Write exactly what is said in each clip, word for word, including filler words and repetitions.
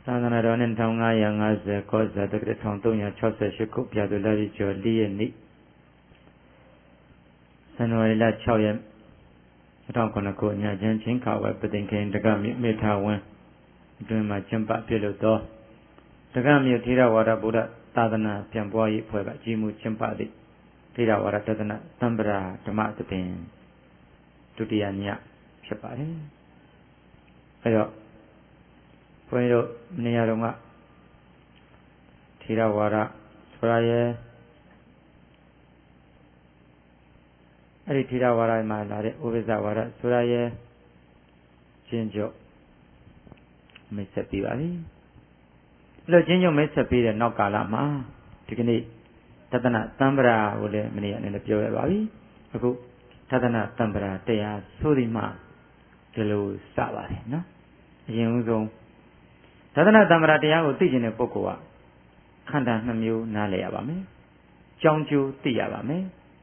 သာသနာတော်နှစ်တစ်ငါးရာငါးဆယ်ကောဇာတက္ကရာတစ်သုံးရာခြောက်ဆယ်ရှစ်ခုပြသူလာပြီကျော်လေးရက်နေ့ဇန်နဝါရီလခြောက်ရက်၂၀၀၉ခုညချမ်းချင်းခါဝဲပသိမ်ခိန်တက္ကမြမေထာဝင်းအတွင်းမှာကျင်းပပြုလုပ်သောတက္ကမြထေရဝါဒဗုဒ္ဓသာသနာပြန်ပွားရေးအဖွဲ့ကကြီးမှုကျင်းပသည့်ထေရဝါဒတဒနာသံဗရာဓမ္မသဘင်ဒုတိယညဖြစ်ပါတယ်အဲတော့ဘုန်းကြီးတို့နေရာတော်ကထေရဝါဒဆိုရရဲ့အဲ့ဒီထေရဝါဒမှာလာတဲ့ဥပ္ပဇဝါဒဆိုရရဲ့ကျင့်ကြံမိတ်ဆက်ပြီးပါပြီအဲ့လိုကျင့်ကြံမိတ်ဆက်ပြီးတဲ့နောက်ကာလမှာဒီကနေ့တဒနာသံဗရာကိုလည်းမနေ့ကလည်းပြောရပါပြီအခုတဒနာသံဗရာတရားဆိုဒီမှာဒီလိုစပါတယ်နော်အရင်ဦးဆုံးသာသနာတမ္ပရာတရားကိုသိကျင်တဲ့ပုဂ္ဂိုလ်ကခန္ဓာနှမျိုးနားလည်ရပါမယ်။ကြောင်းကျိုးသိရပါမယ်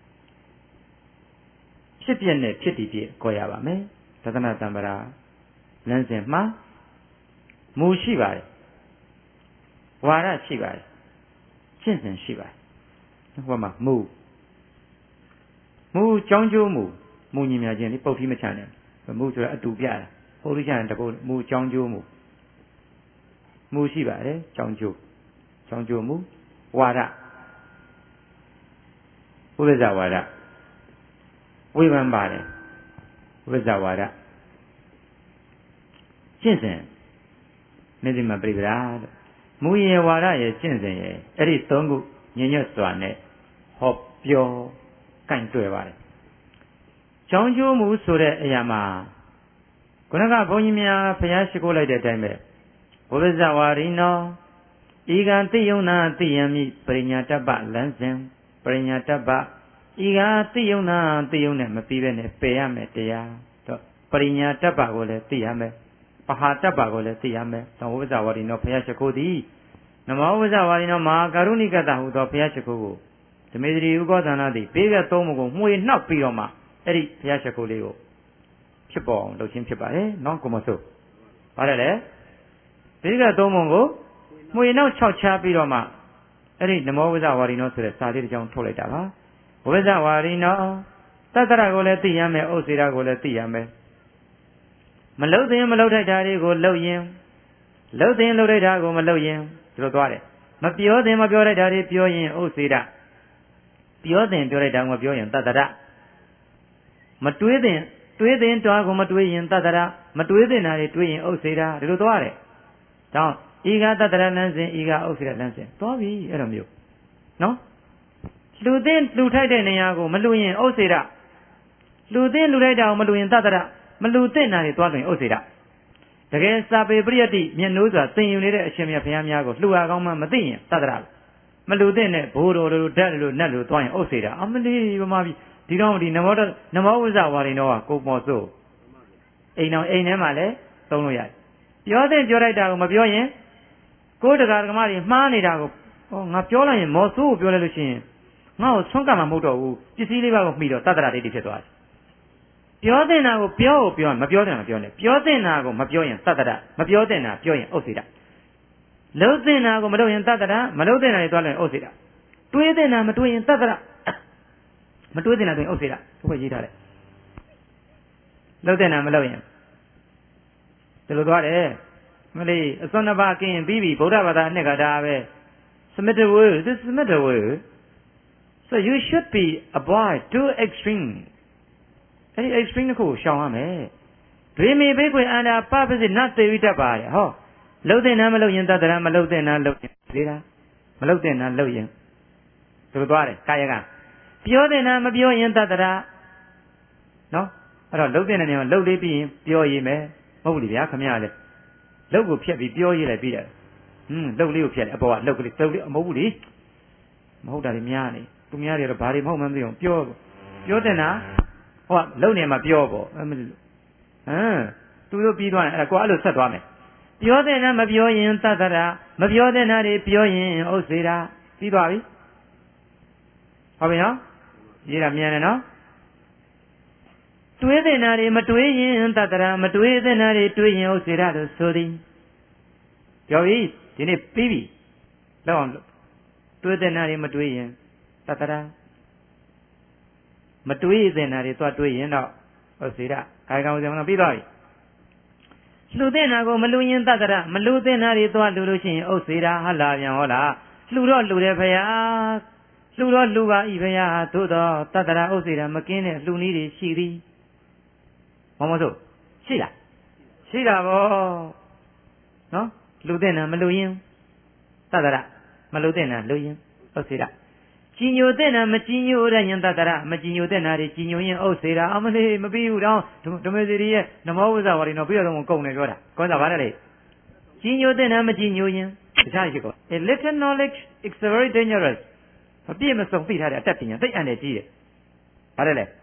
။ဖြစ်ပြနဲ့ဖြစ်တည်ပြည့်ကိုရပါမယ်။သာသနာတမ္ပရာလမ်းစဉ်မှာမူရှိပါတယ်။ဝါဒရှိပါတယ်။ရှင်းစဉ်ရှိပါတယ်။ဟိုမှာမူမူကြောင်းကျိုးမူမူညီများခြင်းဒီပုတ်တိမချနဲ့မူဆိုတာအတူပြတာပုတ်တိချတဲ့တပုတ်မူကြောင်းကျိုးမူမူရှိပါတယ်ကြောင်းကျိုးကြောင်းကျိုးမူဝါဒဥပ္ပဇဝါဒဝိပန်ပါတယ်ဥပ္ပဇဝါဒကျင့်စဉ်နေဒီမှာပြိပရာမူရေဝါဒရဲ့ကျင့်စဉ်ရဲ့အဲ့ဒီသုံးခုညညွတ်စွာနဲ့ဟောပြောကန့်တွေ့ပါတယ်ကြောင်းကျိုးမူဆိုတဲ့အရာမှာခုနကဘုန်းကြီးများဖျားရှိခိုးလိုက်တဲ့အတိုင်းပဲဘုရားဝါရိနောဤကံသိယုံနာသိယံမိပရိညာတပ္ပလမ်းစဉ်ပရိညာတပ္ပဤကသိယုံနာသိယုံနဲ့မပြီးပဲနဲ့ပယ်ရမယ်တရားတော့ပရိညာတပ္ပကိုလည်းသိရမယ်ပဟာတပ္ပကိုလည်းသိရမယ်သံဝိဇ္ဇဝါရိနောဘုရားရှိခိုးသည်နမောဝိဇ္ဇဝါရိနောမဟာကရုဏိကတဟူသောဘုရားရှိခိုးကိုဓမေတိဥကောသနာသည်ပေးကသုံးမှုကိုမှွေနှောက်ပြီးတော့မှအဲ့ဒီဘုရားရှိခိုးလေးကိုဖြစ်ပေါ်အောင်လုပ်ခြင်းဖြစ်ပါတယ်နော်ကိုမဆိုးပါတယ်လေဒီကသုံးပုံကိုမှွေနောက်ခြောက်ချပြီးတော့မှအဲ့ဒီနမောဝိဇ္ဇဝါရိနောဆိုတဲ့စာလေးတစ်ကြောင်းထုတ်လိုက်တာပါဝိဇ္ဇဝါရိနောတတ္တရကိုလည်းသိရမယ်ဥစ္စေရကိုလည်းသိရမယ်မလုတ်သိရင်မလုတ်ထိုက်တာတွေကိုလုတ်ရင်လုတ်သိရင်လုတ်ထိုက်တာကိုမလုတ်ရင်ဒီလိုသွားတယ်မပြောသိရင်မပြောထိုက်တာတွေပြောရင်ဥစ္စေရပြောသိရင်ပြောထိုက်တာကိုမပြောရင်တတ္တရမတွေးသိရင်တွေးသိရင်တွားကိုမတွေးရင်တတ္တရမတွေးသိတာတွေတွေးရင်ဥစ္စေရဒီလိုသွားတယ်ကြောင့်ဤကတတ္တရလမ်းစဉ်ဤကဥစ္စေရလမ်းစဉ်သွားပြီအဲ့လိုမျိုးနော်လူသိလူထိုက်တဲ့နေရာကိုမလူရင်ဥစ္စေရလူသိလူထိုက်တာကိုမလူရင်တတ္တရမလူသိနာတွေသွားလို့ရင်ဥစ္စေရတကယ်စာပေပရိယတ္တိမျက်နှိုးစွာသင်ယူနေတဲ့အရှင်မြတ်ဘုရားများကိုလှူအားကောင်းမှမသိရင်တတ္တရမလူသိနဲ့ဘိုးတော်တို့ဓာတ်တို့နတ်တို့သွားရင်ဥစ္စေရအမလေးဗမာပြည်ဒီတော့ဒီနမောနမောဝိဇ္ဇဝါရိနောကကိုမောစိုးအိမ်တော်အိမ်ထဲမှာလည်းသုံးလို့ရတယ်ပြောတဲ့ပြောလိုက်တာကိုမပြောရင်ကိုယ်တရားဓမ္မတွေမှားနေတာကိုဟောငါပြောလိုက်ရင်မော်ဆိုးကိုပြောလိုက်လို့ရှိရင်ငါ့ကိုဆွန့်ကပ်မှာမဟုတ်တော့ဘူးပစ္စည်းလေးပါးကိုမှီတော့တတ္တရာဒိဋ္ဌိဖြစ်သွားတယ်ပြောတဲ့နာကိုပြောကိုပြောမပြောတဲ့နာပြောနေပြောတဲ့နာကိုမပြောရင်တတ္တရာမပြောတဲ့နာပြောရင်ဥစ္စေတလုံးတဲ့နာကိုမလုပ်ရင်တတ္တရာမလုပ်တဲ့နာတွေသွားလိုက်ရင်ဥစ္စေတတွေးတဲ့နာမတွေးရင်တတ္တရာမတွေးတဲ့နာဆိုရင်ဥစ္စေတဘုရားရေးထားတယ်လုပ်တဲ့နာမလုပ်ရင်ဒီလိုသွားတယ်မလေးအစွမ်းနှစ်ပါးကင်းပြီးပြီဗုဒ္ဓဘာသာအနှစ်ကဒါပဲ submit the word this submit the word so you should be avoid too extreme အဲ့ဒီ extreme ကိုရှောင်ရမယ်ဒွေမေဘေးခွေအန္တာပပစိနတ်သေဝိတ္တပါရဟောလှုပ်တဲ့နာမလှုပ်ရင်တတ္တရာမလှုပ်တဲ့နာလှုပ်ရင်သေးတာမလှုပ်တဲ့နာလှုပ်ရင်ဒီလိုသွားတယ်ကာယကပြောတဲ့နာမပြောရင်တတ္တရာနော်အဲ့တော့လှုပ်တဲ့နာမျိုးလှုပ်လေးပြီးရင်ပြောရည်မယ်မဟုတ်ဘူးဗျာခမရလေလှုပ်ကိုဖြတ်ပြီးပြောရေးလိုက်ပြီးတယ်ဟွန်းလှုပ်လေးကိုဖြတ်တယ်အပေါ်ကလှုပ်ကလေးလှုပ်လေးမဟုတ်ဘူးလေမဟုတ်တာတွေများနေသူများတွေတော့ဘာတွေမဟုတ်မှမသိအောင်ပြောပြောတဲ့နာဟောလှုပ်နေမှာပြောပေါ့ဟမ်သူတို့ပြီးသွားတယ်အဲ့ဒါကိုအဲ့လိုဆက်သွားမယ်ပြောတဲ့နာမပြောရင်တတ္တရာမပြောတဲ့နာတွေပြောရင်ဥစ္စေရာပြီးသွားပြီဟုတ်ပြီနော်ရေးတာမြန်တယ်နော်တွေးတဲ့နာတွေမတွေးရင်တတ္တရာမတွေးတဲ့နာတွေတွေးရင်ဥစ္စေရလို့ဆိုသည်ပြောပြီဒီနေ့ပြီးပြီလောက်အောင်တွေးတဲ့နာတွေမတွေးရင်တတရာမတွေးတဲ့နာတွေသွားတွေးရင်တော့ဥစေရကာယကံဥစေမနာပြီးသွားပြီလှူတဲ့နာကိုမလှူရင်တတရာမလှူတဲ့နာတွေသွားလှူလို့ရှိရင်ဥစေရဟလာပြန်ဟောလားလှူတော့လှူတယ်ဖရာလှူတော့လှူပါဤဖရာသို့တော့တတရာဥစေရမကင်းတဲ့လှူနည်းတွေရှိသည်မမဆိုရှိလားရှိတာဗောနော်လှူတဲ့နာမလှူရင်တတရာမလှူတဲ့နာလှူရင်ဥစေရကြည်ညိုတဲ့နာမကြည်ညိုတဲ့ညံတတရာမကြည်ညိုတဲ့နာတွေကြည်ညိုရင်ဥစေရအမလေးမပြီးဘူးတော့ဓမေစီရဲ့နမောဝဇ္ဇဝါရီတော့ပြီးတော့ကုန်တယ်ပြောတာကောစားပါလေကြည်ညိုတဲ့နာမကြည်ညိုရင်တခြားရှိကော A little knowledge is very dangerous မပြည့်မစုံသိထားတဲ့အတတ်ပညာသိအန္တရာယ်ကြီးတယ်ဘာလဲလဲ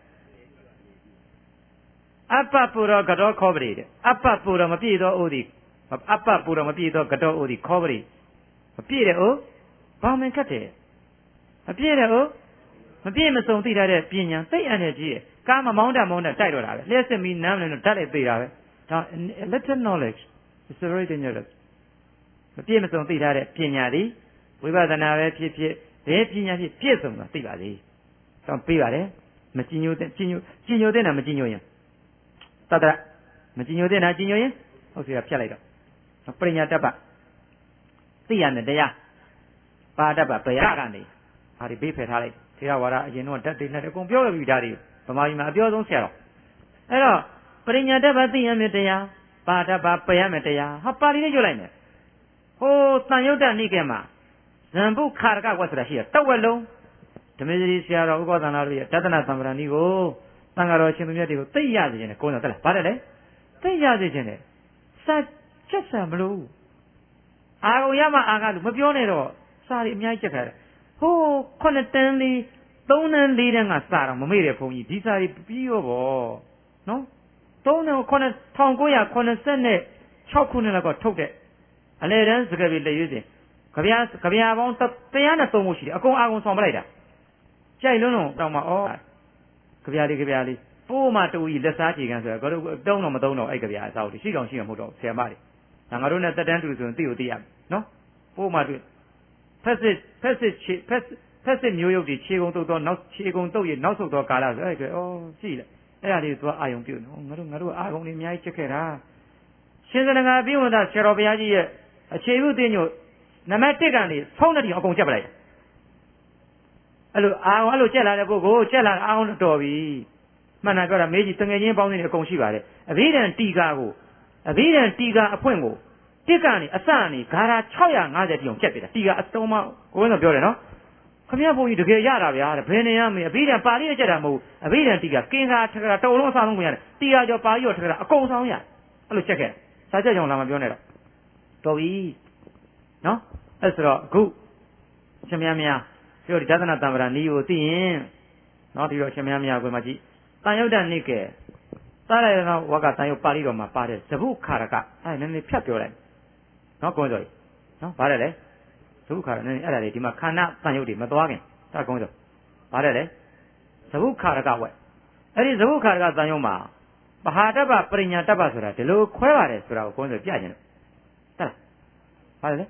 အပ္ပပူရောကတော့ခေါ်ပရိတဲ့အပ္ပပူရောမပြည့်သောအိုဒီအပ္ပပူရောမပြည့်သောကတော့အိုဒီခေါ်ပရိမပြည့်တဲ့အိုဘာမှန်ခတ်တယ်မပြည့်တဲ့အိုမပြည့်မစုံသိထားတဲ့ပညာသိအန္တရာယ်ကြီးတယ်ကားမမောင်းတမောင်းတတိုက်တော့တာပဲလျှက်စစ်မီနမ်းလည်းတော့ဓာတ်လိုက်သေးတာပဲဒါ little knowledge is very dangerous မပြည့်မစုံသိထားတဲ့ပညာသည်ဝိပဿနာပဲဖြစ်ဖြစ်ဘယ်ပညာဖြစ်ပြည့်စုံတာသိပါစေတော့ပြီးပါတယ်မကြည်ညိုတဲ့ကြည်ညိုကြည်ညိုတဲ့နာမကြည်ညိုရင်တတရမကြည်ညိုတဲ့နာကြည်ညိုရင်ဟုတ်စီကဖြတ်လိုက်တော့ပရိညာတ္တပသိရတဲ့တရားပါတ္တပဘယကနေဟာဒီဘေးဖယ်ထားလိုက်ထေရဝါဒအရင်တော့ဓာတ်တွေနဲ့အကုန်ပြောရပြီဒါတွေဗမာပြည်မှာအပြောဆုံးဆရာတော်အဲ့တော့ပရိညာတ္တပသိရမယ့်တရားပါတ္တပပယ်ရမယ့်တရားဟာပါဠိနဲ့ရွတ်လိုက်မယ်ဟိုတန်ယုတ်တနိကေမှာဇံဘုခါရကဝတ်ဆိုတာရှိတယ်တဝက်လုံးဓမေသရီဆရာတော်ဥပဒနာတို့ရဲ့တသနာသံဗရာဏီကိုသံဃာတော်ရှင်သူမြတ်တွေကိုသိရစေခြင်းနဲ့ကိုယ်တော်တက်လာဗါတယ်လေသိရစေခြင်းနဲ့စာချက်ဆံမလို့အာရုံရမှအာကလို့မပြောနဲ့တော့စာရီအများကြီးချက်ခဲ့တယ်ဟိုခုနှစ်တန်းလေးသုံးတန်းလေးတန်းကစာတော့မမေ့တဲ့ဘုန်းကြီးဒီစာရီပြီးရောဗောနော်သုံးတန်းခုနှစ်၁၉၇၆ခုနှစ်လောက်ကထုတ်တဲ့အလေတန်းစကားပြေလက်ရွေးစဉ်ကြပြားကြပြားပေါင်းတရားနဲ့သုံးဖို့ရှိတယ်အကုန်အာကုန်ဆောင်ပလိုက်တာကြိုက်လုံးလုံးတောင်းမှာဩကြပြားလေးကြပြားလေးပိုးမှတူကြီးလက်စားချေကန်ဆိုတော့တို့တုံးတော့မတုံးတော့အဲ့ကြပြားအစားရှိကောင်ရှိမှာမဟုတ်တော့ဆရာမတွေဒါငါတို့နဲ့တက်တန်းတူဆိုရင်သိကိုသိရမယ်နော်ပိုးမှတူဖက်စစ်ဖက်စစ်ချေဖက်ဖက်စစ်မျိုးရုပ်တွေခြေကုံတုတ်တော့နောက်ခြေကုံတုတ်ရနောက်ဆုတ်တော့ကာလဆိုအဲ့ကဲဩရှိလေအဲ့ဒါလေးသွားအာယုံပြုတ်နော်ငါတို့ငါတို့အာယုံတွေအများကြီးချက်ခဲ့တာရှင်သရဏဂါပြိဝန္ဒဆရာတော်ဘုရားကြီးရဲ့အခြေဥသိညို့နံပါတ်တစ်ကနေဖုံးတဲ့တီအကုန်ချက်ပလိုက်အဲ့လိုအာအောင်အဲ့လိုချက်လာတဲ့ပုဂ္ဂိုလ်ချက်လာအာအောင်တော်ပြီမှန်တာပြောတာမေးကြည့်တငယ်ချင်းပေါင်းနေတဲ့အကုန်ရှိပါတယ်အဘိဓမ္မာတီကာကိုအဘိဓမ္မာတီကာအဖွင့်ကိုတစ်ကနေအစကနေဂါရာ၆၅၀တီအောင်ချက်ပြတာတီကာအစုံမကိုယ်ကတော့ပြောတယ်နော်ခမရဘုန်းကြီးတကယ်ရတာဗျာဘယ်နေရမလဲအဘိဓမ္မာပါဠိနဲ့ချက်တာမဟုတ်အဘိဓမ္မာတီကာကင်္ဂါထကရာတော်လုံးအစားလုံးကိုရတယ်တီကာကျော်ပါဠိရောထကရာအကုန်ဆောင်ရအဲ့လိုချက်ခဲ့စာချက်ကြောင့်လာမပြောနဲ့တော့တော်ပြီနော်အဲ့ဆိုတော့အခုရှင်မများပြောဒီသဒ္ဒနာတံ္ဍရာနီးကိုသိရင်နော်ဒီတော့ရှင်မများကိုမှကြည့်တန်ယုတ်တနိကေသားရတဲ့ဝကတန်ယုတ်ပါဠိတော်မှာပါတဲ့ဇဗုခါရကအဲ့နည်းနည်းဖြတ်ပြောလိုက်နော်ကိုယ်တော်နော်ဗါတယ်လေဇဗုခါရနည်းနည်းအဲ့ဒါတွေဒီမှာခန္ဓာတန်ယုတ်တွေမသွားခင်ဒါကုန်းတော်ဗါတယ်လေဇဗုခါရကဝက်အဲ့ဒီဇဗုခါရကတန်ယုတ်မှာပဟာတ္တပပရိညာတ္တပဆိုတာဒီလိုခွဲပါတယ်ဆိုတာကိုကိုယ်တော်ပြကြတယ်ဟုတ်လားဗါတယ်လေ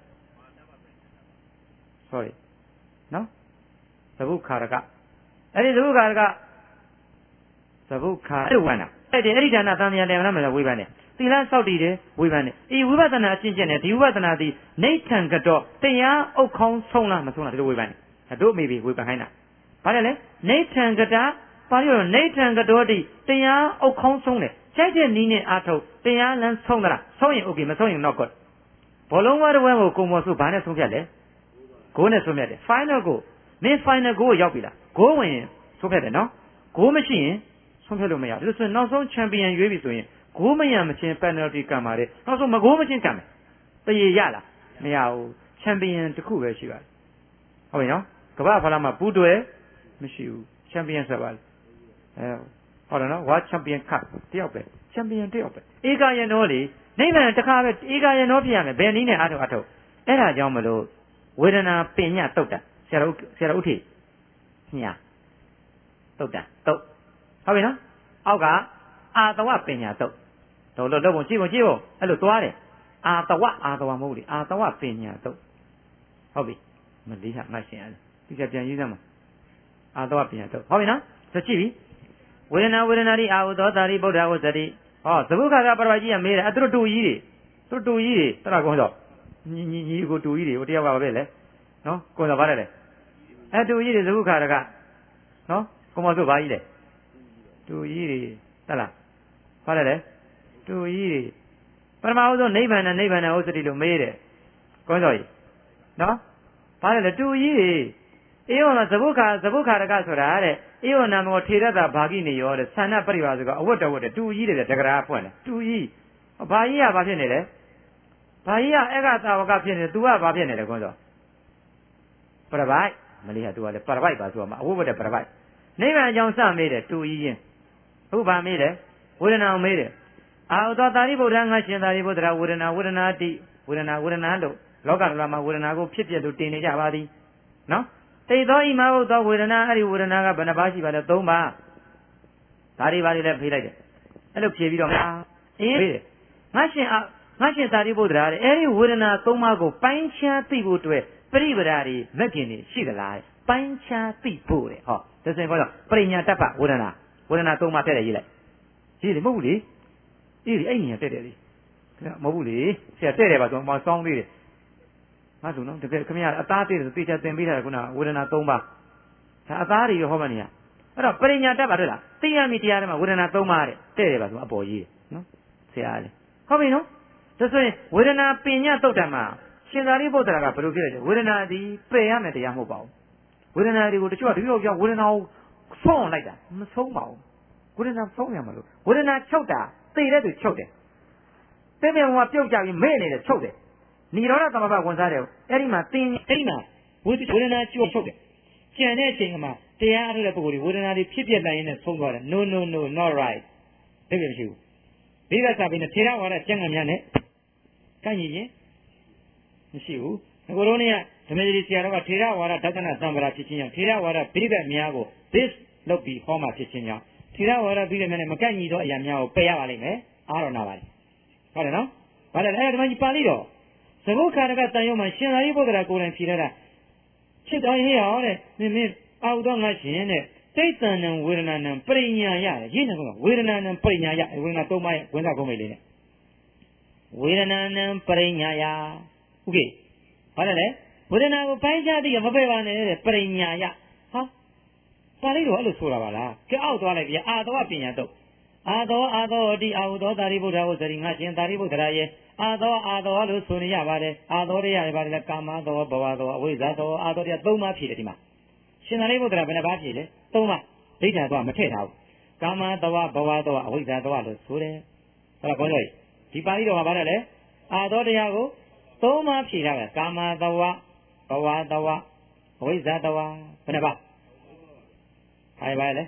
sorry နော်သဗုခါရကအဲ့ဒီသဗုခါရကသဗုခါရဝန္တာအဲ့ဒီအဲ့ဒီဒါနသံဃာတယ်မလားမလားဝိပဿနာသီလစောင့်တည်တယ်ဝိပဿနာဤဝိပဿနာအချင်းချင်းနဲ့ဒီဝိပဿနာသည်နေထံကတော့တရားအုပ်ခေါင်းဆုံးလားမဆုံးလားဒီလိုဝိပဿနာတို့မိပြီဝိပဿနာခိုင်းတာဘာလဲလဲနေထံကတာပါဠိတော်နေထံကတော့ဒီတရားအုပ်ခေါင်းဆုံးတယ်ကြိုက်တဲ့နီးနဲ့အားထုတ်တရားလမ်းဆုံးသလားဆုံးရင်โอเคမဆုံးရင်တော့ကောဘောလုံးဝါတော်ဝဲကိုကုံမော်စုဘာနဲ့ဆုံးဖြတ်လဲကိုနဲ့ဆုံးဖြတ်တယ် final ကိုမင်း final ကိုရောက်ပြီလားကိုဝင်ရင်ဆုံးဖြတ်တယ်နော်ကိုမရှိရင်ဆုံးဖြတ်လို့မရဘူးဒါဆိုရင်နောက်ဆုံး champion ရွေးပြီဆိုရင်ကိုမရမချင်း penalty ကံပါတယ်နောက်ဆုံးမကိုမချင်းကံတယ်တရေရလားမရဘူး champion တစ်ခုပဲရှိပါတယ်ဟုတ်ပြီနော်ကမ္ဘာဖလားမှာဘူးတွဲမရှိဘူး champion ဆိုပါလေအဲဟုတ်တယ်နော် world champion cup တယောက်ပဲ champion တယောက်ပဲဧကယနောလေနိဗ္ဗာန်တစ်ခါပဲဧကယနောဖြစ်ရမယ်ဘယ်နည်းနဲ့အားထုတ်အားထုတ်အဲ့ဒါကြောင့်မလို့ဝေဒနာပညာတုတ်တာဆရာတော်ဆရာတော်ဥထိညာတုတ်တာတုတ်ဟုတ်ပြီနော်အောက်ကအာတဝပညာတုတ်တို့လို့တော့ကြည့်ဖို့ကြည့်ဖို့အဲ့လိုသွားတယ်အာတဝအာတဝမဟုတ်လေအာတဝပညာတုတ်ဟုတ်ပြီမလေးဟာငါရှင်ရတယ်ဒီကပြန်ရေးစမ်းပါအာတဝပညာတုတ်ဟုတ်ပြီနော်ဆိုကြည့်ပြီဝေဒနာဝေဒနာတိအာဟုသောတာရိဗုဒ္ဓဝသတိဟောသဘုခါကပရဝကြီးကမေးတယ်အတူတူကြီးတွေတူတူကြီးတွေတရကုန်းတော့ညီညီညီကိုတူကြီးတွေဟိုတယောက်ကဘာပဲလဲနော်ကိုယ်တော့ဗါတယ်လေအဲတူကြီးတွေသဘုခါကနော်ကိုမဆိုဘာကြီးလဲတူကြီးတွေဟုတ်လားဗါတယ်လေတူကြီးတွေပရမဟုသောနိဗ္ဗာန်နဲ့နိဗ္ဗာန်ဥစ္စတိလို့မေးတယ်ကိုယ်တော့ကြီးနော်ဗါတယ်လေတူကြီးတွေအေယောနာသဘုခါသဘုခါရကဆိုတာတဲ့အေယောနာမောထေရတာဘာကိနေရောတဲ့သန္နပရိပါဆိုကအဝတ်တော်ဝတ်တဲ့တူကြီးတွေတက္ကရာဖွင့်တယ်တူကြီးဘာကြီးကဘာဖြစ်နေလဲဘာကြီးကအေကသာဝကဖြစ်နေတယ် तू ကဘာဖြစ်နေလဲကွန်းစောပရပိုက်မလေးဟာ तू ကလည်းပရပိုက်ပါဆိုမှအဝတ်ဝတ်တဲ့ပရပိုက်နိဗ္ဗာန်အကြောင်းစမေးတယ်တူကြီးချင်းအခုဗာမေးတယ်ဝေဒနာကိုမေးတယ်အာဟုသောတာရိဗုဒ္ဓငါရှင်သာရိဗုဒ္ဓရာဝေဒနာဝေဒနာတိဝေဒနာဝေဒနာလို့လောကဓမ္မဝေဒနာကိုဖြစ်ပြလို့တင်နေကြပါသည်နော်တိတ်သောဤမဟုတ်သောဝေဒနာအဲ့ဒီဝေဒနာကဘယ်နှပါးရှိပါလဲသုံးပါးဒါတွေပါလေလည်းဖြေလိုက်တယ်အဲ့လိုဖြေပြီးတော့ငါအေးငါရှင်ငါရှင်သာရိပုတ္တရာတဲ့အဲ့ဒီဝေဒနာသုံးပါးကိုပိုင်းခြားသိဖို့အတွက်ပရိပဒါတွေမက်ခင်တွေရှိသလားပိုင်းခြားသိဖို့တဲ့ဟောဒါဆိုရင်ဘောတော့ပရိညာတ္တပဝေဒနာဝေဒနာသုံးပါးတဲ့တယ်ရေးလိုက်ရေးတယ်မဟုတ်ဘူးလေအေးဒီအဲ့ညီကတဲ့တယ်လေမဟုတ်ဘူးလေဆရာတဲ့တယ်ပါဆိုတော့မဆောင်းသေးတယ်ငါဆိုနော်တကယ်ခင်ဗျာအသားသေးတယ်ဆိုသိချာသင်ပေးတာကခုနဝေဒနာသုံးပါးဒါအသားတွေရောဟောမှနေရအဲ့တော့ပရိညာတတ်ပါတွေ့လားသိရမည်တရားတွေမှာဝေဒနာသုံးပါးတဲ့တဲ့တယ်ပါဆိုအပေါ်ကြီးနော်ဆရာလေဟုတ်ပြီနော်ဒါဆိုရင်ဝေဒနာပညာတုတ်တံမှာရှင်သာရိပုတ္တရာကဘယ်လိုဖြစ်လဲဝေဒနာဒီပယ်ရမယ်တရားမဟုတ်ပါဘူးဝေဒနာတွေကိုတချို့ကဒီလိုကြောင့်ဝေဒနာကိုဆုံးလိုက်တာမဆုံးပါဘူးဝေဒနာဆုံးရမလို့ဝေဒနာချုပ်တာသိတဲ့သူချုပ်တယ်တဲ့တဲ့ဘုံကပြုတ်ကြပြီးမဲ့နေတယ်ချုပ်တယ်နိရောဓသမဘဝင်စားတယ်အဲ့ဒီမှာသင်အဲ့ဒီမှာဝေဒနာကြိုးချုပ်တယ်ကျန်တဲ့အချိန်မှာတရားအားထုတ်တဲ့ပုဂ္ဂိုလ်တွေဝေဒနာတွေဖြစ်ပြနိုင်ရင်လည်းဆုံးသွားတယ် no no no not right တကယ်မရှိဘူးဒီကစားပြီးနေထေရဝါဒကျမ်းဂန်များနဲ့ကန့်ညီရင်မရှိဘူးအကိုတို့เนี่ยဓမ္မကြီးဆရာတော်ကထေရဝါဒဒသနာသံဗရာဖြစ်ခြင်းကြောင့်ထေရဝါဒပြိပတ်များကို this လုပ်ပြီးဟောမှဖြစ်ခြင်းကြောင့်ထေရဝါဒပြီးတဲ့မဲ့မကန့်ညီသောအရာများကိုပယ်ရပါလိမ့်မယ်အားရနာပါလေဟုတ်တယ်နော်ဘာလဲအဲ့ဒါဓမ္မကြီးပါဠိတော်သဘုခါရကတန်ရုံမှာရှင်သာရိပုတ္တရာကိုယ်တိုင်ဖြေရတာချစ်တော်ဟေ့ရောတဲ့မင်းမင်းအောက်တော့ငါရှင်တဲ့စိတ်တန်နံဝေဒနာနံပရိညာရတယ်ရင်းနေကဝေဒနာနံပရိညာရဝေဒနာသုံးပါးရဲ့ဝင်စားကုန်မိတ်လေးနဲ့ဝေဒနာနံပရိညာယဟုတ်ကဲ့ဘာလဲလဲဝေဒနာကိုပိုင်းခြားသိရမပယ်ပါနဲ့တဲ့ပရိညာယဟာပါဠိတော်အဲ့လိုဆိုတာပါလားကဲအောက်သွားလိုက်ပြအာသောပညာတော့အာသောအာသောတိအာဟုသောတာရိဗုဒ္ဓဝသတိငါရှင်တာရိဗုဒ္ဓရာရဲ့အာသောအာသောလို့ဆိုနေရပါတယ်အာသောတရားတွေပါတယ်ကာမသောဘဝသောအဝိဇ္ဇာသောအာသောတရားသုံးပါးဖြည့်တယ်ဒီမှာရှင်သာရိပုတ္တရာဘယ်နှပါးဖြည့်လဲသုံးပါးဒိဋ္ဌာတော့မထည့်ထားဘူးကာမသောဘဝသောအဝိဇ္ဇာသောလို့ဆိုတယ်ဟောကောင်းရောဒီပါဠိတော်မှာပါတယ်လေအာသောတရားကိုသုံးပါးဖြည့်ထားတယ်ကာမသောဘဝသောအဝိဇ္ဇာသောဘယ်နှပါးဟာပါလေ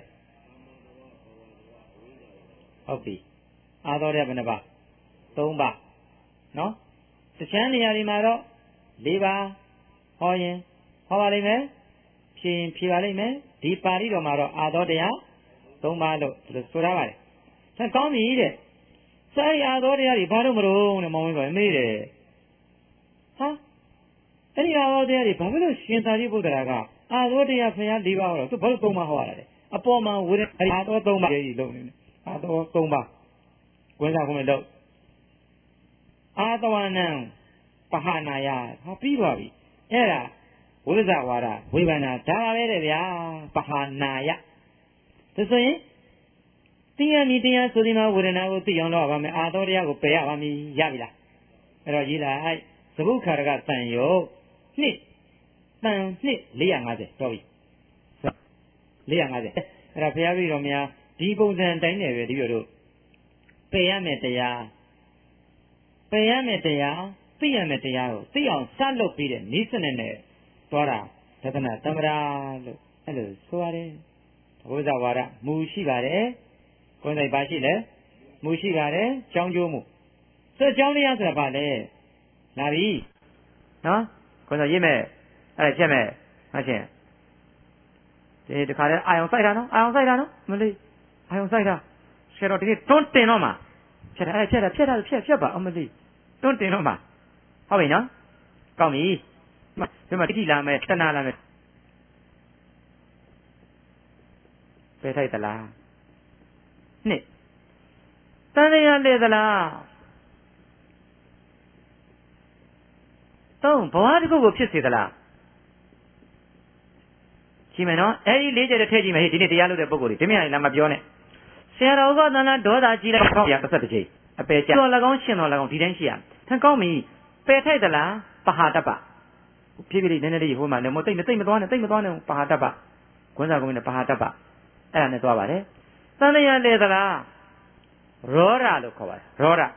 ဟုတ်ပြီအာသောတရားဘယ်နှပါးသုံးပါးနော်တခြားနေရာတွေမှာတော့၄ပါးဟောရင်ဟောပါလိမ့်မယ်ဖြေရင်ဖြေပါလိမ့်မယ်ဒီပါဠိတော်မှာတော့အာသောတရားသုံးပါးလို့ဒီလိုဆိုထားပါတယ်ဆက်ကောင်းပြီတဲ့စိုက်အာသောတရားတွေဘာလို့မလို့နဲ့မောင်းဝင်းဆိုမေးတယ်ဟာအဲ့ဒီအာသောတရားတွေဘာဖြစ်လို့ရှင်သာရိပုတ္တရာကအာသောတရားဖျား၄ပါးဟောတော့သူဘာလို့သုံးပါးဟောရတာလဲအပေါ်မှာဝေဒအာသောသုံးပါးကြီးလုံးနေတယ်အာသောသုံးပါးဝင်စားကုန်မယ်လို့အာသဝနံပဟာနာယဟာပြီးပါပြီအဲ့ဒါဝိဇ္ဇဝါဒဝေဘနာဒါပါပဲတဲ့ဗျာပဟာနာယဒါဆိုရင်သိရမည်တရားဆိုဒီမှာဝေဒနာကိုသိအောင်တော့ပါမယ်အာသောတရားကိုပယ်ရပါမည်ရပြီလားအဲ့တော့ရေးလိုက်သဘုခါရကတန်ယောနှစ်တန်နှစ်၄၅၀တော်ပြီ၄၅၀အဲ့ဒါဘုရားပြီးတော်များဒီပုံစံတိုင်းနဲ့ပဲဒီလိုတို့ပယ်ရမယ်တရားပယ်ရမယ်တရားသိရမယ်တရားကိုသိအောင်စလုပ်ပြီးတဲ့နိစ္စနဲ့နဲ့သွားတာသဒ္ဒနာသမ္မာလို့အဲ့လိုဆိုရတယ်ဘုရားဝါဒမူရှိပါတယ်ကိုယ်တိုင်ပါရှိလဲမူရှိပါတယ်ကြောင်းကျိုးမှုဆိုကြောင်းတရားဆိုတာဘာလဲလာပြီနော်ကိုယ်တိုင်ရေးမယ်အဲ့ဒါချက်မယ်ဟုတ်ချင်းဒီတခါလဲအာယုံစိုက်တာနော်အာယုံစိုက်တာနော်မလေးအာယုံစိုက်တာဆရာတော်ဒီနေ့တွန်းတင်တော့မှာဖြတ်တာအဲ့ဖြတ်တာဖြတ်တာဖြတ်ဖြတ်ပါအမလေးပတွန်းတင်တော့မှာဟုတ်ပြီနော်ကောင်းပြီဒီမှာတိတိလာမယ်တဏှာလာမယ်ပယ်ထိုက်သလားနှစ်တန်တရားလေသလားသုံးဘဝတစ်ခုကိုဖြစ်စေသလားရှိမယ်နော်အဲ့ဒီလေးချက်တည်းထည့်ကြည့်မယ်ဟေ့ဒီနေ့တရားလုပ်တဲ့ပုဂ္ဂိုလ်တွေဒီမြတ်လာမပြောနဲ့ဆရာတော်ကသန္တာဒေါသကြီးလိုက်ပေါ့ဗျာတစ်ဆက်တစ်ချိန်အပယ်ကျတော်၎င်းရှင်တော်၎င်းဒီတိုင်းရှိရထန်ကောင်းပြီပယ်ထိုက်သလားပဟာတပဖြည်းဖြည်းလေးနည်းနည်းလေးဟိုမှာလည်းမသိမသိမသွားနဲ့သိမသွားနဲ့ပဟာတပခွန်းစာကုန်းနဲ့ပဟာတပအဲ့ဒါနဲ့သွားပါတယ်သန္တရားလေသလားရောဓလို့ခေါ်ပါတယ်ရောဓ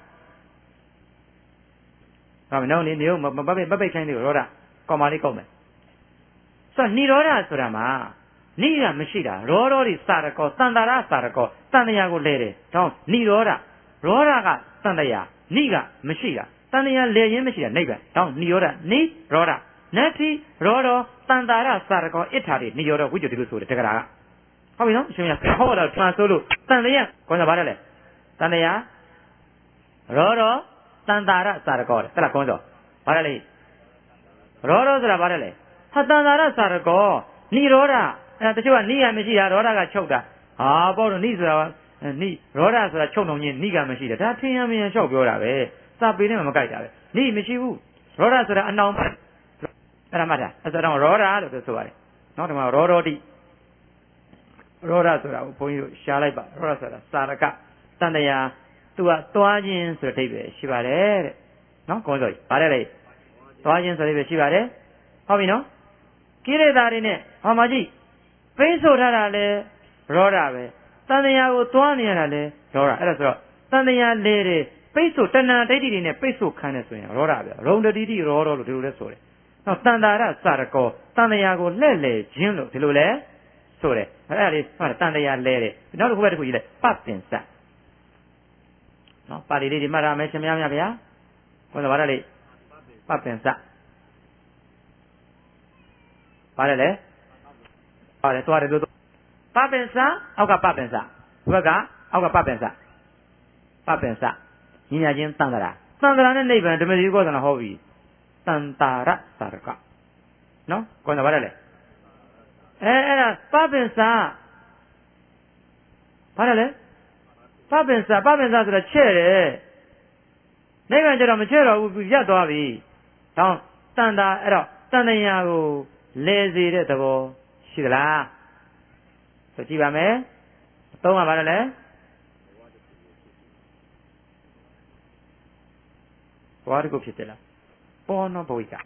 ဟာမနောက်နေနေမပပိတ်ပပိတ်ခိုင်းတယ်ရောဓကောင်းပါလိမ့်ကောင်းမယ်ဆိုတော့နိရောဓဆိုတာမှာနိကမရှိတာရောရောတွေစာရကောတန်တာရစာရကောတန်တရားကိုလဲတယ်တောင်းနိရောဓရောဓကတန်တရားနိကမရှိတာတန်တရားလဲရင်းမရှိတာနိဗ္ဗာန်တောင်းနိရောဓနိရောဓနတ္တိရောဓတန်တာရစာရကောအဋ္ဌာတွေနိရောဓဝိတ္တုတိလို့ဆိုတယ်တက္ကရာကဟုတ်ပြီနော်အရှင်ရဟောတော့ထွန်ဆိုလို့တန်တရားခေါင်းစားပါတယ်လေတန်တရားရောရောတန်တာရစာရကောတဲ့အဲ့ဒါခေါင်းစားပါတယ်လေရောရောဆိုတာပါတယ်လေဟာတန်တာရစာရကောနိရောဓအဲ့တချို့ကနိကမရှိတာရောဓကချုပ်တာဟာပေါ့တော့နိဆိုတာနိရောဓဆိုတာချုပ်နှုံချင်းနိကမရှိတာဒါထင်ရမရင်လျှောက်ပြောတာပဲစာပေနဲ့မကိုက်တာပဲနိမရှိဘူးရောဓဆိုတာအနောင်အဲ့ဒါမှတ်တာအဲ့ဒါတော့ရောဓလို့ဆိုပါတယ်နောက်ဒီမှာရောရောတိရောဓဆိုတာကိုဘုန်းကြီးတို့ရှားလိုက်ပါရောဓဆိုတာစာရကတန်တရားသူကသွားခြင်းဆိုတဲ့အဓိပ္ပာယ်ရှိပါတယ်တဲ့နော်ကောင်းစောဗါတယ်လေသွားခြင်းဆိုတဲ့အဓိပ္ပာယ်ရှိပါတယ်ဟုတ်ပြီနော်ကိလေသာတွေနဲ့ဟောမှာကြည့်ပိတ်ဆို့ထားတာလဲရောဓပဲတန်တရားကိုသွားနေရတာလဲရောဓအဲ့ဒါဆိုတော့တန်တရားလဲတဲ့ပိတ်ဆို့တဏှာဒိဋ္ဌိတွေနဲ့ပိတ်ဆို့ခံနေဆိုရင်ရောဓပဲရုံတတိတိရောဓလို့ဒီလိုလဲဆိုတယ်နောက်တန်တာရစာရကောတန်တရားကိုလှဲ့လေခြင်းလို့ဒီလိုလဲဆိုတယ်အဲ့ဒါလေးဟုတ်တယ်တန်တရားလဲတယ်နောက်တစ်ခုပဲတစ်ခုကြီးလဲပပင်စနော်ပါဠိလေးဒီမှတ်ရမယ်ရှင်များများဗျာဘုန်းတော်ဗါရလေးပပင်စပါတယ်လေပါတယ်သွားတယ်လို့ပပင်စအောက်ကပပင်စဘက်ကအောက်ကပပင်စပပင်စညီညာချင်းတန်တရာတန်တရာနဲ့နိဗ္ဗာန်ဓမ္မကြီးကောသနာဟောပြီတန်တာရစာရကနော်ကောင်းတယ်ပါတယ်လေအဲအဲ့ဒါပပင်စပါတယ်လေပပင်စပပင်စဆိုတာချဲ့တယ်နိဗ္ဗာန်ကျတော့မချဲ့တော့ဘူးရပ်သွားပြီတောင်းတန်တာအဲ့တော့တန်တရားကိုလဲစေတဲ့သဘောရှိသလားဆိုကြည့်ပါမယ်သုံးပါပါတော့လေဘဝတခုဖြစ်တယ်လားပေါ်နောဘဝိက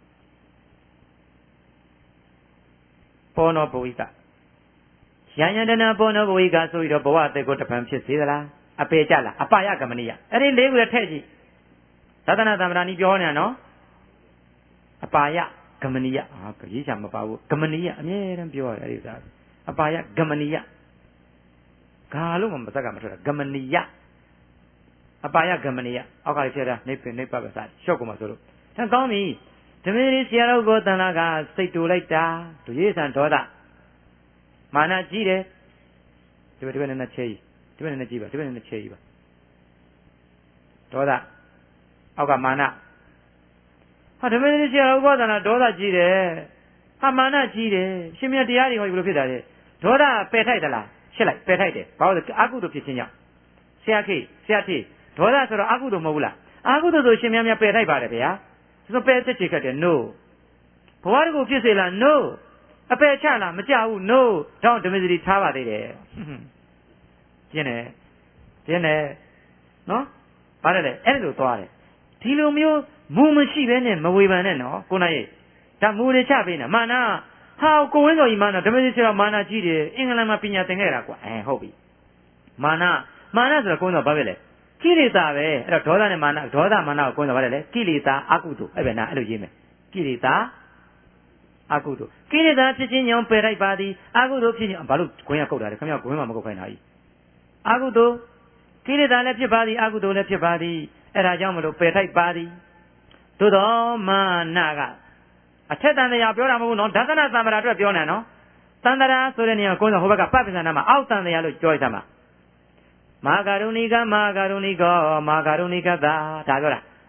ပေါ်နောဘဝိကယန္ယတနာပေါ်နောဘဝိကဆိုပြီးတော့ဘဝအသက်ကိုတပံဖြစ်စေသလားအပေကြလားအပယကမနိယအဲ့ဒီလေးခုလည်းထည့်ကြည့်သဒ္ဒနာသမ္မာနီပြောနေတာနော်အပါယဂမနိယဟာရေးချာမပါဘူးဂမနိယအမြဲတမ်းပြောရတယ်အဲ့ဒီစားအပါယဂမနိယဂါလို့မစက်ကမထွက်တာဂမနိယအပါယဂမနိယအောက်ကလေးဖြဲတာနေပင်နေပတ်ပဲစားရှော့ကုန်မှာဆိုလို့အဲကောင်းပြီဓမ္မရီဆရာတော်ကိုတန်လာကစိတ်တူလိုက်တာသူရေးဆန်ဒေါသမာနကြီးတယ်ဒီဘက်ဒီဘက်နဲ့နဲ့ချဲကြီးဒီဘက်နဲ့နဲ့ကြီးပါဒီဘက်နဲ့နဲ့ချဲကြီးပါဒေါသအောက်ကမာနဟာဓမ္မရီဆရာတော်ကိုတန်လာဒေါသကြီးတယ်ဟာမာနကြီးတယ်ရှင်မြတ်တရားတွေဟောဘယ်လိုဖြစ်တာလဲဒေါသပယ်ထိုက်သလားရှစ်လိုက်ပယ်ထိုက်တယ်ဘာလို့လဲအကုသိုလ်ဖြစ်ခြင်းကြောင့်ဆရာခေဆရာထေဒေါသဆိုတော့အကုသိုလ်မဟုတ်ဘူးလားအကုသိုလ်ဆိုရှင်များများပယ်ထိုက်ပါတယ်ဗျာဆိုပယ်တက်ချေခတ်တယ် no ဘဝတကူဖြစ်စေလား no အပယ်ချလားမကြဘူး no တောင်းဓမ္မစရိထားပါသေးတယ်ကျင်းတယ်ကျင်းတယ်နော်ပါတယ်လေအဲ့လိုသွားတယ်ဒီလိုမျိုးမူမရှိဘဲနဲ့မဝေဖန်နဲ့နော်ကိုနိုင်ဒါမူတွေချပေးနေမာနဟာကိုဝင်းစော်ကြီးမာနဓမ္မစရိဆိုတော့မာနကြီးတယ်အင်္ဂလန်မှာပညာသင်ခဲ့တာကွာအဲဟုတ်ပြီမာနမာနဆိုတော့ကိုင်းတော့ဘာပဲလဲကိလေသာပဲအဲ့တော့ဒေါသနဲ့မာနဒေါသမာနကိုကိုင်းတော့ဘာလဲလဲကိလေသာအကုသိုလ်အဲ့ပဲနာအဲ့လိုရေးမယ်ကိလေသာအကုသိုလ်ကိလေသာဖြစ်ခြင်းကြောင့်ပယ်လိုက်ပါသည်အကုသိုလ်ဖြစ်ခြင်းဘာလို့ကိုင်းရကုတ်တာလဲခင်ဗျာကိုင်းမှမကုတ်ခိုင်းတာကြီးအကုသိုလ်ကိလေသာလည်းဖြစ်ပါသည်အကုသိုလ်လည်းဖြစ်ပါသည်အဲ့ဒါကြောင့်မလို့ပယ်ထိုက်ပါသည်သို့တော်မာနကအထက်တန်တရားပြောတာမဟုတ်ဘူးနော်ဒသနသံဗရာအတွက်ပြောနေနော်တန်တရားဆိုတဲ့နေရာကိုင်းတော့ဟိုဘက်ကပပ္ပဇာနာမှာအောက်တန်တရားလို့ပြောရတာမှာမဟာကရုဏိကမဟာကရုဏိကောမဟာကရုဏိကသာဒါပြောတာ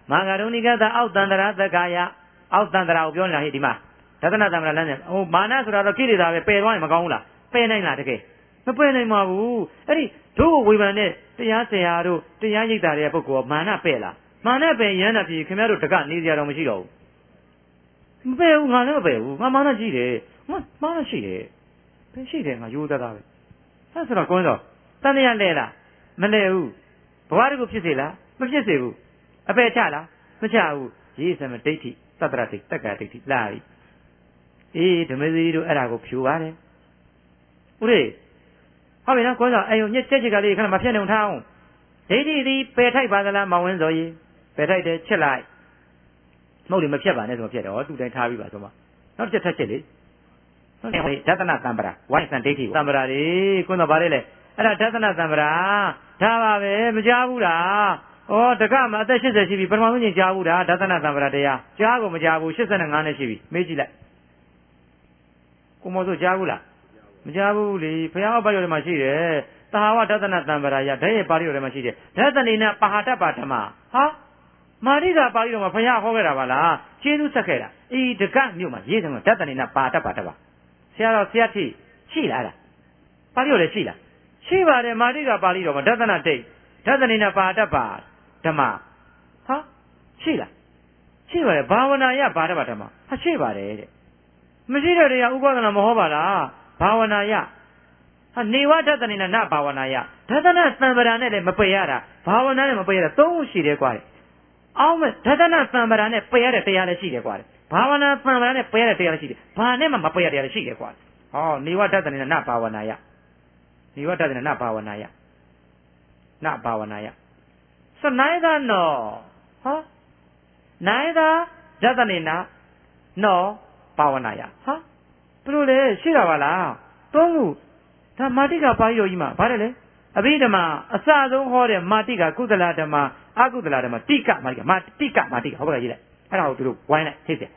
မာဂရုဏိကသအောက်တန္တရာသက္ကာယအောက်တန္တရာကိုပြောနေတာဟဲ့ဒီမှာဒသနတမ္မရာလမ်းနဲ့ဟိုမာနဆိုတာတော့ကိလေသာပဲပယ်သွားရင်မကောင်းဘူးလားပယ်နိုင်လားတကယ်မပယ်နိုင်ပါဘူးအဲ့ဒီတို့ဝေဘာနဲ့တရားဆရာတို့တရားရိပ်တာတဲ့ပုဂ္ဂိုလ်မာနပယ်လားမာနပယ်ရမ်းတာပြည်ခင်ဗျားတို့တကနေစရာတော့မရှိတော့ဘူးမပယ်ဘူးငါလည်းမပယ်ဘူးငါမာနကြည့်တယ်ငါမာနရှိတယ်ဘယ်ရှိတယ်ငါရိုးသားသားပဲအဲ့ဆိုတော့ကိုင်းတော့တန်တရားလဲလားမလဲဘူးဘဝတကူဖြစ်စေလားမဖြစ်စေဘူးအပယ်ချလားမချဘူးရေးစမဒိဋ္ဌိသတ္တရဒိဋ္ဌိတက္ကဒိဋ္ဌိလာပြီအေးဓမ္မစည်းတို့အဲ့ဒါကိုဖြူပါတယ်ဥရေဟုတ်ပြီနော်ကိုင်းတော့အဲ့ယုံညက်ချက်ချက်ကလေးခဏမဖြစ်နေအောင်ထားအောင်ဒိဋ္ဌိဒီပယ်ထိုက်ပါသလားမောင်ဝင်းစောကြီးပယ်ထိုက်တယ်ချက်လိုက်မဟုတ်လေမဖြတ်ပါနဲ့ဆိုမဖြတ်တော့သူတိုင်းထားပြီးပါဆိုမှနောက်တစ်ချက်ထက်ချက်လေဟုတ်တယ်ဒသနတံပရာဝိုင်းစံဒိဋ္ဌိတံပရာလေကိုင်းတော့ဗါလေလေအဲ့ဒါဒသနတံပရာဒါပါပဲမကြားဘူးလားဩတက္ကမအသက်၈၀ရှိပြီပထမဆုံးချိန်ကြားဘူးလားဒသနတံပရာတရားကြားကိုမကြားဘူး၈၅နဲ့ရှိပြီမေးကြည့်လိုက်ကိုမောဆိုကြားဘူးလားမကြားဘူးလေဘုရားအပ္ပယောထဲမှာရှိတယ်သဟာဝဒသနတံပရာယဓာတ်ရဲ့ပါဠိတော်ထဲမှာရှိတယ်ဒသနေနပဟာတပါဓမ္မဟာမာရိကပါဠိတော်မှာဘုရားဟောခဲ့တာပါလားကျေးဇူးဆက်ခဲ့တာဤတက္ကမြို့မှာရေးတယ်မှာဒသနေနပါတပါတပါဆရာတော်ဆရာတိရှိလားလားပါဠိတော်လည်းရှိလားရှိပါတယ်မာရိကပါဠိတော်မှာဒသနတိတ်ဒသနေနပါတပါဓမ္မဟာရှိလားရှိပါတယ်ဘာဝနာယဘာတပါဓမ္မဟာရှိပါတယ်တဲ့မရှိတဲ့တရားဥပဒနာမဟောပါလားဘာဝနာယဟာနေဝဒသနေနနဘာဝနာယဒသနသံဗရာနဲ့လည်းမပယ်ရတာဘာဝနာနဲ့မပယ်ရတာသုံးခုရှိတယ်ကွာအောင်းမဲ့ဒသနသံဗရာနဲ့ပယ်ရတဲ့တရားလည်းရှိတယ်ကွာဘာဝနာသံဗရာနဲ့ပယ်ရတဲ့တရားလည်းရှိတယ်ဘာနဲ့မှမပယ်ရတဲ့တရားလည်းရှိတယ်ကွာဟောနေဝဒသနေနနဘာဝနာယနေဝဒသနေနဘာဝနာယနဘာဝနာယစနိုင်သာနောဟောနိုင်သာဒသနေနနောဘာဝနာယဟာဘယ်လိုလဲရှိတာပါလားသုံးခုဒါမာတိကပါဠိတော်ကြီးမှာဗါတယ်လေအဘိဓမ္မာအစဆုံးဟောတဲ့မာတိကကုသလဓမ္မအကုသလဓမ္မတိကမာတိကမာတိကမာတိကဟောပါရေးလိုက်အဲ့ဒါကိုသူတို့ဝိုင်းလိုက်ဟိတ်တယ်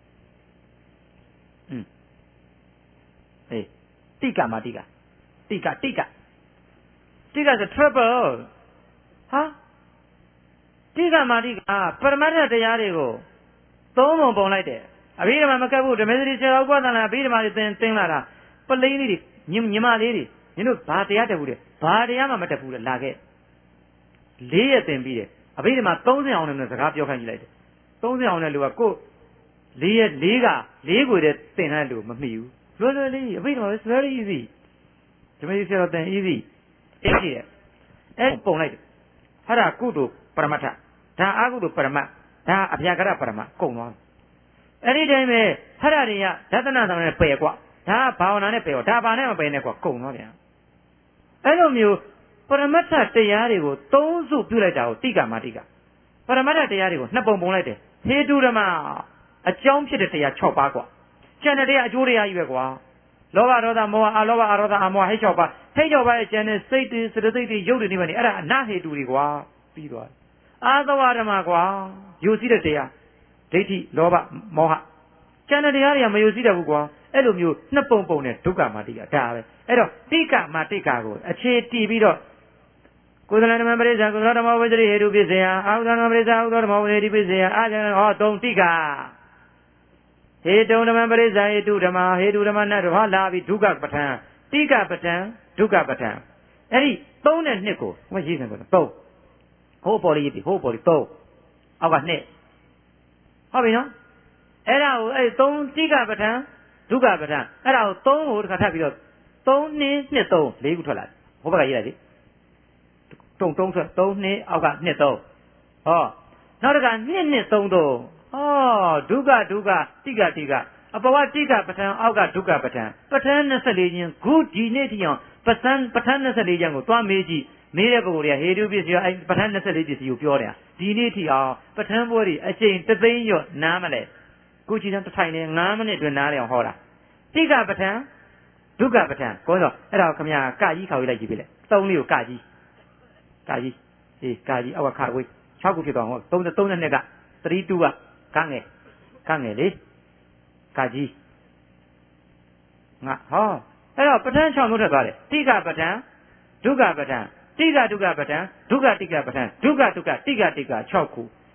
อืมအေးတိကမာတိကတိကတိကတိကဆို triple ဟာတိကမာတိကပရမတ္ထတရားတွေကိုသုံးပုံပုံလိုက်တယ်အဘိဓမ္မာမကပ်ဘူးဓမ္မစရိစေဥပဒနာအဘိဓမ္မာတွေသင်သင်လာတာပလိန်းလေးတွေညညီမလေးတွေညတို့ဘာတရားတက်ဘူးတဲ့ဘာတရားမှမတက်ဘူးလေလာခဲ့လေးရက်သင်ပြီးတယ်အဘိဓမ္မာသုံးဆအောင်နဲ့စကားပြောခိုင်းကြည့်လိုက်တယ်သုံးဆအောင်တဲ့လူကကိုလေးရက်လေးကလေးကိုတည်းသင်တဲ့လူမမှီဘူးလွယ်လွယ်လေးအဘိဓမ္မာ is very easy ဓမ္မစရိစေတော့သင် easy အေးကြည့်တယ်အဲ့ပုံလိုက်တယ်ဟာဒါကုသိုလ်ပရမတ္ထဒါအကုသိုလ်ပရမတ်ဒါအဗျာကရပရမတ်ကုန်သွားအဲ့ဒီတိုင်းပဲဟာဒါတွေကဒသနသံနဲ့ပယ်ကွာဒါဘာဝနာနဲ့ပယ်ရောဒါဘာနဲ့မပယ်နဲ့ကွာကုန်တော့ဗျာအဲ့လိုမျိုးပရမတ္ထတရားတွေကိုသုံးစုပြုလိုက်တာကိုတိကမာတိကပရမတ္ထတရားတွေကိုနှစ်ပုံပုံလိုက်တယ်ဟေတုဓမ္မအကြောင်းဖြစ်တဲ့တရား၆ပါးကွာကျန်တဲ့တရားအကျိုးတရားကြီးပဲကွာလောဘဒေါသမောဟအလောဘအရောသအမောဟဟိတ်၆ပါးဟိတ်၆ပါးရဲ့ကျန်တဲ့စိတ်တွေစရစိတ်တွေရုပ်တွေနေပါနေအဲ့ဒါအနဟေတုတွေကွာပြီးသွားအာသဝဓမ္မကွာယူစည်းတဲ့တရားဒိဋ္ဌိလောဘမောဟကျန်တဲ့တရားတွေကမယူစည်းတတ်ဘူးကွာအဲ့လိုမျိုးနှစ်ပုံပုံနဲ့ဒုက္ခမာတိကဒါပဲအဲ့တော့တိကမာတိကကိုအခြေတည်ပြီးတော့ကုသလဓမ္မပရိစ္ဆာကုသလဓမ္မဝိဇ္ဇရိဟေတုပစ္စယအာဟုသဓမ္မပရိစ္ဆာအာဟုသဓမ္မဝိဇ္ဇရိပစ္စယအာဇံဟောသုံးတိကဟေတုဓမ္မပရိစ္ဆာဟေတုဓမ္မဟေတုဓမ္မနဲ့တော့လာပြီးဒုက္ခပဋ္ဌာန်တိကပဋ္ဌာန်ဒုက္ခပဋ္ဌာန်အဲ့ဒီသုံးနဲ့နှစ်ကိုဟိုရေးစံဆိုတော့သုံးဟိုပေါ်လေးရေးပြီးဟိုပေါ်လေးသုံးအောက်ကနှစ်ဟုတ်ပြီနော်အဲ့ဒါကိုအဲ့သုံးတိကပဋ္ဌာန်ဒုက္ခပဋ္ဌာန်အဲ့ဒါကိုသုံးကိုတစ်ခါထပ်ပြီးတော့သုံးနှစ်နှစ်သုံးလေးခုထွက်လာဟိုဘက်ကရေးလိုက်လေတုံတုံးထွက်သုံးနှစ်အောက်ကနှစ်သုံးဟောနောက်တစ်ခါနှစ်နှစ်သုံးသုံးဟောဒုက္ခဒုက္ခတိကတိကအပဝတိကပဋ္ဌာန်အောက်ကဒုက္ခပဋ္ဌာန်ပဋ္ဌာန်၂၄ခြင်းခုဒီနေ့ထိအောင်ပဋ္ဌာန်ပဋ္ဌာန်၂၄ခြင်းကိုသွားမေးကြည့်မေးတဲ့ပုဂ္ဂိုလ်တွေကဟေတုပစ္စည်းအဲ့ပဋ္ဌာန်၂၄ပစ္စည်းကိုပြောတယ်ဒီနေ့ထိအောင်ပဋ္ဌာန်ပွဲတွေအချိန်တသိန်းရော့နားမလဲကိုကြည့်တဲ့တစ်ထိုင်နဲ့၅မိနစ်တွင်နားရအောင်ဟောတာတိကပဋ္ဌာန်ဒုက္ခပဋ္ဌာန်ကိုတော့အဲ့ဒါကိုခင်ဗျာကကြီးခေါ်လိုက်ကြည့်ပြီလေသုံးလေးကိုကကြီးကကြီးအေးကကြီးအောက်ကခဝေး၆ခုဖြစ်သွားဟောသုံးသုံးနဲ့ကသရီတူကကငယ်ကငယ်လေကကြီးငါဟောအဲ့တော့ပဋ္ဌာန်၆မျိုးထပ်သွားတယ်တိကပဋ္ဌာန်ဒုက္ခပဋ္ဌာန်တိကဒုက္ခပဋ္ဌာန်ဒုက္ခတိကပဋ္ဌာန်ဒုက္ခဒုက္ခတိကတိက၆ခု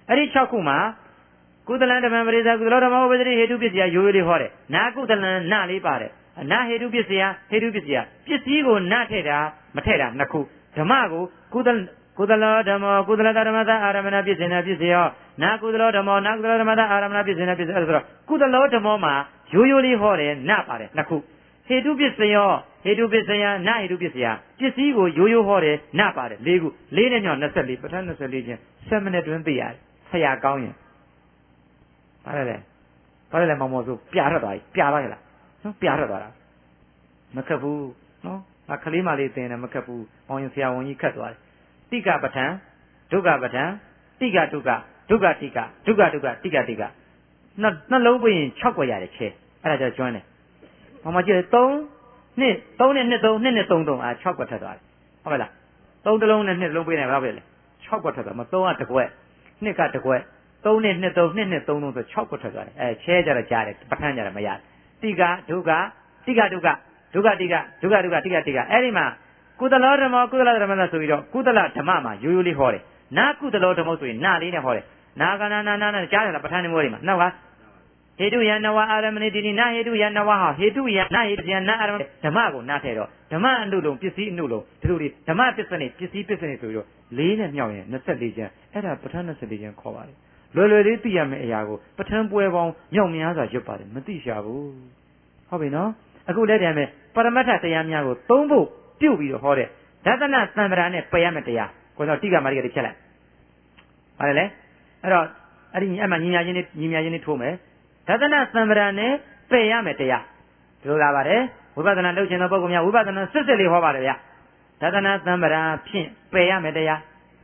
အဲ့ဒီ၆ခုမှာကုသလံဓမ္မပရိသကုသလောဓမ္မဥပဒတိဟေတုပစ္စယရိုးရိုးလေးဟောတယ်နာကုသလံနလေးပါတယ်နာဟေတုပစ္စယဟေတုပစ္စယပစ္စည်းကိုနထည့်တာမထည့်တာနှစ်ခုဓမ္မကိုကုသကုသလောဓမ္မကုသလဓမ္မသာအာရမဏပစ္စေနပစ္စယောနာကုသလောဓမ္မနာကုသလောဓမ္မသာအာရမဏပစ္စေနပစ္စယောဆိုတော့ကုသလောဓမ္မမှာရိုးရိုးလေးဟောတယ်နပါတယ်နှစ်ခုဟေတုပစ္စယောဟေတုပစ္စယနာဟေတုပစ္စယပစ္စည်းကိုရိုးရိုးဟောတယ်နပါတယ်လေးခုလေးနဲ့ညောနှစ်ဆယ့်လေးပဋ္ဌာန်းနှစ်ဆယ့်လေးချင်းဆယ်မိနစ်တွင်းသိရတယ်ဆရာကောင်းရင်ဘာလဲလဲဘာလဲလဲမောင်မောဆိုပြရသွားပြီပြပါ့လားနော်ပြရသွားတာမခက်ဘူးနော်အခလေးမလေးသင်တယ်မခက်ဘူးမောင်ရင်ဆရာဝန်ကြီးခက်သွားတယ်တိကပဋ္ဌာန်းဒုက္ခပဋ္ဌာန်းတိကဒုက္ခဒုက္ခတိကဒုက္ခဒုက္ခတိကတိကနှစ်နှလုံးပြင်၆ွက်ရတယ်ချဲအဲ့ဒါကြောကျွမ်းတယ်မောင်မကြည့်၃နှစ်၃နဲ့နှစ်၃နှစ်နဲ့၃၃အာ၆ွက်ထက်သွားတယ်ဟုတ်ကဲ့လား၃တလုံးနဲ့နှစ်လုံးပြင်တယ်ဘာဖြစ်လဲ၆ွက်ထက်သွားမ၃ကတစ်ွက်နှစ်ကတစ်ွက်သုံးနဲ့နှစ်သုံးနှစ်နဲ့သုံးသုံးဆို၆ွက်ထွက်သွားတယ်အဲချဲကြတော့ကြားတယ်ပဋ္ဌာန်းကြတော့မရတိကဒုက္ခတိကဒုက္ခဒုက္ခတိကဒုက္ခဒုက္ခတိကတိကအဲ့ဒီမှာကုသလောဓမ္မကုသလဓမ္မဆိုပြီးတော့ကုသလဓမ္မမှာရိုးရိုးလေးဟောတယ်နာကုသလောဓမ္မဆိုရင်နာလေးနဲ့ဟောတယ်နာကနာနာနာနဲ့ကြားတယ်လားပဋ္ဌာန်းမျိုးတွေမှာနောက်ကဟေတုယနဝအာရမဏိတိနိနာဟေတုယနဝဟာဟေတုယနာဟေတုယနာအာရမဏိဓမ္မကိုနားထဲတော့ဓမ္မအနုလုံးပစ္စည်းအနုလုံးဒီလိုတွေဓမ္မပစ္စည်းပစ္စည်းပစ္စည်းဆိုပြီးတော့လေးနဲ့မြောက်ရင်နှစ်၄ကျမ်းအဲ့ဒါပဋ္ဌာန်းနှစ်၄ကျမ်းခေါ်ပါတယ်လွယ်လွယ်လေးသိရမယ့်အရာကိုပဋ္ဌာန်းပွဲပေါင်းမြောက်များစွာရွတ်ပါတယ်မသိရှာဘူးဟုတ်ပြီနော်အခုလည်းတည်းမဲ့ပရမတ္ထတရားများကိုသုံးဖို့ပြုတ်ပြီးတော့ဟောတဲ့ဒသနသံဗရာနဲ့ပယ်ရမယ့်တရားကိုတော့တိကမာရိကတွေဖြတ်လိုက်ပါလေလေအဲ့တော့အဲ့ဒီအမှညီညာချင်းနဲ့ညီညာချင်းနဲ့ထိုးမယ်ဒသနသံဗရာနဲ့ပယ်ရမယ့်တရားဒီလိုလာပါတယ်ဝိပဿနာလုပ်ခြင်းသောပုဂ္ဂိုလ်များဝိပဿနာစစ်စစ်လေးဟောပါတယ်ဗျဒသနသံဗရာဖြင့်ပယ်ရမယ့်တရား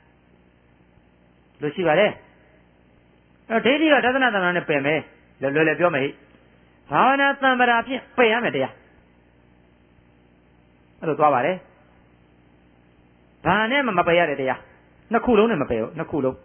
လို့ရှိပါတယ်အဲ့ဒိဋ္ဌိကဒသနာသံဃာနဲ့ပယ်မယ်လွယ်လွယ်လေးပြောမယ်ဟိဘာဝနာသံဗရာဖြင့်ပယ်ရမယ်တရားအဲ့လိုသွားပါတယ်ဘာနဲ့မှမပယ်ရတဲ့တရားနှစ်ခုလုံးနဲ့မပယ်ဘူးနှစ်ခုလုံး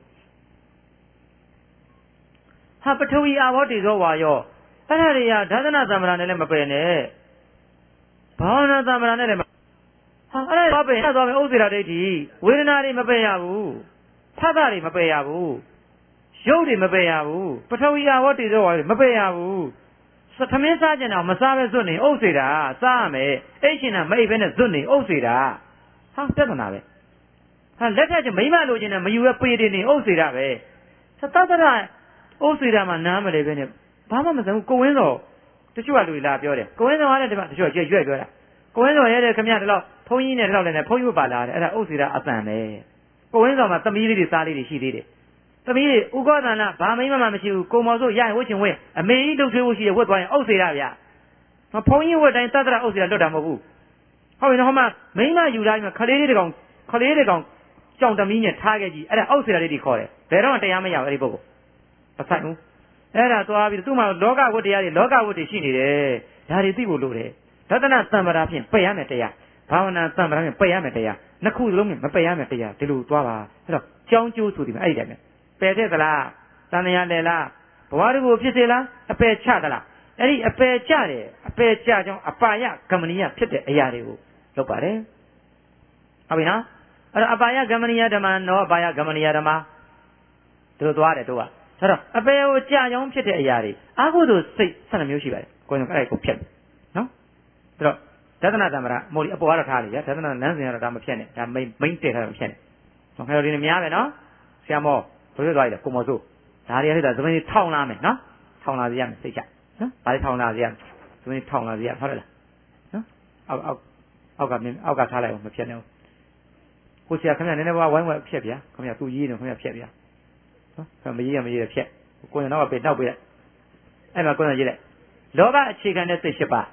ဟာပထဝီအာဘောတိသောဝါယောအဲ့ဒါတွေကဒသနာသံဗရာနဲ့လည်းမပယ်နဲ့ဘာဝနာသံဗရာနဲ့လည်းဟာအဲ့ဒါသွားပယ်သွားမယ်ဥစ္စေရာဒိဋ္ဌိဝေဒနာတွေမပယ်ရဘူးဖတ်တာတွေမပယ်ရဘူးရုပ်တွေမပယ်ရဘူးပထဝီအာဘောတိသောဝါယောမပယ်ရဘူးသမင်းစားကြအောင်မစားပဲဇွတ်နေအုပ်စေတာစားရမယ်အိတ်ရှင်တာမအိတ်ပဲနဲ့ဇွတ်နေအုပ်စေတာဟာပြဿနာပဲဟာလက်ထက်ကျမိမလိုချင်တယ်မယူရပေတယ်နေအုပ်စေတာပဲသတ္တရအုပ်စေတာမှနားမလဲပဲနဲ့ဘာမှမစမ်းဘူးကိုဝင်းစောတချို့ကလူလာပြောတယ်ကိုဝင်းစောကလည်းဒီမှာတချို့ရွက်ရွက်ပြောတာကိုဝင်းစောရဲတဲ့ခမရတလောက်ဘုန်းကြီးနဲ့တလောက်လည်းနဲ့ဘုန်းကြီးပါလာတယ်အဲ့ဒါအုပ်စေတာအတန်ပဲကိုဝင်းစောမှာသမီးလေးတွေစားလေးတွေရှိသေးတယ်သမီးလေးဥက္ကဋ္ဌနာဘာမိမမှမရှိဘူးကိုမော်ဆိုရရင်ဝှက်ချင်ဝှက်အမေကြီးလှုပ်ထွေးဖို့ရှိရဝှက်သွားရင်အုပ်စေတာဗျာမဘုန်းကြီးဝှက်တိုင်းသတ္တရအုပ်စေတာလွတ်တာမဟုတ်ဘူးဟုတ်ပြီနော်ဟိုမှာမိမယူတိုင်းမှာခလေးလေးတကောင်ခလေးလေးကောင်ကြောင်သမီးနဲ့ထားခဲ့ကြည့်အဲ့ဒါအုပ်စေတာလေးတွေခေါ်တယ်ဘယ်တော့မှတရားမရဘူးအဲ့ဒီပုဂ္ဂိုလ်မဆိုင်ဘူးအဲ့ဒါသွားပြီးသူ့မှာလောကဝတ္တရားတွေလောကဝတ္တွေရှိနေတယ်ဒါတွေသိဖို့လိုတယ်ဒသနသံဗရာဖြင့်ပယ်ရမယ်တရားဘာဝနာသံဗရာဖြင့်ပယ်ရမယ်တရားနှစ်ခုလုံးမပယ်ရမယ်တရားဒီလိုသွားပါအဲ့တော့ကြောင်းကျိုးဆိုဒီမှာအဲ့ဒီတိုင်းပဲပယ်တဲ့သလားတန်တရားလေလားဘဝတကူဖြစ်စေလားအပယ်ချသလားအဲ့ဒီအပယ်ချတယ်အပယ်ချကြောင်းအပါယဂမနိယဖြစ်တဲ့အရာတွေကိုလုပ်ပါတယ်ဟုတ်ပြီနော်အဲ့တော့အပါယဂမနိယဓမ္မနောအပါယဂမနိယဓမ္မဒီလိုသွားတယ်တို့ကအဲ့တော့အပယ်ကိုကြကြောင်းဖြစ်တဲ့အရာတွေအာဟုသို့စိတ်ဆန္ဒမျိုးရှိပါတယ်ကိုယ်ကအဲ့ဒါကိုဖြတ်နော်အဲ့တော့ဒသနသံဗရာမို့ဒီအပေါ်ကတော့ထားလိုက်ရဒသနလမ်းစဉ်ကတော့ဒါမဖြတ်နဲ့ဒါမိန်မိန်တက်ထားတာမဖြတ်နဲ့ဟောဒီနေများပဲနော်ဆရာမောဘယ်လိုသွားရလဲကိုမော်စိုးဒါတွေအဲ့ဒါသမင်းထောင်လာမယ်နော်ထောင်လာစီရမယ်စိတ်ချနော်ဘာတွေထောင်လာစီရသမင်းထောင်လာစီရဟုတ်တယ်လားနော်အောက်အောက်အောက်ကမင်းအောက်ကထားလိုက်အောင်မဖြတ်နဲ့ကိုဆရာခင်ဗျာနည်းနည်းပါဝိုင်းဝဲဖြတ်ဗျာခင်ဗျာသူရေးနေခင်ဗျာဖြတ်ဗျာနော်မရေးရမရေးရဖြတ်ကိုယ်တော့ပဲတောက်ပေးလိုက်အဲ့မှာကိုယ်ကရေးလိုက်လောဘအခြေခံတဲ့စိတ်၈ပါး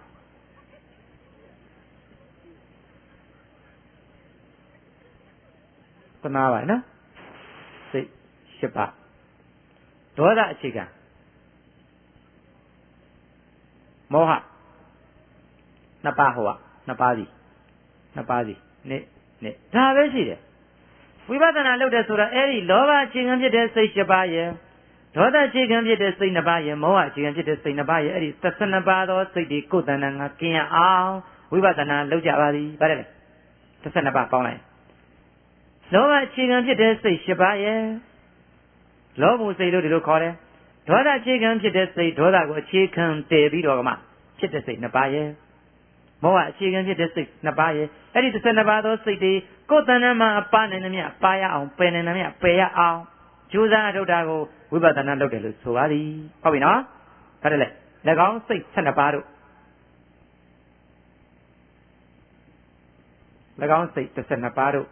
သနာပါနော်စိတ်၈ပါးဒေါသအခြေခံမောဟနှစ်ပါးဟောနှစ်ပါးစီနှစ်ပါးစီနေ့နေ့ဒါပဲရှိတယ်ဝိပဿနာလုပ်တယ်ဆိုတော့အဲ့ဒီလောဘအခြေခံဖြစ်တဲ့စိတ်၈ပါးရဲ့ဒေါသအခြေခံဖြစ်တဲ့စိတ်၂ပါးရဲ့မောဟအခြေခံဖြစ်တဲ့စိတ်၂ပါးရဲ့အဲ့ဒီ၁၂ပါးသောစိတ်တွေကိုယ်တဏ္ဍာငါกินရအောင်ဝိပဿနာလုပ်ကြပါသည်ဗါတယ်လေ၁၂ပါးပေါင်းလိုက်လောဘအခြေခံဖြစ်တဲ့စိတ်၈ပါးရဲ့လောဘစိတ်လို့ဒီလိုခေါ်တယ်ဒေါသအခြေခံဖြစ်တဲ့စိတ်ဒေါသကိုအခြေခံတည်ပြီးတော့မှဖြစ်တဲ့စိတ်နှစ်ပါးရဲ့မောဟအခြေခံဖြစ်တဲ့စိတ်နှစ်ပါးရဲ့အဲ့ဒီတစ်ဆက်နှစ်ပါးသောစိတ်တွေကိုယ်တဏ္ဍာမှာအပါနိုင်နှမြပါရအောင်ပယ်နိုင်နှမြပယ်ရအောင်ကြိုးစားထုတ်တာကိုဝိပဿနာလုပ်တယ်လို့ဆိုပါသည်ဟုတ်ပြီနော်ဒါတည်းလေ၎င်းစိတ်ဆက်နှစ်ပါးတို့၎င်းစိတ်တစ်ဆက်နှစ်ပါးတို့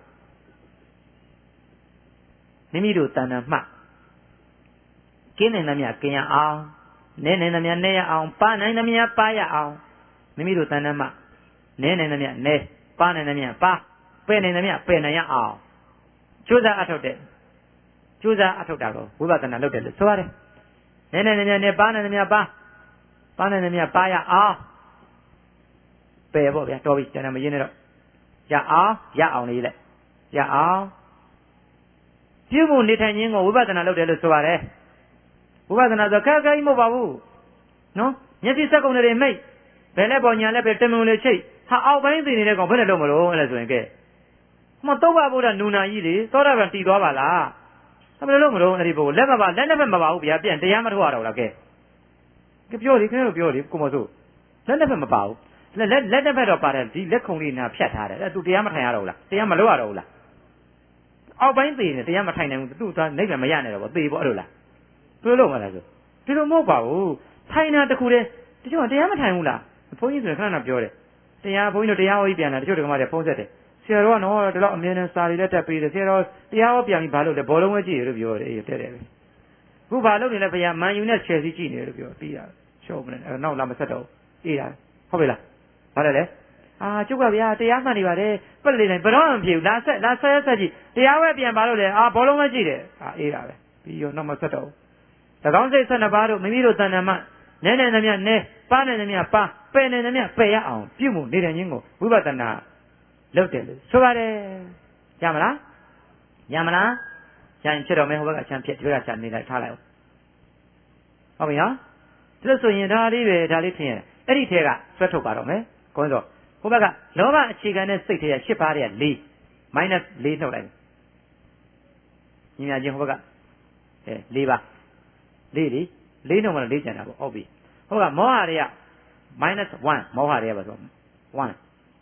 မိမိတို့တဏ္ဍာမှကင်းနိုင်နှမြကင်းရအောင်နဲနိုင်နှမြနဲရအောင်ပါနိုင်နှမြပါရအောင်မိမိတို့တဏ္ဍာမှနဲနိုင်နှမြနဲပါနိုင်နှမြပါပယ်နိုင်နှမြပယ်နိုင်ရအောင်ကြိုးစားအထောက်တဲ့ကြိုးစားအထောက်တာကိုဝိပဿနာလုပ်တယ်လို့ဆိုရတယ်နဲနိုင်နှမြနဲပါနိုင်နှမြပါပါနိုင်နှမြပါရအောင်ပယ်ပေါ့ဗျာတော်ပြီကျန်တယ်မရင်းနဲ့တော့ရအောင်ရအောင်လေးလက်ရအောင်ပြုမှုနေထိုင်ခြင်းကိုဝိပဿနာလုပ်တယ်လို့ဆိုရတယ်ဝိပဿနာဆိုခက်ခဲကြီးမဟုတ်ပါဘူးနော်မျက်စိစက်ကုန်တွေမိတ်ဘယ်နဲ့ပေါ်ညာလဲပဲတမုံလေးချိတ်ဟာအောက်ပိုင်းသိနေတဲ့ကောင်ဘယ်နဲ့လုပ်မလို့အဲ့ဒါဆိုရင်ကဲမတော့ပါဘူးလားနူနာကြီးလေသောတာပန်တည်သွားပါလားဘယ်လိုလုပ်မလို့အဲ့ဒီဘုလက်မပါလက်နဲ့ပဲမပါဘူးဗျာပြန်တရားမထုတ်ရတော့လားကဲကပြောလေခင်ဗျားတို့ပြောလေကိုမစိုးလက်နဲ့ပဲမပါဘူးလက်လက်လက်နဲ့ပဲတော့ပါတယ်ဒီလက်ခုံလေးနာဖြတ်ထားတယ်အဲ့သူတရားမထိုင်ရတော့ဘူးလားတရားမလုပ်ရတော့ဘူးလားအောက်ပိုင်းသိနေတရားမထိုင်နိုင်ဘူးသူ့သွားနှိပ်ပြန်မရနိုင်တော့ဘူးသေပေါ့အဲ့လိုလားဘယ်လိုလုပ်မလဲဆိုဒီလိုမဟုတ်ပါဘူးထိုင်တာတခုတည်းတချို့ကတရားမထိုင်ဘူးလားဘုန်းကြီးဆိုရင်ခဏခဏပြောတယ်တရားဘုန်းကြီးတို့တရားဟောကြီးပြန်လာတချို့ကမှလည်းဖုံးဆက်တယ်ဆရာတော်ကနော်ဒီလောက်အမြဲတမ်းစာရီလက်တက်ပေးတယ်ဆရာတော်တရားဟောပြန်ပြီးဘာလို့လဲဘောလုံးဝဲကြည့်ရလို့ပြောတယ်အေးတဲ့တယ်ပဲခုဘာလုပ်နေလဲဘုရားမန်ယူနဲ့ချယ်ဆီကြည့်နေတယ်လို့ပြောပြီးတာရှော့မလဲအဲ့နောက်လာမဆက်တော့အေးတာဟုတ်ပြီလားဘာလဲလဲအာကျုပ်ကဗျာတရားမှန်နေပါတယ်ပက်လေတိုင်းဘယ်တော့မှမဖြစ်ဘူးလာဆက်လာဆက်ဆက်ကြည့်တရားဝဲပြန်ဘာလို့လဲအာဘောလုံးဝဲကြည့်တယ်အာအေးတာပဲပြီးရောနောက်မဆက်တော့၎င်းစိတ်ဆက်နှစ်ပါးတို့မိမိတို့တဏ္ဍာမှာနဲနဲနှမြနဲပါနေနှမြပါပယ်နေနှမြပယ်ရအောင်ပြုမှုနေတဲ့ခြင်းကိုဝိပဿနာလုပ်တယ်လို့ဆိုပါတယ်ရမလားရမလားရရင်ဖြစ်တော်မယ်ဟိုဘက်ကချမ်းဖြစ်ဒီဘက်ကချမ်းနေလိုက်ထားလိုက်အောင်ဟုတ်ပြီနော်ဒါဆိုရင်ဒါလေးပဲဒါလေးထင်ရတယ်အဲ့ဒီထဲကဆွဲထုတ်ပါတော့မယ်ကိုင်းစောဟိုဘက်ကလောဘအခြေခံတဲ့စိတ်ထဲကရှစ်ပါးတဲ့၄ minus ၄နှုတ်လိုက်ညီမချင်းဟိုဘက်ကအဲ၄ပါးလေးလေးလေးနှုတ်မှလေးကျန်တာပေါ့ဟုတ်ပြီဟုတ်ကမောဟတွေက minus 1မောဟတွေကပါဆို1 5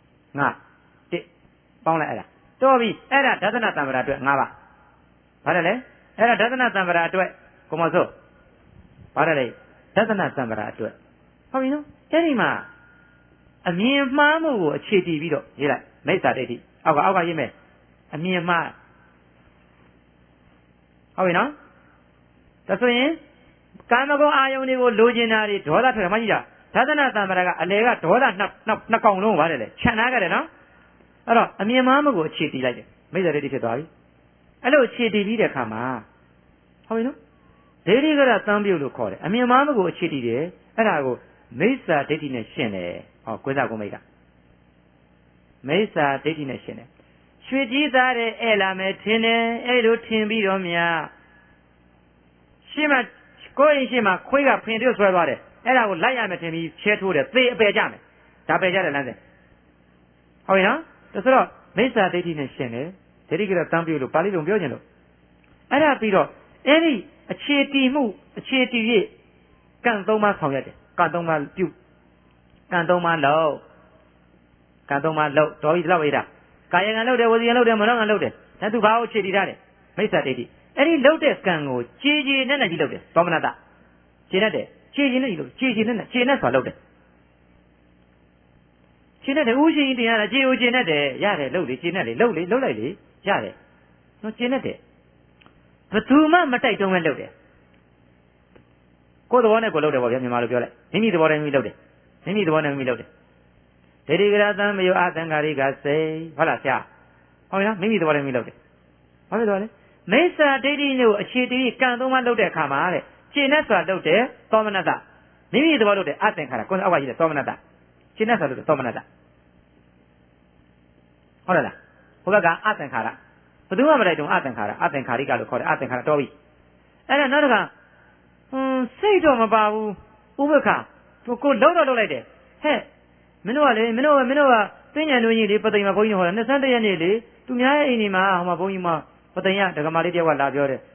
1ပေါင်းလိုက်အဲ့ဒါတော်ပြီအဲ့ဒါဒသနတံ္ဍရာအတွက်၅ပါးဘာလဲလဲအဲ့ဒါဒသနတံ္ဍရာအတွက်ကိုမစိုးဘာလဲလဲဒသနတံ္ဍရာအတွက်ဟုတ်ပြီနော်အဲ့ဒီမှာအမြင်မှားမှုကိုအခြေတည်ပြီးတော့ရေးလိုက်မိစ္ဆာဒိဋ္ဌိအောက်ကအောက်ကရေးမယ်အမြင်မှားဟုတ်ပြီနော်ဒါဆိုရင်ကာမဂုဏ်အာယုန်တွေကိုလိုချင်တာတွေဒေါသထွက်မှကြီးတာဒသနတံ္ဍရာကအလေကဒေါသနှစ်နှစ်ကောင်လုံးပါတယ်လေခြံထားကြတယ်နော်အဲ့တော့အမြင်မှားမှုကိုအခြေတည်လိုက်တယ်မိစ္ဆာဒိဋ္ဌိဖြစ်သွားပြီအဲ့လိုအခြေတည်ပြီးတဲ့အခါမှာဟုတ်ပြီနော်ဒိဋ္ဌိကရသံပြုတ်လို့ခေါ်တယ်အမြင်မှားမှုကိုအခြေတည်တယ်အဲ့ဒါကိုမိစ္ဆာဒိဋ္ဌိနဲ့ရှင်းတယ်ဟောကွင်းစားကုမိတ်ကမိစ္ဆာဒိဋ္ဌိနဲ့ရှင်းတယ်ရွှေကြီးသားတဲ့အဲ့လာမယ်ထင်တယ်အဲ့လိုထင်ပြီးတော့များရှင်းမကိုယ်ရင်ရှင်းမှာခွေးကဖင်ပြုတ်ဆွဲသွားတယ်အဲ့ဒါကိုလိုက်ရမယ်ထင်ပြီးချဲထိုးတယ်သေအပယ်ကြမယ်ဒါပယ်ကြတယ်လမ်းစဉ်ဟုတ်ပြီနော်ဒါဆိုတော့မိစ္ဆာဒိဋ္ဌိနဲ့ရှင်းတယ်ဒိဋ္ဌိကရတံပြုတ်လို့ပါဠိလိုပြောခြင်းလို့အဲ့ဒါပြီးတော့အဲ့ဒီအခြေတည်မှုအခြေတည်၍ကံသုံးပါးဆောင်ရတယ်ကံသုံးပါးပြုကံသုံးပါးလောက်ကံသုံးပါးလောက်တော်ပြီလောက်ရတာကာယကံလောက်တယ်ဝစီကံလောက်တယ်မနောကံလောက်တယ်ဒါသူဘာကိုအခြေတည်ထားတယ်မိစ္ဆာဒိဋ္ဌိအဲ့ဒီလောက်တဲ့ကံကိုခြေခြေနဲ့နဲ့ကြီးလောက်တယ်သောမနတခြေနဲ့တယ်ခြေခြေနဲ့ကြီးလောက်ခြေခြေနဲ့နဲ့ခြေနဲ့ဆိုလောက်တယ်ခြေနဲ့တယ်ဥရှင်တင်ရတာခြေဦးခြေနဲ့တယ်ရတယ်လောက်လေခြေနဲ့လေလောက်လေလောက်လိုက်လေရတယ်နော်ခြေနဲ့တယ်ဘသူမှမတိုက်တုံးပဲလောက်တယ်ကိုယ်သဘောနဲ့ကိုယ်လောက်တယ်ပေါ့ဗျာမြန်မာလိုပြောလိုက်မိမိသဘောနဲ့မိမိလောက်တယ်မိမိသဘောနဲ့မိမိလောက်တယ်ဒိဋ္ဌိကရသံမယောအသံဃာရိကစိတ်ဟုတ်လားဆရာဟုတ်ပြီနော်မိမိသဘောနဲ့မိမိလောက်တယ်ဘာဖြစ်သွားလဲမိစ္ဆာဒိဋ္ဌိကိုအခြေတည်ကံသုံးပါးလောက်တဲ့အခါမှာတဲ့ခြေနဲ့ဆိုလောက်တယ်သောမနတမိမိသဘောလောက်တယ်အသင်္ခါရကိုယ်အောက်ကရှိတယ်သောမနတခြေနဲ့ဆိုလောက်တယ်သောမနတဟုတ်လားဟိုဘက်ကအသင်္ခါရဘယ်သူမှမတိုက်တုံးအသင်္ခါရအသင်္ခါရိကလို့ခေါ်တယ်အသင်္ခါရတော်ပြီအဲ့ဒါနောက်တစ်ခါဟွန်းစိတ်တော့မပါဘူးဥပ္ပခကိုလုံးတော့လုံးလိုက်တယ်ဟဲ့မင်းတို့ကလေမင်းတို့ကမင်းတို့ကသိဉာဏ်တို့ကြီးလေပသိမ်မှာဘုန်းကြီးဟောတာနှစ်ဆန်းတရက်နေ့လေသူများရဲ့အိမ်ဒီမှာဟိုမှာဘုန်းကြီးမှာပသိမ်ရဒကမာလေးတယောက်ကလာပြောတယ်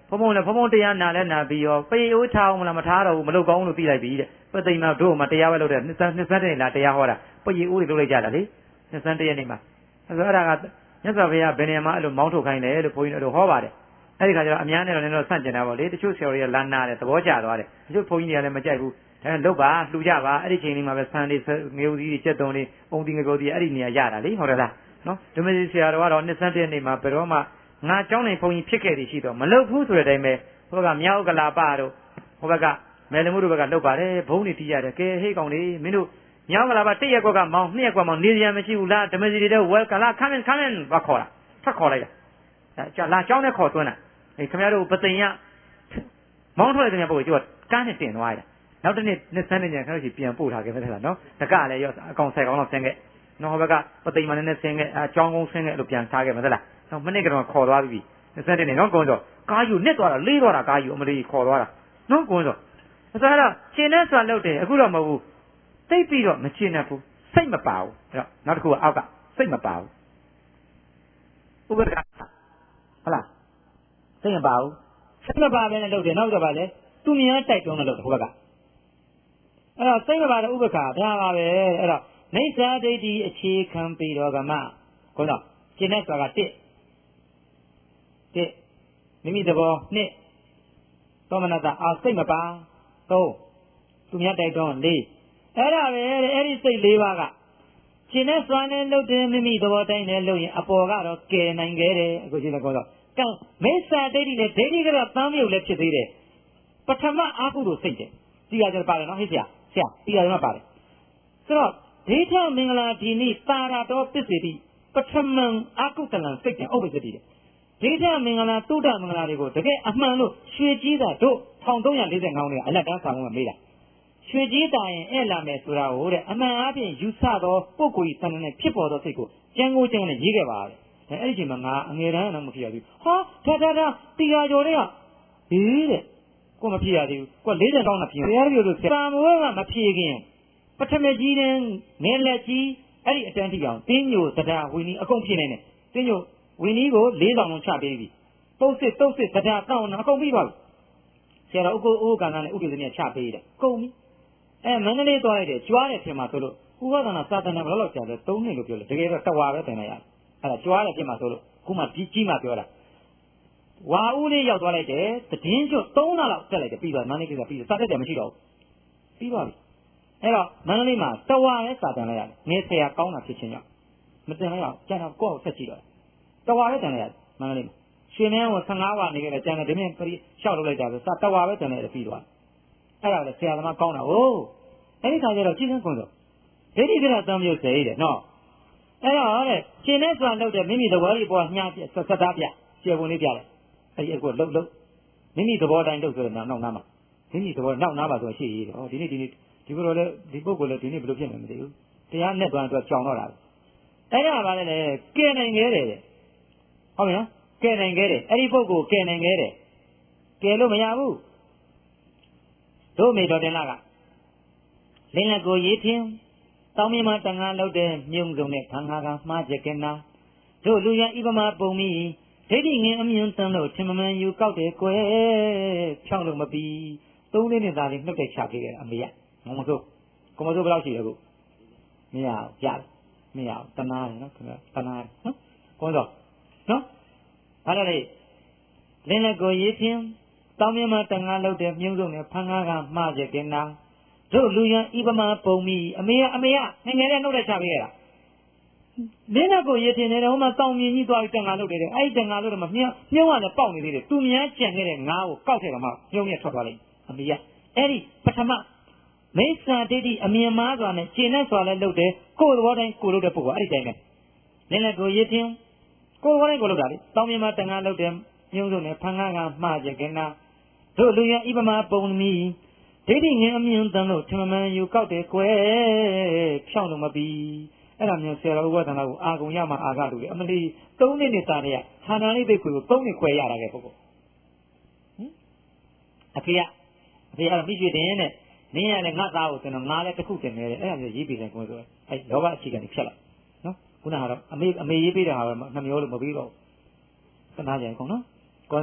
ဘုံဘုံလည်းဘုံဘုံတရားနာလဲနာပြီးရောပေအိုးချအောင်မလားမထားတော့ဘူးမလုပ်ကောင်းလို့သိလိုက်ပြီတဲ့ပသိမ်မှာတို့မှတရားပဲလုပ်တဲ့နှစ်စနှစ်စတဲ့လားတရားဟောတာပေအိုးတွေလုပ်လိုက်ကြတာလေနှစ်စတရက်နေမှာအဲဆိုအဲ့ဒါကမြတ်စွာဘုရားဘယ်နေရာမှာအဲ့လိုမောင်းထုတ်ခိုင်းတယ်လို့ဘုန်းကြီးတို့ဟောပါတယ်အဲ့ဒီခါကျတော့အများနဲ့တော့နည်းတော့ဆန့်ကျင်တာပေါ့လေတချို့ဆရာတွေကလမ်းနာတယ်သဘောကျသွားတယ်တချို့ဘုန်းကြီးတွေကလည်းမကြိုက်ဘူးအဲလုတ်ပါလှူကြပါအဲ့ဒီချိန်လေးမှာပဲဆန်လေးငရုတ်ကြီးချက်တုံးလေးအုံတီငရုတ်ကြီးအဲ့ဒီနေရာရတာလေဟုတ်တယ်လားနော်ဓမ္မစီဆရာတော်ကတော့နှစ်စတဲ့နေမှာဘယ်တော့မှငါเจ้าနေဘုန်းကြီးဖြစ်ခဲ့တယ်ရှိတော့မလုတ်ဘူးဆိုတဲ့အတိုင်းပဲဟိုဘက်ကမြောက်ကလာပတို့ဟိုဘက်ကမယ်လမှုတို့ဘက်ကလုတ်ပါတယ်ဘုန်းကြီးတီးရတယ်ကဲဟေးကောင်လေးမင်းတို့မြောက်ကလာပတစ်ရက်ကွက်ကမောင်းနှစ်ရက်ကွက်မောင်းနေစရာမရှိဘူးလားဓမ္မစီတွေတော့ welcome လာ come in come in ဘာခေါ်တာဖတ်ခေါ်လိုက်တာအဲလာเจ้าနဲ့ခေါ်သွင်းတာအဲခင်ဗျားတို့ပသိမ်ရမောင်းထွက်တဲ့နေရာပုဂ္ဂိုလ်ကျတော့ကန်းနဲ့တင်သွားတယ်နောက်တစ်နေ့နှစ်ဆန်းနေကြခါရှိပြန်ပို့ထားခဲ့မယ်လားနော်တကလည်းရောအကောင်ဆယ်ကောင်လောက်ဆင်းခဲ့နော်ဟိုဘက်ကပသိမ်မနဲ့ဆင်းခဲ့အကြောင်းကုန်းဆင်းခဲ့လို့ပြန်စားခဲ့မယ်လားနော်မနစ်ကတော့ခေါ်သွားပြီနှစ်ဆန်းတဲ့နေနော်ကုန်းစောကားယူနစ်သွားတာလေးသွားတာကားယူအမလေးခေါ်သွားတာနော်ကုန်းစောအဲဆိုတော့ရှင်းနေစွာလုပ်တယ်အခုတော့မဟုတ်ဘူးသိပြီးတော့မရှင်းနေဘူးစိတ်မပါဘူးအဲ့တော့နောက်တစ်ခုကအောက်ကစိတ်မပါဘူးဥပဒကဟုတ်လားစိတ်မပါဘူးစိတ်မပါဘဲနဲ့လုပ်တယ်နောက်တော့ဗာလေသူများတိုက်တွန်းတယ်လို့ဟိုဘက်ကအဲ့တော့စိတ်မပါတဲ့ဥပက္ခဒါပါပဲအဲ့တော့မိစ္ဆာဒိဋ္ဌိအခြေခံပြီးတော့ကမှခုနရှင်းတဲ့ဆိုတာကတစ်တစ်မိမိသဘောနှစ်သောမနတအာစိတ်မပါသုံးသူများတိုက်တွန်းလေးအဲ့ဒါပဲအဲ့ဒီစိတ်လေးပါးကရှင်းတဲ့စွာနဲ့လုပ်တယ်မိမိသဘောတိုင်းနဲ့လုပ်ရင်အပေါ်ကတော့ကယ်နိုင်ခဲ့တယ်အခုရှင်းတဲ့ကောတော့ကံမိစ္ဆာဒိဋ္ဌိနဲ့ဒိဋ္ဌိကတော့သမ်းမြုပ်လည်းဖြစ်သေးတယ်ပထမအာဟုတို့စိတ်တယ်ဒီရကြပါတယ်နော်ဟိဆရာဆရာဒီရကြပါတယ်ဆိုတော့ဒိဋ္ဌမင်္ဂလာဒီနိတာရတော်ပစ္စေတိပထမံအာကုတလံစိတ်တယ်ဥပ္ပစ္စတိတယ်ဒိဋ္ဌမင်္ဂလာတုဒ္ဒမင်္ဂလာတွေကိုတကယ်အမှန်လို့ရွှေကြီးတာတို့၁၃၄၅နဲ့အလတ်တန်းဆောင်ကမေးတာရွှေကြီးတာရင်အဲ့လာမယ်ဆိုတာဟိုတဲ့အမှန်အပြင်ယူဆသောပုဂ္ဂိုလ်ဤသဏ္ဍာန်နဲ့ဖြစ်ပေါ်သောစိတ်ကိုကျန်ကိုကျန်နဲ့ရေးခဲ့ပါတဲ့အဲ့ဒီချိန်မှာငါအငယ်တန်းတော့မဖြစ်ရဘူးဟာဒါဒါဒါတီယာကျော်တွေကဟေးတဲ့ကိုမဖြစ်ရသေးဘူးကိုလေးတန်ကောင်းတာဖြစ်တယ်ဘုရားပြောလို့စာမဝဲကမဖြစ်ခင်ပထမကြီးတဲ့ငယ်လက်ကြီးအဲ့ဒီအတန်းထိအောင်တင်းညိုတရားဝီနီအကုန်ဖြစ်နေတယ်တင်းညိုဝီနီကိုလေးဆောင်လုံးချပေးပြီတုတ်စစ်တုတ်စစ်တရားတောင်းအကုန်ပြီးပါပြီဆရာတော်ဥက္ကိုဥက္ကန္နာနဲ့ဥပ္ပဒေနဲ့ချပေးတယ်ကုန်ပြီအဲမန္တလေးသွားလိုက်တယ်ကြွားတယ်ထင်မှာဆိုလို့ဥပဒနာစာတနာဘယ်လောက်ကြာလဲသုံးနှစ်လို့ပြောလို့တကယ်တော့တဝါပဲတင်လိုက်ရတယ်အဲ့ဒါကြွားတယ်ဖြစ်မှာဆိုလို့ခုမှကြီးကြီးမှပြောတာဝါဦးလေးရောက်သွားလိုက်တယ်သတင်းကျွတ်သုံးလလောက်တက်လိုက်တယ်ပြီးသွားမန္တလေးကပြီးသွားစာတက်တယ်မရှိတော့ဘူးပြီးသွားပြီအဲ့တော့မန္တလေးမှာတဝါပဲစာတန်လိုက်ရတယ်ငယ်ဆရာကောင်းတာဖြစ်ချင်းကြောင့်မတင်လိုက်အောင်ကျန်တော့ကိုယ့်ကိုဆက်ကြည့်တော့တဝါပဲတင်လိုက်ရတယ်မန္တလေးမှာရွှေနှင်းကိုဆယ်ငါးဝါနေခဲ့တယ်ကျန်တယ်ဒီမြင်ပြရှောက်လုပ်လိုက်တာဆိုစာတဝါပဲတင်လိုက်တယ်ပြီးသွားအဲ့ဒါလည်းဆရာသမားကောင်းတာဟုတ်အဲ့ဒီခါကျတော့ကြည့်စမ်းကုန်တော့ဒိဋ္ဌိကရသံမျိုးစေတယ်နော်အဲ့တော့တဲ့ရှင်နဲ့ဆိုလုပ်တဲ့မိမိသဘောလေးပေါ်ညာပြဆက်သားပြကျေပုံလေးပြတယ်အဲ့ဒီကိုလှုပ်လှုပ်မိမိသဘောတိုင်းလှုပ်ဆိုတော့နောက်နားမှာမိမိသဘောနောက်နားမှာဆိုရှိရေးတယ်ဟောဒီနေ့ဒီနေ့ဒီလိုလေဒီပုဂ္ဂိုလ်လည်းဒီနေ့ဘယ်လိုဖြစ်နေမသိဘူးတရားနဲ့သွားတော့ကြောင်တော့တာအဲ့ဒါပါလေလေကဲနိုင်ခဲ့တယ်ဟုတ်ပြီနော်ကဲနိုင်ခဲ့တယ်အဲ့ဒီပုဂ္ဂိုလ်ကဲနိုင်ခဲ့တယ်ကဲလို့မရဘူးတို့မေတော်တင်လာကလင်းလက်ကိုရေးထင်းတောင်းမြမတန်ငါလောက်တဲ့မြုံစုံနဲ့ခန္ဓာကမှားချက်ကနာတို့လူရန်ဣပမာပုံမိဒိဋ္ဌိငင်အမြင်တန်းလို့ထင်မမှန်ယူကောက်တယ်ကွယ်ဖြောင်းလို့မပြီးသုံးလေးနဲ့သားလေးနှုတ်တဲ့ချပေးခဲ့အမေရမမဆိုးကိုမဆိုးဘယ်လောက်ရှိလဲခုမရဘူးရတယ်မရဘူးတနာတယ်နော်ခင်ဗျတနာတယ်နော်ကောင်းတော့နော်အဲ့ဒါလေလင်းလက်ကိုရေးထင်းတောင်းမြမတန်ငါလောက်တဲ့မြုံစုံနဲ့ဖန်ငါကမှားချက်ကနာတို့လူရန်ဣပမာပုံမိအမေရအမေရငငယ်တဲ့နှုတ်တဲ့ချပေးခဲ့တာလင်းလက်ကိုရေးထင်းတယ်ဟိုမှာတောင်းမြင်ကြီးသွားပြီးတန်ငါလောက်တယ်အဲ့ဒီတန်ငါလို့တော့မမြုံမြုံကလည်းပေါက်နေသေးတယ်သူများကြံခဲ့တဲ့ငါးကိုကောက်ခဲ့တော့မှမြုံနဲ့ထွက်သွားလိုက်အမေရအဲ့ဒီပထမမိစ္ဆာဒိဋ္ဌိအမြင်မှားစွာနဲ့ရှင်းနဲ့စွာလဲလုပ်တယ်ကိုယ်သဘောတိုင်းကိုလုပ်တဲ့ပုဂ္ဂိုလ်အဲ့ဒီတိုင်းပဲလင်းလက်ကိုရေးထင်းကိုယ်သဘောတိုင်းကိုလုပ်တာလေတောင်းမြင်မှာတန်ငါလောက်တယ်မြုံစုံနဲ့ဖန်ငါကမှားချက်ကနာတို့လူရန်ဣပမာပုံမိဒိဋ္ဌိငင်အမြင်တန်လို့ထမမှန်ယူကောက်တယ်ကွယ်ဖြောင်းလို့မပြီးအဲ့ဒါမျိုးဆရာတော်ဥပဒနာကိုအာကုံရမှာအာကလူတွေအမလီသုံးနှစ်နဲ့သားတဲ့ခန္ဓာလေးသိခွေကိုသုံးနှစ်ခွဲရတာကဲပုဂ္ဂိုလ်ဟင်အဖေကအဖေကတော့ပြီးပြတင်နဲ့နင်းရတဲ့ငါသားကိုကျွန်တော်ငါလည်းတစ်ခုတင်နေတယ်အဲ့ဒါမျိုးရေးပြီးတယ်ကိုယ်ဆိုအဲ့လောဘအခြေခံကြီးဖြတ်လိုက်နော်ခုနကတော့အမေအမေရေးပေးတာဟာနှစ်မျိုးလို့မပြီးတော့သနာကြရင်ကောနော်ကောတော့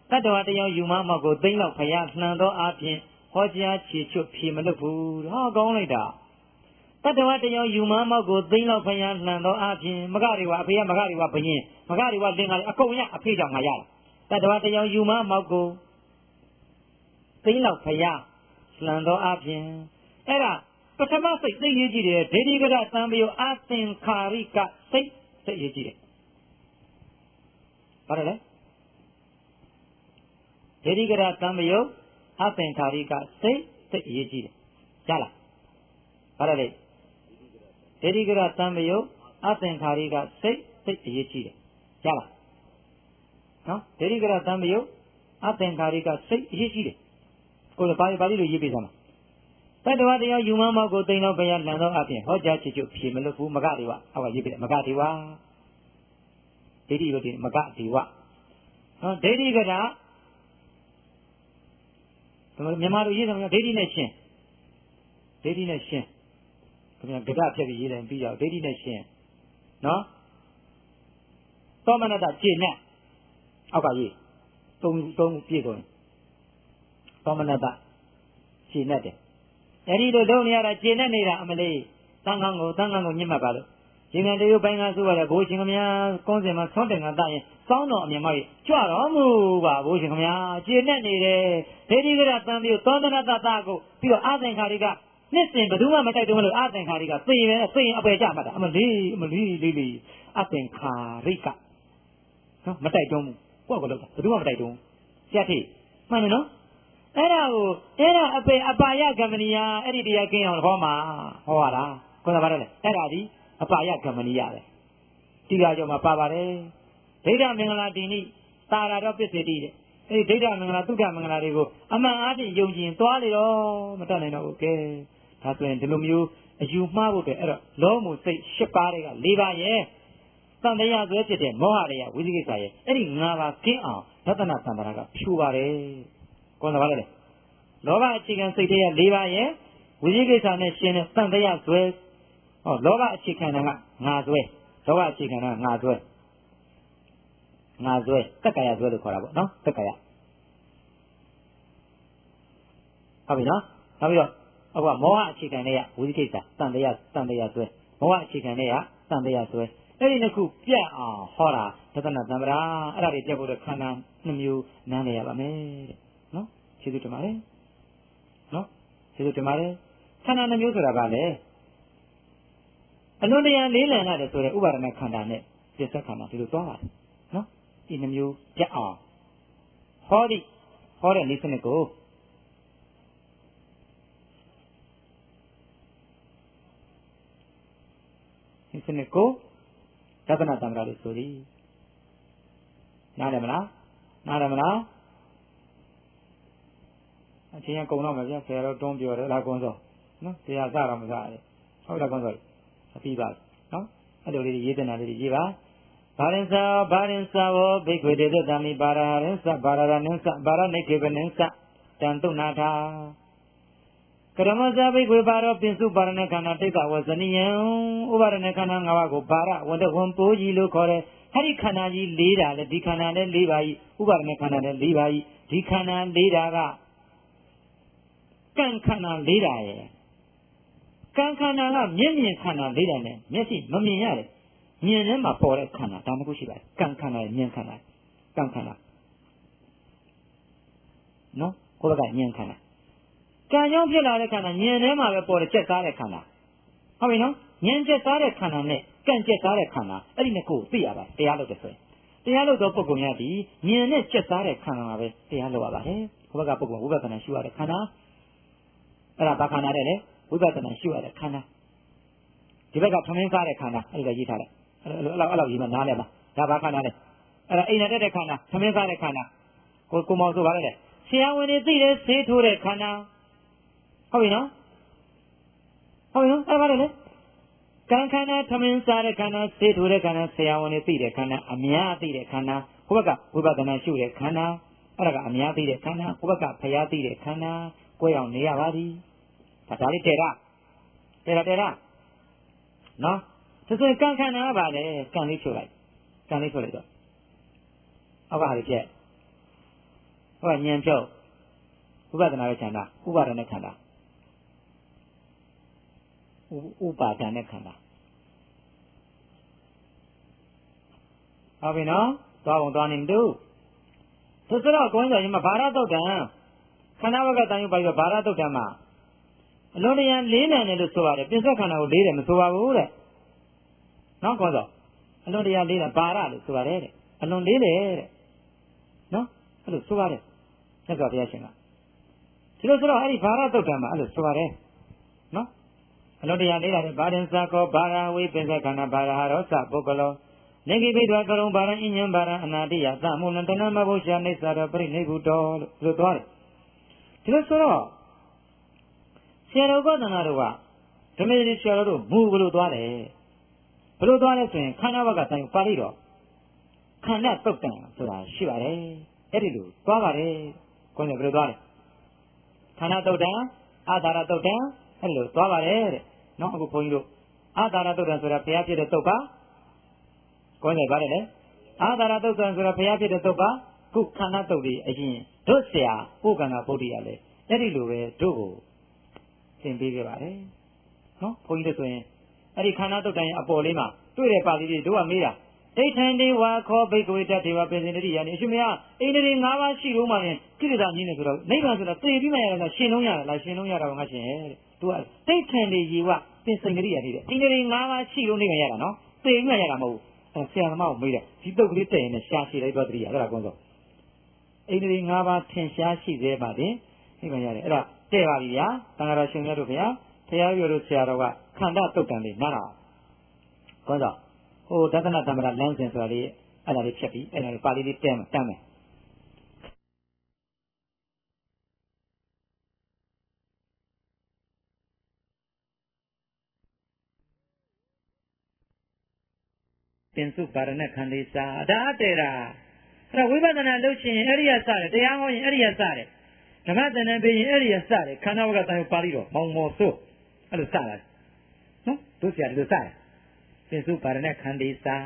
တတ္တဝတယောယူမမောက်ကိုသိမ့်လောက်ဖျားလှန်သောအပြင်ဟောကြားချေချွတ်ဖြေမလွတ်ဘူးဟောကောင်းလိုက်တာတတ္တဝတယောယူမမောက်ကိုသိမ့်လောက်ဖျားလှန်သောအပြင်မကတွေကအဖေကမကတွေကဘယင်မကတွေကလင်္ကာအကုန်ရအဖေကြောင့်ငါရတာတတ္တဝတယောယူမမောက်ကိုသိမ့်လောက်ဖျားလှန်သောအပြင်အဲ့ဒါပထမစိတ်သိရေးကြည့်တယ်ဒေဒီကရသံပယောအသင်္ခါရိကစိတ်သိရေးကြည့်တယ်ဘာလဲဒေဒီကရသံပယောအသင်္ခါရိကစိတ်သိရေးကြည့်တယ်ကြားလားဘာလဲဒေဒီကရသံပယောအသင်္ခါရိကစိတ်သိရေးကြည့်တယ်ကြားလားနော်ဒေဒီကရသံပယောအသင်္ခါရိကစိတ်ရေးကြည့်တယ်ကိုယ်လည်းပါဠိပါဠိလိုရေးပေးစမ်းတတ္တဝတယောယူမမောက်ကိုသိမ့်တော့ဘုရားလန်တော့အပြင်ဟောကြားချစ်ချွတ်ဖြေမလို့ဘူးမကတိဝဟောကရေးပြတယ်မကတိဝဒိဋ္ဌိလို့ဒီမကတိဝနော်ဒိဋ္ဌိကတာမြန်မာလိုရေးတယ်ဒိဋ္ဌိနဲ့ရှင်းဒိဋ္ဌိနဲ့ရှင်းခင်ဗျာကကဖြတ်ပြီးရေးတယ်ပြီးတော့ဒိဋ္ဌိနဲ့ရှင်းနော်သောမနတကျေနဲ့အောက်ကရေးသုံးသုံးပြည့်ကုန်သောမနတကျေနဲ့တယ်အဲ့ဒီလိုလုပ်နေရတာကျေနဲ့နေတာအမလေးတန်ခမ်းကိုတန်ခမ်းကိုညှစ်မှတ်ပါလို့ရှင်ငံတရုပ်ပိုင်းကဆိုရတဲ့ဘိုးရှင်ခမညာကုန်းစင်မှာဆောင်းတင်ကတရင်စောင်းတော်အမြင်မကြီးကြွတော်မူပါဘိုးရှင်ခမညာကျေနဲ့နေတယ်ဒေဒီကရတန်ပြီးသောတနတတကိုပြီးတော့အာသင်္ခါရိကနှစ်စဉ်ဘယ်သူမှမတိုက်တော့လို့အာသင်္ခါရိကသိရင်သိရင်အပယ်ကြမှတ်တာအမလေးအမလေးလေးလေးအာသင်္ခါရိကနော်မတိုက်တော့ဘူးကိုယ့်ကိုယ်လို့ဘယ်သူမှမတိုက်တော့ဆရာထိမှန်တယ်နော်အဲ့ဒါကိုအဲ့ဒါအပေအပါယကမ္မနိယအဲ့ဒီတရားကင်းအောင်ဟောမှာဟောရတာခေါ်တာပါတယ်အဲ့ဒါဒီအပါယကမ္မနိယပဲတိဃာကျော်မှာပါပါတယ်ဒိဋ္ဌမင်္ဂလာတိနိတာရာတော့ပစ္စည်းတိတဲ့အဲ့ဒီဒိဋ္ဌမင်္ဂလာသုဒ္ဓမင်္ဂလာတွေကိုအမှန်အားဖြင့်ယုံကြည်သွားလေတော့မတတ်နိုင်တော့ဘူးကဲဒါဆိုရင်ဒီလိုမျိုးအယူမှားဖို့တဲ့အဲ့တော့လောမှုစိတ်၈ပါးတွေက၄ပါးရဲ့တန်တရားဆွဲဖြစ်တဲ့မောဟတွေကဝိသိကိစ္စရဲ့အဲ့ဒီ၅ပါးကင်းအောင်သတ္တနာသံဃာကဖြူပါတယ်ကောင်းတာပါလေလောဘအခြေခံစိတ်တရား၄ပါးရဲ့ဝိသိကိစ္စနဲ့ရှင်းတဲ့တန်တရားဆွဲဟောလောဘအခြေခံတာကငါဆွဲလောဘအခြေခံတာကငါဆွဲငါဆွဲတက္ကရာဆွဲလို့ခေါ်တာပေါ့နော်တက္ကရာဟုတ်ပြီနော်နောက်ပြီးတော့အခုကမောဟအခြေခံတဲ့ဝိသိကိစ္စတန်တရားတန်တရားဆွဲမောဟအခြေခံတဲ့တန်တရားဆွဲအဲ့ဒီနှစ်ခုပြတ်အောင်ဟောတာသတ္တနာသံဃာအဲ့ဒါတွေပြတ်ဖို့ခန္ဓာနှမျိုးနားလည်ရပါမယ်တဲ့နော်ကျေးဇူးတင်ပါတယ်နော်ကျေးဇူးတင်ပါတယ်ခန္ဓာနှမျိုးဆိုတာကလည်းအလွန်တရာလေးလံရတယ်ဆိုတဲ့ဥပါဒနာခန္ဓာနဲ့ပြစ္ဆခန္ဓာဒီလိုသွားပါတယ်နော်ဒီနှမျိုးပြတ်အောင်ဟောဒီဟောတဲ့နည်းစနစ်ကိုဒီစနစ်ကိုသတ္တနာသံဃာလို့ဆိုသည်နားလည်မလားနားလည်မလားအချင်းကကုံတော့မှာဗျာဆရာတော်တွန်းပြောတယ်လားကုန်းစောနော်ဆရာစတော့မစားတယ်ဟုတ်လားကုန်းစောအပြီးပါနော်အဲ့လိုလေးရေးတဲ့နာလေးရေးပါဘာရင်စာဘာရင်စာဝဘိက္ခွေတေသတမိပါရရင်စဘာရရနင်းစဘာရနိခေပနင်းစတန်တုနာထာကရမဇဘိက္ခွေပါရောပင်စုပါရဏခန္ဓာတိတ်ကဝဇနိယံဥပါရဏခန္ဓာ၅ပါးကိုပါရဝတ္တဝန်ပိုးကြီးလို့ခေါ်တယ်အဲ့ဒီခန္ဓာကြီး၄ဓာတ်လေဒီခန္ဓာလည်း၄ပါးကြီးဥပါရဏခန္ဓာလည်း၄ပါးကြီးဒီခန္ဓာ၄ဓာတ်ကကံခန္ဓာ၄ဓာတ်ရဲ့ကံခန္ဓာကမျက်မြင်ခန္ဓာ၄ဓာတ်နဲ့မျက်စိမမြင်ရတယ်မြင်ထဲမှာပေါ်တဲ့ခန္ဓာဒါမှမဟုတ်ရှိပါတယ်ကံခန္ဓာရဲ့မြင်ခန္ဓာကံခန္ဓာနော်ကိုယ်ကမြင်ခန္ဓာကံကြောင့်ဖြစ်လာတဲ့ခန္ဓာမြင်ထဲမှာပဲပေါ်တဲ့ချက်သားတဲ့ခန္ဓာဟုတ်ပြီနော်ဉာဏ်ချက်သားတဲ့ခန္ဓာနဲ့ကံချက်သားတဲ့ခန္ဓာအဲ့ဒီနှစ်ခုသိရပါတယ်တရားလို့တဲ့ဆိုရင်တရားလို့သောပုဂ္ဂိုလ်များဒီဉာဏ်နဲ့ချက်သားတဲ့ခန္ဓာမှာပဲတရားလို့ရပါတယ်ဘုရားကပုဂ္ဂိုလ်ဝိပဿနာရှုရတဲ့ခန္ဓာအဲ့ဒါဘာခန္ဓာတဲ့လဲဝိပဿနာရှုရတဲ့ခန္ဓာဒီဘက်ကထမင်းစားတဲ့ခန္ဓာအဲ့ဒါရေးထားတယ်အဲ့လိုအဲ့လိုအဲ့လိုရေးမှနားလဲပါဒါဘာခန္ဓာလဲအဲ့ဒါအိမ်နဲ့တက်တဲ့ခန္ဓာထမင်းစားတဲ့ခန္ဓာကိုကိုမောင်ဆိုပါလေဆရာဝန်တွေသိတယ်ဆေးထိုးတဲ့ခန္ဓာဟုတ်ပြီနော်ဟုတ်ပြီနော်အဲ့ပါလေကံခန္ဓာထမင်းစားတဲ့ခန္ဓာဆေးထိုးတဲ့ခန္ဓာဆရာဝန်တွေသိတဲ့ခန္ဓာအများသိတဲ့ခန္ဓာဟိုဘက်ကဝိပဿနာရှုတဲ့ခန္ဓာအဲ့ဒါကအများသိတဲ့ခန္ဓာဟိုဘက်ကဖျားသိတဲ့ခန္ဓာကိုယ်အောင်နေရပါသည်ဒါဒါလေးတဲ့ရတဲ့ရတဲ့ရနော်ဆိုဆိုကံခန္ဓာကပါလေကံလေးချုပ်လိုက်ကံလေးချုပ်လိုက်တော့အောက်ကဟာလေးပြက်ဟောဉာဏ်ဖြုတ်ဥပဒနာရဲ့ခန္ဓာဥပါဒณะခန္ဓာဥပါဒณะခန္ဓာဟုတ်ပြီနော်သွားအောင်သွားနေမတူသူစတော့ကိုင်းဆိုရင်မှာဘာရတုတ်တံခန္ဓာဝကတန်ယူပါပြီးတော့ဘာရတုတ်တံမှာအလုံးတရားလေးနိုင်တယ်လို့ဆိုရတယ်ပြင်ဆက်ခန္ဓာကိုလေးတယ်မဆိုပါဘူးတဲ့နော်ကောတော့အလုံးတရားလေးတယ်ဘာရလို့ဆိုရတယ်တဲ့အလုံးလေးတယ်တဲ့နော်အဲ့လိုဆိုရတယ်ဆက်သွားဘုရားရှင်ကဒီလိုဆိုတော့အဲ့ဒီဘာရတုတ်တံမှာအဲ့လိုဆိုရတယ်နော်အလုံးတရားလေးတယ်ဘာရင်စာကောဘာရဝိပြင်ဆက်ခန္ဓာဘာရဟာရောစပုဂ္ဂလောနေကိဘိဒ္ဓကရုံဘာရံအညံဘာရံအနာတိယသမုဏ္ဏတဏမဘုရှာနေသာရပရိနိဗ္ဗုတောလို့ဆိုသွားတယ်ဒီလိုဆိုတော့ဆရာတော်ကသနာတော်ကဓမ္မရည်ဆရာတော်တို့မူဘလို့သွားတယ်ဘလို့သွားလဲဆိုရင်ခန္ဓာဘကတိုင်ပါဠိတော်ခန္ဓာတုတ်တန်ဆိုတာရှိပါတယ်အဲ့ဒီလိုသွားပါတယ်ကိုယ်ကဘလို့သွားလဲခန္ဓာတုတ်တန်အာသာရတုတ်တန်အဲ့လိုသွားပါတယ်တဲ့နော်အခုဘုန်းကြီးတို့အာသာရတုတ်တန်ဆိုတာဘုရားဖြစ်တဲ့တုတ်ပါကိုယ်ကဗါတယ်လေအာသာရတုတ်တန်ဆိုတာဘုရားဖြစ်တဲ့တုတ်ပါခုခန္ဓာတုတ်ဒီအရင်တို့ဆရာဥက္ကဏဗုဒ္ဓရလေအဲ့ဒီလိုပဲတို့ကိုသင်ပေးခဲ့ပါတယ်နော်ဘုန်းကြီးတို့ဆိုရင်အဲ့ဒီခန္ဓာတုတ်တန်ရဲ့အပေါ်လေးမှာတွေ့တဲ့ပါဠိတွေတို့ကမေးတာဒိဋ္ဌံဒေဝါခောဘိက္ခဝေတ္တေဝပင်စင်တတိယနိအရှင်မယအိန္ဒြေ၅ပါးရှိလို့မှရင်ကိလေသာကြီးနေဆိုတော့နိဗ္ဗာန်ဆိုတာသိပြီးမှရတာရှင်လုံးရတာလားရှင်လုံးရတာကငါရှင်တဲ့သူကဒိဋ္ဌံတွေယေဝပင်စင်တတိယနေတဲ့အိန္ဒြေ၅ပါးရှိလို့နိဗ္ဗာန်ရတာနော်သိပြီးမှရတာမဟုတ်ဘူးဆရာသမားကိုမေးတယ်ဒီတုတ်ကလေးတည့်ရင်လည်းရှားရှိလိုက်တော့တတိယအဲ့ဒါကွန်းစောအိန္ဒြေ၅ပါးထင်ရှားရှိသေးပါတင်နိဗ္ဗာန်ရတယ်အဲ့ဒါတဲ့ပါပြီဗျာသံဃာတော်ရှင်များတို့ဗျာဘုရားပြောလို့ဆရာတော်ကခန္ဓာတုတ်တန်လေးနားတော့ကွန်းစောဟိုဒသနသမ္မာလမ်းစဉ်ဆိုတာလေးအဲ့ဒါလေးဖြတ်ပြီးအဲ့ဒါလေးပါဠိလေးတန်းတန်းမယ်ပင်စုပါရဏခန္ဓေစာဒါအတေတာအဲ့ဒါဝိပဿနာလုပ်ရှင်အဲ့ဒီရစတယ်တရားဟောရင်အဲ့ဒီရစတယ်ဓမ္မသဏ္ဍာန်ပြင်ရင်အဲ့ဒီရစတယ်ခန္ဓာဝကတန်ပါဠိတော်မောင်မောဆိုအဲ့လိုစလာနော်တို့ဆရာဒီလိုစတယ်ပင်စုပါရဏခန္ဓေစာ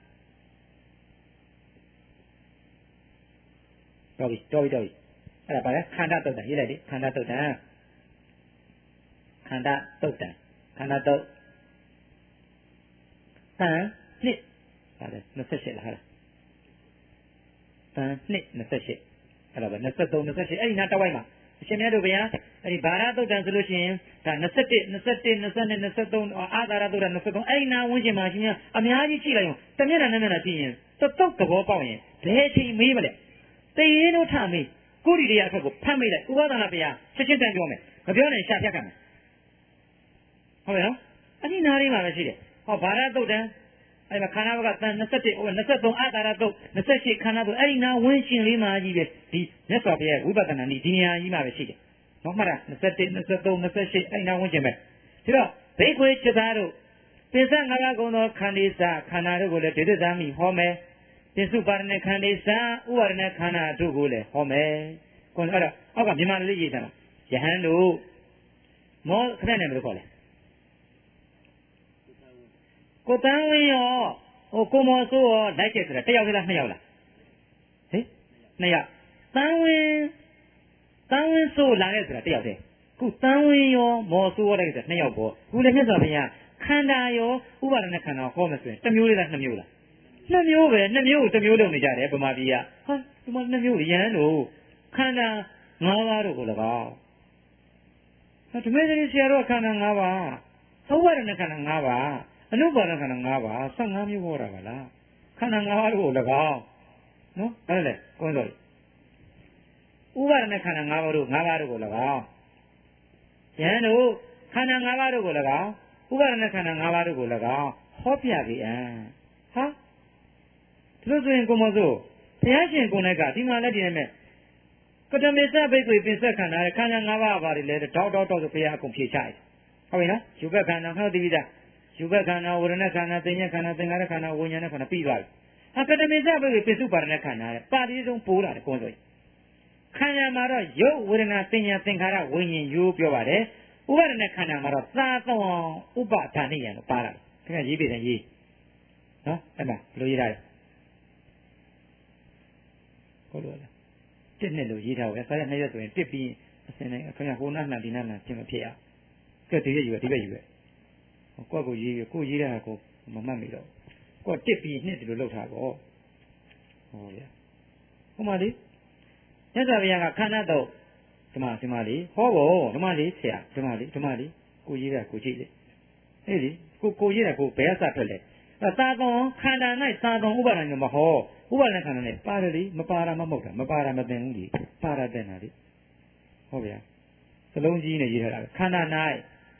တော်ပြီတော်ပြီတော်ပြီအဲ့ဒါပါလေခန္ဓာတုတ်တန်ရေးလိုက်လေခန္ဓာတုတ်တန်ခန္ဓာတုတ်တန်ခန္ဓာတုတ်တန်နှစ်ဟာလေ၂၈လားဟာလားတန်နှစ်၂၈အဲ့ဒါပဲ၂၃ ၂၈အဲ့ဒီနာတဝိုက်မှာအရှင်မြတ်တို့ဗျာအဲ့ဒီဘာရတုတ်တန်ဆိုလို့ရှိရင်ဒါ၂၁ ၂၁ ၂၂ ၂၃အာသာရတုတ်တန်၂၃အဲ့ဒီနာဝန်းကျင်မှာရှင်များအများကြီးကြည့်လိုက်အောင်တမျက်နှာနဲ့မျက်နှာကြည့်ရင်တတုတ်သဘောပေါက်ရင်ဘယ်အချိန်မေးမလဲတေးရင်တို့ထမေးကိုရီတရားအခက်ကိုဖတ်မိလိုက်ဥပဒနာဗျာချက်ချင်းတန်ပြောမယ်မပြောနိုင်ရှာဖြတ်ခံမယ်ဟုတ်ရဲ့နော်အဲ့ဒီနားလေးမှာပဲရှိတယ်ဟောဘာရတုတ်တန်အဲ့မှာခန္ဓာဘကတန်၂၁ဟို၂၃အာသာရတုတ်၂၈ခန္ဓာတုတ်အဲ့ဒီနာဝန်းကျင်လေးမှာကြီးပဲဒီမြတ်စွာဘုရားဝိပဿနာနည်းဒီနေရာကြီးမှာပဲရှိတယ်နော်မှတ်တာ၂၁ ၂၃ ၂၈အဲ့ဒီနာဝန်းကျင်ပဲဒါတော့ဘိက္ခွေချက်သားတို့ပင်စငါးပါးကုံသောခန္ဒီစာခန္ဓာတို့ကိုလည်းဒေသသမိဟောမယ်ပင်စုပါရဏခန္ဒီစာဥပါရဏခန္ဓာတို့ကိုလည်းဟောမယ်ကိုယ်အဲ့တော့အောက်ကမြန်မာလေးရေးထားတာယဟန်တို့မောခဏနဲ့ဘယ်လိုခေါ်လဲကိုတန်းဝင်းရောဟိုကိုမော်ဆိုးရောလိုက်ချက်ဆိုတာတစ်ယောက်လားနှစ်ယောက်လားဟင်နှစ်ယောက်တန်းဝင်းတန်းဝင်းဆိုးလာခဲ့ဆိုတာတစ်ယောက်တည်းခုတန်းဝင်းရောမော်ဆိုးရောလိုက်ဆိုတာနှစ်ယောက်ပေါ့ခုလည်းမြတ်စွာဘုရားခန္ဓာရောဥပါဒณะခန္ဓာဟောမယ်ဆိုရင်တစ်မျိုးလေးလားနှစ်မျိုးလားနှစ်မျိုးပဲနှစ်မျိုးကိုတစ်မျိုးလုပ်နေကြတယ်ဗမာပြည်ကဟာဒီမှာနှစ်မျိုးရဟန်းတို့ခန္ဓာ၅ပါးတို့ကို၎င်းဓမ္မစရိဆရာတော်ခန္ဓာ၅ပါးဥပါဒณะခန္ဓာ၅ပါးအနုပါဒခန္ဓာ၅ပါး၁၅မျိုးဟောတာပါလားခန္ဓာ၅ပါးကို၎င်းနော်အဲ့ဒါလေကိုယ်ဆိုဥပါဒณะခန္ဓာ၅ပါးတို့၅ပါးတို့ကို၎င်းယဟန်တို့ခန္ဓာ၅ပါးတို့ကို၎င်းဥပါဒณะခန္ဓာ၅ပါးတို့ကို၎င်းဟောပြကြအံဟာဒီလိုဆိုရင်ကိုမစိုးဘုရားရှင်ကိုယ်နဲ့ကဒီမှာလက်တည်းနဲ့ကတမေသဘိက္ခွေပင်ဆက်ခန္ဓာခန္ဓာ၅ပါးပါလေတောက်တောက်တောက်ဆိုဘုရားအကုန်ဖြေချတယ်ဟုတ်ပြီနော်ယူဘက်ခန္ဓာဟောတိပိတာယူဘက်ခန္ဓာဝရဏခန္ဓာသင်္ညခန္ဓာသင်္ခါရခန္ဓာဝိညာဉ်ခန္ဓာပြီးသွားပြီအကတမေသဘိက္ခွေပစ္စုပါရဏခန္ဓာတဲ့ပါဠိဆုံးပိုးတာတဲ့ကိုယ်ဆိုခန္ဓာမှာတော့ယုတ်ဝေဒနာသင်ညာသင်္ခါရဝိညာဉ်ယူပြောပါတယ်ဥပါဒณะခန္ဓာမှာတော့သာသောဥပဒါနိယံလို့ပါတာခင်ဗျရေးပြတယ်ရေးနော်အဲ့မှာဘယ်လိုရေးတာလဲဟုတ်လို့လားတစ်နှစ်လို့ရေးထားတယ်စာရနှစ်ရက်ဆိုရင်တစ်ပြီးအစင်းနဲ့ခင်ဗျာဟိုနားနာဒီနားနာပြင်မဖြစ်ရကဲဒီရက်ယူဒီဘက်ယူပဲကိုယ့်ကိုရေးကိုရေးတာကိုမမှတ်မိတော့ကိုတစ်ပြီးနှစ်ဒီလိုလောက်ထားပေါ့ဟောဗျာဟိုမှာလေမြတ်စွာဘုရားကခန္ဓာတော့ဒီမှာဒီမှာလေဟောဖို့ဒီမှာလေဆရာဒီမှာလေဒီမှာလေကိုရေးတာကိုကြည့်လေအေးလေကိုကိုရေးတာကိုဘယ်အစထွက်လဲသာသောခန္ဓာ၌သာသောဥပါဒဏ်မဟောဥပါဒဏ်ခန္ဓာနဲ့ပါတယ်လေမပါတာမဟုတ်တာမပါတာမသိဘူးလေပါတာတဲ့နာလေဟုတ်ဗျာစလုံးကြီးနဲ့ရေးထားတာခန္ဓာ၌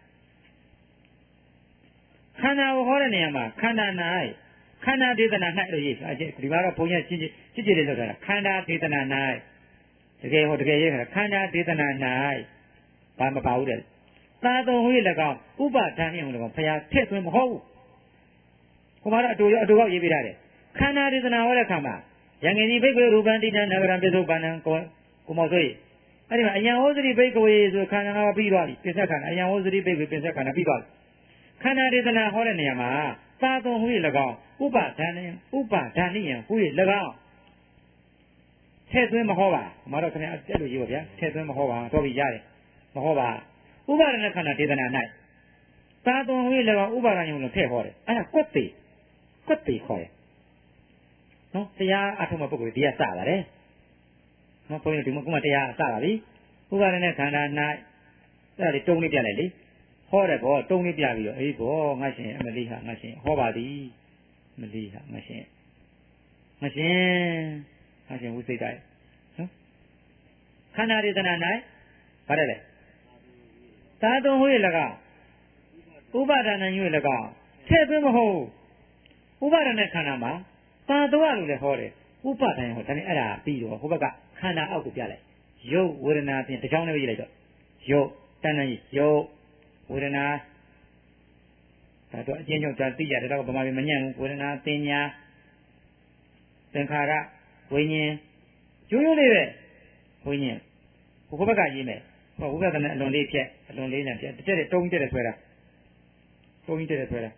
ခန္ဓာကိုဟောတဲ့နေရာမှာခန္ဓာ၌ခန္ဓာဒေသနာ၌လို့ရေးထားဒီမှာတော့ဘုန်းကြီးချင်းချင်းကြည့်ကြည့်လေးလောက်တာခန္ဓာဒေသနာ၌တကယ်ဟောတကယ်ရေးထားခန္ဓာဒေသနာ၌ဘာမပါဘူးတဲ့သာသောဟိ၎င်းဥပါဒဏ်မြင့်ဟိ၎င်းဖရာထည့်သွင်းမဟုတ်ဘူးဟိုမှာတော့အတူရောအတူကောက်ရေးပြရတယ်ခန္ဓာဒေသနာဟောတဲ့အခါမှာယံငယ်ဒီဘိက္ခေရူပံတိတံနဂရံပိစုပန္နံကိုကိုမောဆိုရအဲ့ဒီမှာအယံဟောစရိဘိက္ခေဆိုခန္ဓာကပြီးသွားပြီပိဿခန္ဓာအယံဟောစရိဘိက္ခေပိဿခန္ဓာပြီးသွားပြီခန္ဓာဒေသနာဟောတဲ့နေရာမှာသာသောဟိ၎င်းဥပါဒဏ်ဥပါဒဏ်နိယံဟိ၎င်းထည့်သွင်းမဟောပါမတော်ခင်ဗျအဲ့လိုရေးပါဗျာထည့်သွင်းမဟောပါတော့ပြီးရတယ်မဟောပါဥပါဒณะခန္ဓာဒေသနာ၌သာသောဟိ၎င်းဥပါဒဏ်ယုံလို့ထည့်ဟောတယ်အဲ့ဒါကွက်တိကွက်တိခေါ်တယ်နော်တရားအထုံးမပုဂ္ဂိုလ်တရားစလာတယ်နော်ဘုန်းကြီးဒီမှာကမှတရားစလာပြီဥပါဒณะခန္ဓာ၌အဲ့ဒါလေးတုံးလေးပြလိုက်လေဟောတယ်ဘောတုံးလေးပြပြီးတော့အေးဘောငါရှင်အမလေးဟာငါရှင်ဟောပါသည်မလေးဟာငါရှင်ငါရှင်ငါရှင်ဝိသိတ္တရဲ့နော်ခန္ဓာဒေသနာ၌ဗါတယ်လေသာသုံးဟိ၎င်းဥပါဒဏ်ယူ၎င်းထည့်သွင်းမဟုတ်ဥပါဒณะခန္ဓာမှာသာတော်လို့လည်းဟောတယ်ဥပါဒဏ်ဟောဒါနဲ့အဲ့ဒါပြီးတော့ဟိုဘက်ကခန္ဓာအောက်ကိုပြလိုက်ရုပ်ဝေဒနာဖြင့်တစ်ချောင်းနဲ့ရေးလိုက်တော့ရုပ်တဏ္ဍကြီးရုပ်ဝေဒနာဒါတော့အချင်းချင်းသာသိရတယ်တော့ဗမာပြည်မညံ့ဘူးဝေဒနာသင်ညာသင်္ခါရဝိညာဉ်ကျိုးရိုးလေးပဲဝိညာဉ်ဟိုဘက်ကရေးမယ်ဟောဝိပဿနာအလွန်လေးဖြက်အလွန်လေးနဲ့ဖြက်တစ်ချက်တုံးတက်တယ်ဆွဲတာတုံးတက်တယ်ဆွဲတာ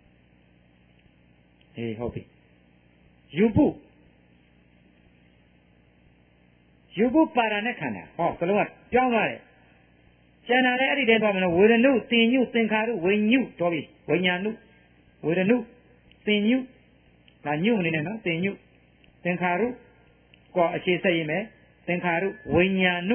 အေးဟုတ်ပြီယူပုယူပုပါရณะခန္ဓာဟောကလုံးကပြောင်းသွားတယ်ကျန်တာလည်းအဲ့ဒီတည်းသွားမလို့ဝေဒနုသင်ညုသင်္ခါရုဝိညုတော်ပြီဝိညာဏုဝေဒနုသင်ညုဒါညုအနေနဲ့နော်သင်ညုသင်္ခါရုကောအခြေဆက်ရည်မယ်သင်္ခါရုဝိညာဏု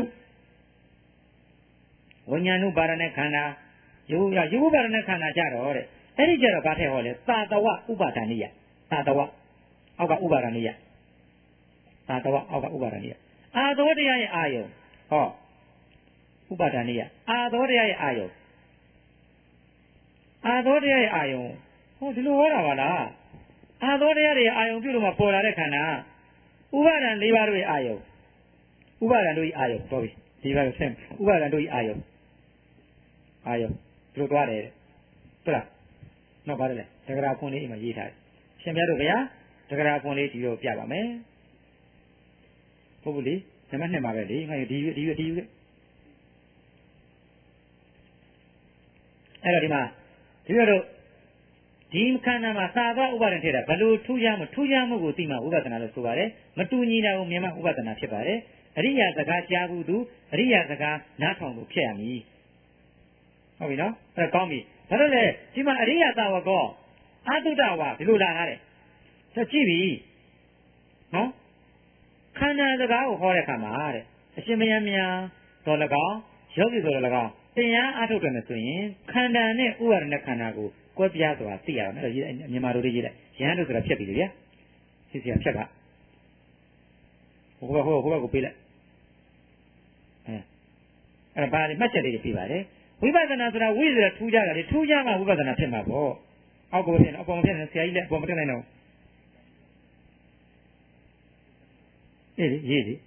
ဝိညာဏုပါရณะခန္ဓာယူရယူပါရณะခန္ဓာကြတော့တဲ့အဲ့ဒီကြတော့ဘာထည့်ဟောလဲသာတဝဥပါဒဏိယသာတဝအောက်ကဥပါဒဏိယသာတဝအောက်ကဥပါဒဏိယအာသောတရားရဲ့အာယုံဟောဥပါဒဏိယအာသောတရားရဲ့အာယုံအာသောတရားရဲ့အာယုံဟောဒီလိုဟောတာပါလားအာသောတရားရဲ့အာယုံပြုလို့မှပေါ်လာတဲ့ခန္ဓာဥပါဒံ၄ပါးတို့ရဲ့အာယုံဥပါဒံတို့ရဲ့အာယုံတော်ပြီဒီပါလို့ဆင်းဥပါဒံတို့ရဲ့အာယုံအာယုံဒီလိုသွားတယ်ဟုတ်လားနောက်ပါတယ်လေတက္ကရာခွန်လေးအိမ်မှာရေးထားတယ်ရှင်ပြတို့ဗျာတက္ကရာခွန်လေးဒီလိုပြပါမယ်ဟုတ်ဘူးလေနံပါတ်နှစ်ပါပဲလေငါဒီဒီဒီဒီအဲ့တော့ဒီမှာဒီလိုဒီခန္ဓာမှာသာသောဥပါဒဏ်ထည့်တာဘယ်လိုထူးခြားမှုထူးခြားမှုကိုသိမှဥပဒနာလို့ဆိုပါတယ်မတူညီတာကိုမြင်မှဥပဒနာဖြစ်ပါတယ်အရိယာစကားကြားဘူးသူအရိယာစကားနားထောင်လို့ဖြစ်ရမည်ဟုတ်ပြီနော်အဲ့ကောင်းပြီဒါတော့လေဒီမှာအရိယာသာဝကောအာတုတဝါဒီလိုလာထားတယ်ဆက်ကြည့်ပြီနော်ခန္ဓာစကားကိုဟောတဲ့အခါမှာတဲ့အရှင်မယံများတော်၎င်းယောဂီတော်၎င်းတရားအထုတ်တယ်ဆိုရင်ခန္ဓာနဲ့ဥပါဒณะခန္ဓာကိုကွဲပြားစွာသိရအောင်အဲ့ဒါမြန်မာလိုလေးရေးလိုက်ရဟန်းတို့ဆိုတာဖြတ်ပြီလေဗျာစစ်စီကဖြတ်ကဟိုဘက်ဟိုဘက်ကိုပေးလိုက်အဲအဲ့ဒါပါလေမှတ်ချက်လေးတွေပြပါတယ်ဝိပဿနာဆိုတာဝိဆိုတာထူးကြတာလေထူးကြမှဝိပဿနာဖြစ်မှာပေါ့အောက်ကိုဖြစ်နေအပေါ်မဖြစ်နေဆရာကြီးလည်းအပေါ်မတက်နိုင်တော့အေးရေးလေ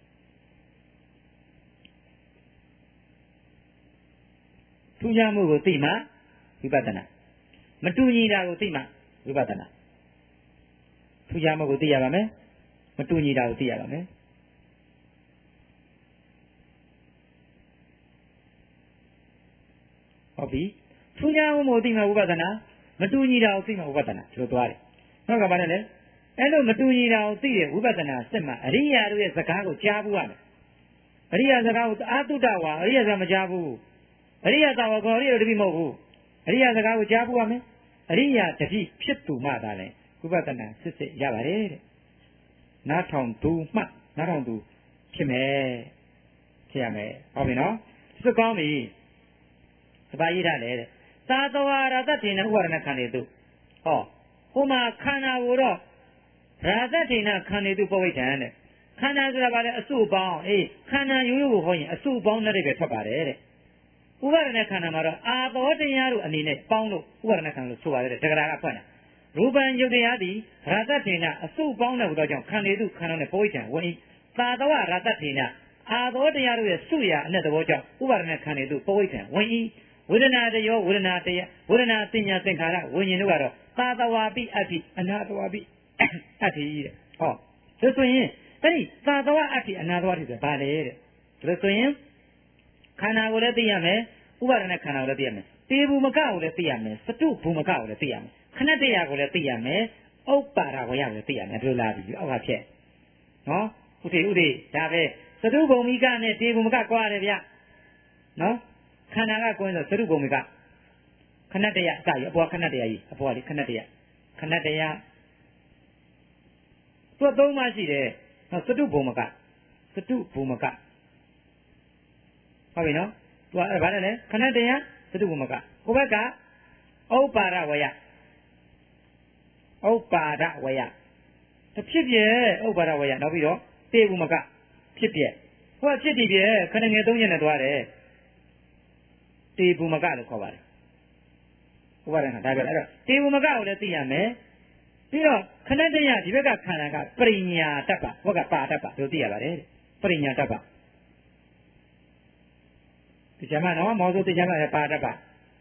ထူးခြားမှုကိုသိမှဝိပဿနာမတူညီတာကိုသိမှဝိပဿနာထူးခြားမှုကိုသိရပါမယ်မတူညီတာကိုသိရပါမယ်ဟုတ်ပြီထူးခြားမှုကိုသိမှဝိပဿနာမတူညီတာကိုသိမှဝိပဿနာဒီလိုသွားတယ်နောက်ကဘာလဲလဲအဲ့လိုမတူညီတာကိုသိတဲ့ဝိပဿနာစစ်မှအရိယာတို့ရဲ့စကားကိုကြားဖို့ရမယ်အရိယာစကားကိုအာတုတဝါအရိယာစကားမကြားဘူးအရိယာသာဝကောအရိယာတပိမဟုတ်ဘူးအရိယာစကားကိုကြားဖို့ရမယ်အရိယာတပိဖြစ်သူမှသာလေဝိပဿနာစစ်စစ်ရပါတယ်တဲ့နားထောင်သူမှနားထောင်သူဖြစ်မယ်ဖြစ်ရမယ်ဟုတ်ပြီနော်စစ်ကောင်းပြီစပါးရထားလေတဲ့သာတဝါရတ္ထေနဥပါဒနာခန္ဓေတုဟောဟိုမှာခန္ဓာကိုတော့ရာသထေနခန္ဓေတုပဝိဋ္ဌံတဲ့ခန္ဓာဆိုတာဘာလဲအစုပေါင်းအေးခန္ဓာရိုးရိုးကိုဟောရင်အစုပေါင်းနဲ့ပဲထွက်ပါတယ်တဲ့ဥပါဒနာခန္ဓာမှာတော့အာသောတရားတို့အနေနဲ့ပေါင်းလို့ဥပါဒနာခန္ဓာလို့ဆိုပါတယ်တက္ကရာကဖွင့်တာရူပံယုတ်တရားသည်ရာသထေနအစုပေါင်းတဲ့ဟူသောကြောင့်ခန္ဓေတုခန္ဓာနဲ့ပဝိဋ္ဌံဝိသာတဝရာသထေနအာသောတရားတို့ရဲ့စုရအနဲ့သဘောကြောင့်ဥပါဒနာခန္ဓေတုပဝိဋ္ဌံဝိဝေဒနာတယောဝေဒနာတရားဝေဒနာသင်ညာသင်္ခါရဝိညာဉ်တို့ကတော့သာတဝါပိအတ္တိအနာတဝါပိအတ္တိတဲ့ဟောဒါဆိုရင်အဲ့ဒီသာတဝါအတ္တိအနာတဝါတိဆိုဘာလဲတဲ့ဒါဆိုရင်ခန္ဓာကိုလည်းသိရမယ်ဥပါဒနာခန္ဓာကိုလည်းသိရမယ်တေဘူမကကိုလည်းသိရမယ်စတုဘူမကကိုလည်းသိရမယ်ခဏတရားကိုလည်းသိရမယ်ဥပ္ပါဒဝယကိုလည်းသိရမယ်ဘယ်လိုလာပြီအောက်ကဖြစ်နော်ဥဒေဥဒေဒါပဲစတုဘုံမိကနဲ့တေဘူမကကွာတယ်ဗျနော်ခန္ဓာကကိုယ်ဆိုသရုပ်ပုံကခဏတရအစရအပေါ်ခဏတရကြီးအပေါ်လေးခဏတရခဏတရသူ့သုံးပါရှိတယ်နော်သတုဘုံမကသတုဘုံမကဟုတ်ပြီနော်သူကအဲ့ဘာလဲခဏတရသတုဘုံမကကိုဘက်ကဥပ္ပါဒဝယဥပ္ပါဒဝယတစ်ဖြစ်ပြဲဥပ္ပါဒဝယနောက်ပြီးတော့တေဘုံမကဖြစ်ပြဲဟိုကဖြစ်တည်ပြဲခဏငယ်သုံးရက်နဲ့သွားတယ်တေဘူမကလို့ခေါ်ပါတယ်ဥပါဒနာဒါပဲအဲ့တော့တေဘူမကကိုလည်းသိရမယ်ပြီးတော့ခဏတည်းရဒီဘက်ကခန္ဓာကပရိညာတ္တပဟောကပါတ္တပလို့သိရပါတယ်ပရိညာတ္တပဒီကျမနော်မောဆိုဒီကျမလည်းပါတ္တပ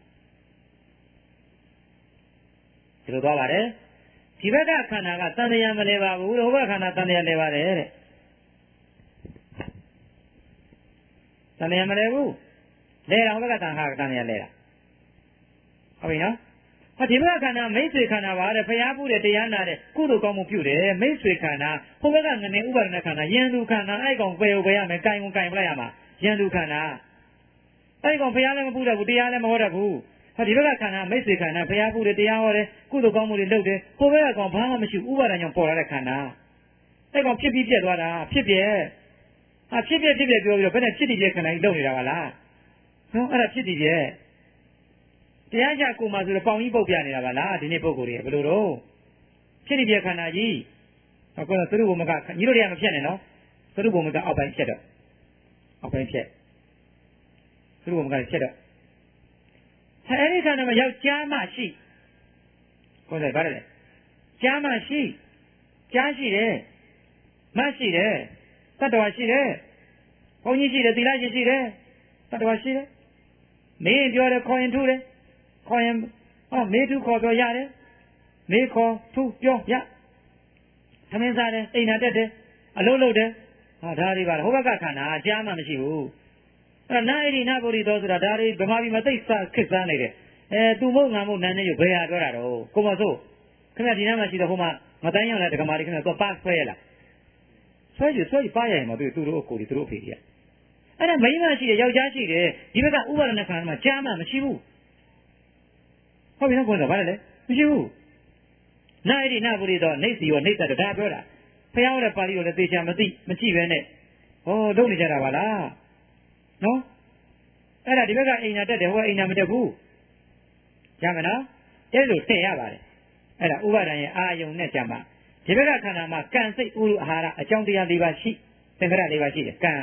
ဒီလိုသွားပါတယ်ဒီဘက်ကခန္ဓာကတန်တရားမလဲပါဘူးဟိုဘက်ခန္ဓာတန်တရားလဲပါတယ်တဲ့တန်တရားမလဲဘူးလဲတာဟိုဘက်ကတန်ခါကတန်ရလဲတာဟုတ်ပြီနော်ဟောဒီဘက်ကခန္ဓာမိတ်ဆွေခန္ဓာပါတဲ့ဖျားဖို့တဲ့တရားနာတဲ့ကုသိုလ်ကောင်းမှုပြုတယ်မိတ်ဆွေခန္ဓာဟိုဘက်ကငနေဥပါဒနာခန္ဓာယန္တုခန္ဓာအဲ့ကောင်ပယ်ကိုပယ်ရမယ်ကင်ကိုကင်ပလိုက်ရမှာယန္တုခန္ဓာအဲ့ကောင်ဖျားလည်းမပူတတ်ဘူးတရားလည်းမဟောတတ်ဘူးဟောဒီဘက်ကခန္ဓာမိတ်ဆွေခန္ဓာဖျားဖို့တဲ့တရားဟောတယ်ကုသိုလ်ကောင်းမှုတွေလုပ်တယ်ဟိုဘက်ကကောင်ဘာမှမရှိဥပါဒနာကြောင့်ပေါ်လာတဲ့ခန္ဓာအဲ့ကောင်ဖြစ်ပြီးပြက်သွားတာဖြစ်ပြက်ဟာဖြစ်ပြက်ဖြစ်ပြက်ပြောပြီးတော့ဘယ်နဲ့ဖြစ်တည်ပြက်ခန္ဓာကြီးလုပ်နေတာပါလားနော်အဲ့ဒါဖြစ်တည်ရဲ့တရားကြကိုမှဆိုတော့ပေါင်ကြီးပုတ်ပြနေတာပါလားဒီနေ့ပုဂ္ဂိုလ်တွေဘယ်လိုတော့ဖြစ်တည်ပြခန္ဓာကြီးဟောကတော့သရုပ်ဘုံမကညီတို့တွေကမဖြစ်နဲ့နော်သရုပ်ဘုံမကအောက်ပိုင်းဖြစ်တော့အောက်ပိုင်းဖြစ်သရုပ်ဘုံမကဖြစ်တော့အဲဒီခန္ဓာမှာယောက်ျားမရှိကိုယ်လည်းဗါတယ်ကြားမရှိကြားရှိတယ်မရှိတယ်တတ္တဝါရှိတယ်ဘုန်းကြီးရှိတယ်သီလရှင်ရှိတယ်တတ္တဝါရှိတယ်မင်းပြောတယ်ခေါ်ရင်ထူတယ်ခေါ်ရင်ဟောမေးထူခေါ်ပြောရတယ်မေးခေါ်ထူပြောရသမင်းစားတယ်အိမ်နာတက်တယ်အလုံးလုံးတယ်ဟာဒါတွေပါဟိုဘက်ကခန္ဓာကြားမှမရှိဘူးအဲ့နာဣရိနာပုရိသောဆိုတာဒါတွေဗမာပြည်မှာသိစခစ်စားနေတယ်အဲသူမဟုတ်ငါမဟုတ်နာနေရုပ်ဘယ်ဟာပြောတာတော့ကိုမဆိုးခင်ဗျဒီနားမှာရှိတော့ဟိုမှာမတိုင်းရောက်လာတက္ကမလေးခင်ဗျတော့ပါဆွဲရလားဆွဲကြဆွဲကြပါရရင်မသူသူတို့အကိုတွေသူတို့အဖေကြီးအဲ့ဒါမိန်းမရှိတယ်ယောက်ျားရှိတယ်ဒီဘက်ကဥပါဒနာခန္ဓာမှာကြားမှမရှိဘူးဟုတ်ပြီနော်ကိုယ်ကဘာလဲမရှိဘူးနာဣရိနာပုရိသောနေစီရောနေတ္တဒါပြောတာဖျားရတဲ့ပါဠိကိုလည်းသေချာမသိမကြည့်ပဲနဲ့ဟောလုပ်နေကြတာပါလားနော်အဲ့ဒါဒီဘက်ကအိမ်နာတက်တယ်ဟိုကအိမ်နာမတက်ဘူးရမယ်နော်အဲ့လိုထည့်ရပါတယ်အဲ့ဒါဥပါဒံရဲ့အာယုံနဲ့ကြမှာဒီဘက်ကခန္ဓာမှာကံစိတ်ဥရုအာဟာရအကြောင်းတရား၄ပါးရှိသင်္ခါရ၄ပါးရှိတယ်ကံ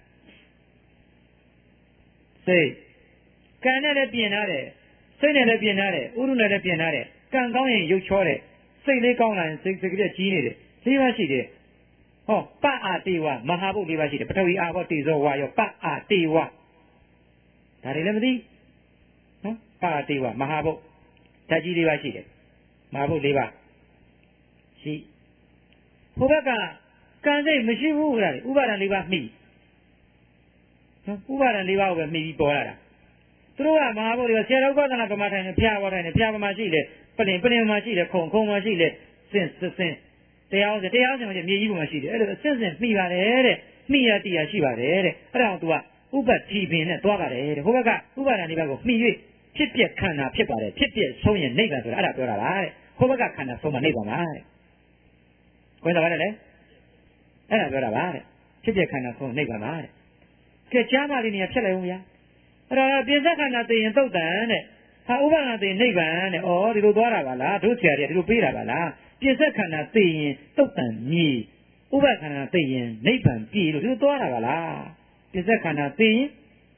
စိတ်ကံနဲ့လည်းပြင်ထားတယ်စိတ်နဲ့လည်းပြင်ထားတယ်ဥရုနဲ့လည်းပြင်ထားတယ်ကံကောင်းရင်ရုပ်ချောတယ်စိတ်လေးကောင်းလာရင်စိတ်စိတ်ကလေးကြီးနေတယ်၄ပါးရှိတယ်ဟောပအာတေဝမဟာဘုတ်၄ပါးရှိတယ်ပထဝီအာဘောတေဇောဝါယောပအာတေဝဒါတွေလည်းမသိနော်ပအာတေဝမဟာဘုတ်ဓာတ်ကြီး၄ပါးရှိတယ်မဟာဘုတ်၄ပါးရှိဟိုဘက်ကကံစိတ်မရှိဘူးလားဥပါဒံ၄ပါးမှီနော်ဥပါဒံ၄ပါးကိုပဲမှီပြီးပေါ်လာတာသူတို့ကမဟာဘုတ်တွေကဆရာတော်ကသနာပမာထိုင်နေဖျားပေါ်ထိုင်နေဖျားပမာရှိတယ်ပလင်ပလင်မှာရှိတယ်ခုံခုံမှာရှိတယ်စင်စင်တရားအောင်တရားအောင်ဆိုရင်မြေကြီးပေါ်မှာရှိတယ်အဲ့လိုအစစ်စစ်မိပါတယ်တဲ့မိရတရားရှိပါတယ်တဲ့အဲ့ဒါကို तू ကဥပတိပင်နဲ့တွားပါတယ်တဲ့ဟိုဘက်ကဥပါဒဏ်ဒီဘက်ကိုမိ၍ဖြစ်ပြက်ခန္ဓာဖြစ်ပါတယ်ဖြစ်ပြက်ဆုံးရင်နိဗ္ဗာန်ဆိုတာအဲ့ဒါပြောတာပါတဲ့ဟိုဘက်ကခန္ဓာဆုံးမှနိဗ္ဗာန်ပါတဲ့ကိုယ်တော်ပါတယ်လေအဲ့ဒါပြောတာပါတဲ့ဖြစ်ပြက်ခန္ဓာဆုံးနိဗ္ဗာန်ပါတဲ့ကဲကြားပါလိမ့်နေရဖြစ်လိုက်ဦးဗျာအဲ့တော့ပြင်စက်ခန္ဓာသိရင်သုတ်တန်တဲ့ဟာဥပါဒဏ်သိနိဗ္ဗာန်တဲ့ဩဒီလိုသွားတာပါလားတို့ဆရာတွေဒီလိုပေးတာပါလားပြင်စက်ခန္ဓာသိရင်သုတ်တန်မြည်ဥပါဒခန္ဓာသိရင်နိဗ္ဗာန်ပြည်လို့ဒီလိုသွားတာပါလားပြင်စက်ခန္ဓာသိရင်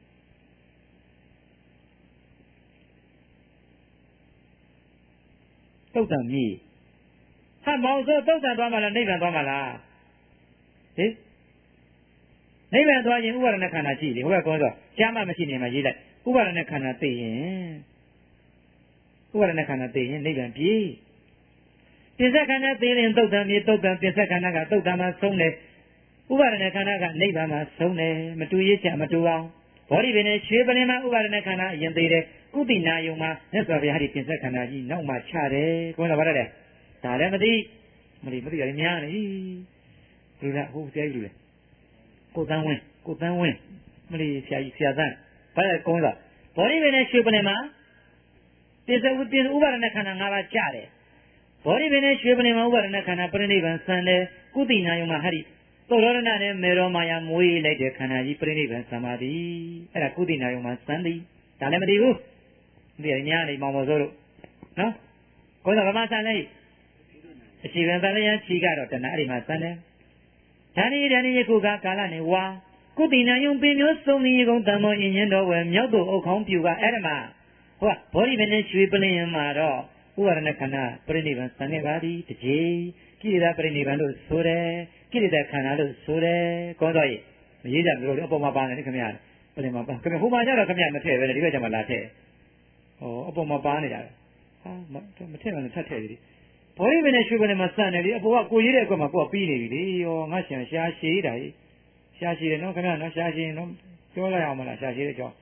သုတ်တန်မြည်ဟာမောင်ဆိုသုတ်တန်သွားမှလားနိဗ္ဗာန်သွားမှလားဟင်နိဗ္ဗာန်သွားရင်ဥပါဒณခန္ဓာရှိတယ်ဟိုဘက်ကောဆိုကြားမှမရှိနေမှာရေးလိုက်ဥပါဒณခန္ဓာသိရင်ဥပါဒณခန္ဓာသိရင်နိဗ္ဗာန်ပြည်ပစ္စခန္ဓာသိရင်သုတ်တံမြေသုတ်တံပစ္စခန္ဓာကသုတ်တံမှာဆုံးတယ်ဥပါဒณခန္ဓာကနိဗ္ဗာန်မှာဆုံးတယ်မတူရချမတူအောင်ဘောဓိပင်နဲ့ရွှေပလင်မှာဥပါဒณခန္ဓာအရင်သေးတယ်ကုသိနာယုံမှာမြတ်စွာဘုရားဒီပစ္စခန္ဓာကြီးနောက်မှချတယ်ကိုယ်ကဘာလဲဒါလည်းမသိမသိမသိရတယ်များနေဘယ်လိုလဲဟိုဆရာကြီးလူလဲကိုတန်းဝင်းကိုတန်းဝင်းမလီဆရာကြီးဆရာသန်းဘာလဲကုန်းတော့ဘောဓိပင်နဲ့ရွှေပလင်မှာပစ္စဥပ္ပဥပါဒณခန္ဓာ၅ပါးကြတယ်ဘောဓိပင်နဲ့ရွှေပလင်မှာဥပါဒณခန္ဓာပြိဋိဘံဆန်တယ်ကုသိနာယုံမှာဟဲ့ဒီသောရဏနဲ့မေရောမာယာမွေးလိုက်တဲ့ခန္ဓာကြီးပြိဋိဘံဆံပါသည်အဲ့ဒါကုသိနာယုံမှာဆန်သည်ဒါလည်းမသိဘူးဒီအများလေးမောင်မော်စိုးလို့နော်ကိုယ်ကဗမာဆန်လေးအချိန်ကတည်းကခြေကတော့တဏှာအဲ့ဒီမှာဆန်တယ်ဓာနီဓာနီယခုကကာလနဲ့ဝါကုသိနာယုံပင်မျိုးစုံလီကုံတံမောအင်းရင်တော်ဝယ်မြောက်တို့အုတ်ခေါင်းပြူကအဲ့ဒါမှာဟိုကဘောဓိပင်နဲ့ရွှေပလင်မှာတော့ဥပါဒณခန္ဓာပြိဋိဘံဆံခဲ့ပါသည်တကြီးကိရိတာပြိဋိဘံလို့ဆိုတယ်ကိရိတာခန္ဓာလို့ဆိုတယ်ကောတော့ရေမရေးကြဘူးလို့အပေါ်မှာပါနေတယ်ခင်ဗျာပြိဋိဘံပါခင်ဗျာဟိုမှာကျတော့ခင်ဗျာမထည့်ပဲလေဒီဘက်ကျမှလာထည့်ဟောအပေါ်မှာပါနေတာဟာမထည့်မှလည်းထပ်ထည့်သည်ဘောဓိပင်နဲ့ရွှေပလင်မှာဆန်တယ်လေအပေါ်ကကိုရေးတဲ့အကွက်မှာကိုကပြီးနေပြီလေရောငါရှင်ရှားရှည်တာကြီးရှားရှည်တယ်နော်ခင်ဗျာနော်ရှားရှည်နော်ပြောလိုက်အောင်မလားရှားရှည်တဲ့ကြော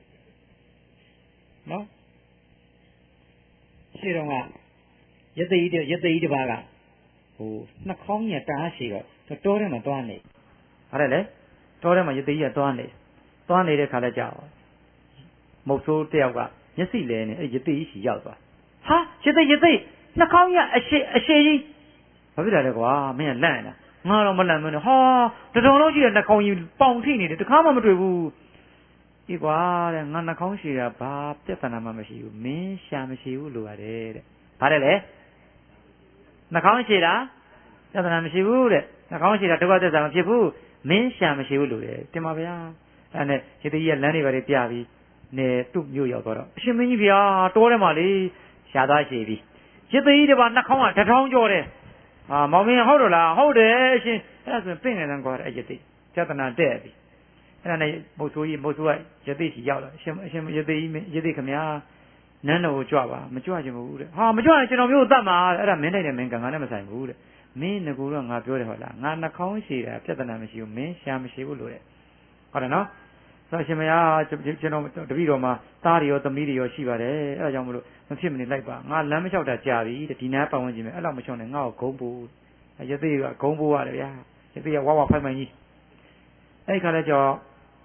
နော်ရှိတော့ကရသိကြီးရသိကြီးတစ်ပါးကဟိုနှာခေါင်းကြီးတားရှိတော့တောထဲမှာသွားနေဟုတ်တယ်လေတောထဲမှာရသိကြီးကသွားနေသွားနေတဲ့ခါလဲကြောက်မုတ်ဆိုးတယောက်ကမျက်စိလဲနေအဲ့ရသိကြီးရှိရောက်သွားဟာရသိရသိနှာခေါင်းကြီးအရှိအရှိကြီးဘာဖြစ်တာလဲကွာမင်းကလန့်နေတာငါတော့မလန့်မနဲ့ဟာတတော်လုံးရှိတဲ့နှာခေါင်းကြီးပေါင်ထိနေတယ်တခါမှမတွေ့ဘူးဒီကွာတဲ့ငါနှာခေါင်းရှိတာဘာပြဿနာမှမရှိဘူးမင်းရှာမရှိဘူးလို့ရတယ်တဲ့ဘာလဲလဲနှာခေါင်းရှိတာပြဿနာမရှိဘူးတဲ့နှာခေါင်းရှိတာဒုက္ခသစ္စာမဖြစ်ဘူးမင်းရှာမရှိဘူးလို့တယ်တင်ပါဗျာအဲ့နဲ့ဒီတကြီးကလမ်းတွေပါတွေပြပြီးနေသူ့မြို့ရောက်တော့အရှင်မင်းကြီးဗျာတောထဲမှာလေရှာသွားရှိပြီရစ်သိကြီးတပါနှာခေါင်းကတထောင်ကျော်တယ်ဟာမောင်မင်းဟုတ်တော့လားဟုတ်တယ်အရှင်အဲ့ဒါဆိုရင်ပြင့်နေတယ်ကွာအဲ့ရစ်သိပြဿနာတဲ့ပြီအဲ့ဒါနဲ့မုတ်ဆိုးကြီးမုတ်ဆိုးကရသိစီရောက်လာအရှင်အရှင်ရသိကြီးရသိခမညာနန်းတော်ကိုကြွပါမကြွချင်ဘူးတဲ့ဟာမကြွရင်ကျွန်တော်မျိုးတတ်မှာအဲ့ဒါမင်းလိုက်တယ်မင်းကငါနဲ့မဆိုင်ဘူးတဲ့မင်းငကူတော့ငါပြောတယ်ဟုတ်လားငါနှာခေါင်းရှိတာပြဿနာမရှိဘူးမင်းရှာမရှိဘူးလို့တဲ့ဟုတ်တယ်နော်ဆိုရှင်မယားကျွန်တော်တပည့်တော်မှာသားတွေရောသမီးတွေရောရှိပါတယ်အဲ့ဒါကြောင့်မလို့မဖြစ်မနေလိုက်ပါငါလမ်းမလျှောက်တာကြာပြီတဲ့ဒီနားပတ်ဝန်းကျင်ပဲအဲ့လောက်မလျှောက်နဲ့ငါ့ကိုဂုံးပို့ရသိကဂုံးပို့ရတယ်ဗျာရသိကဝါဝဖိုင်မိုင်ကြီးအဲ့ခါလဲကြောင့်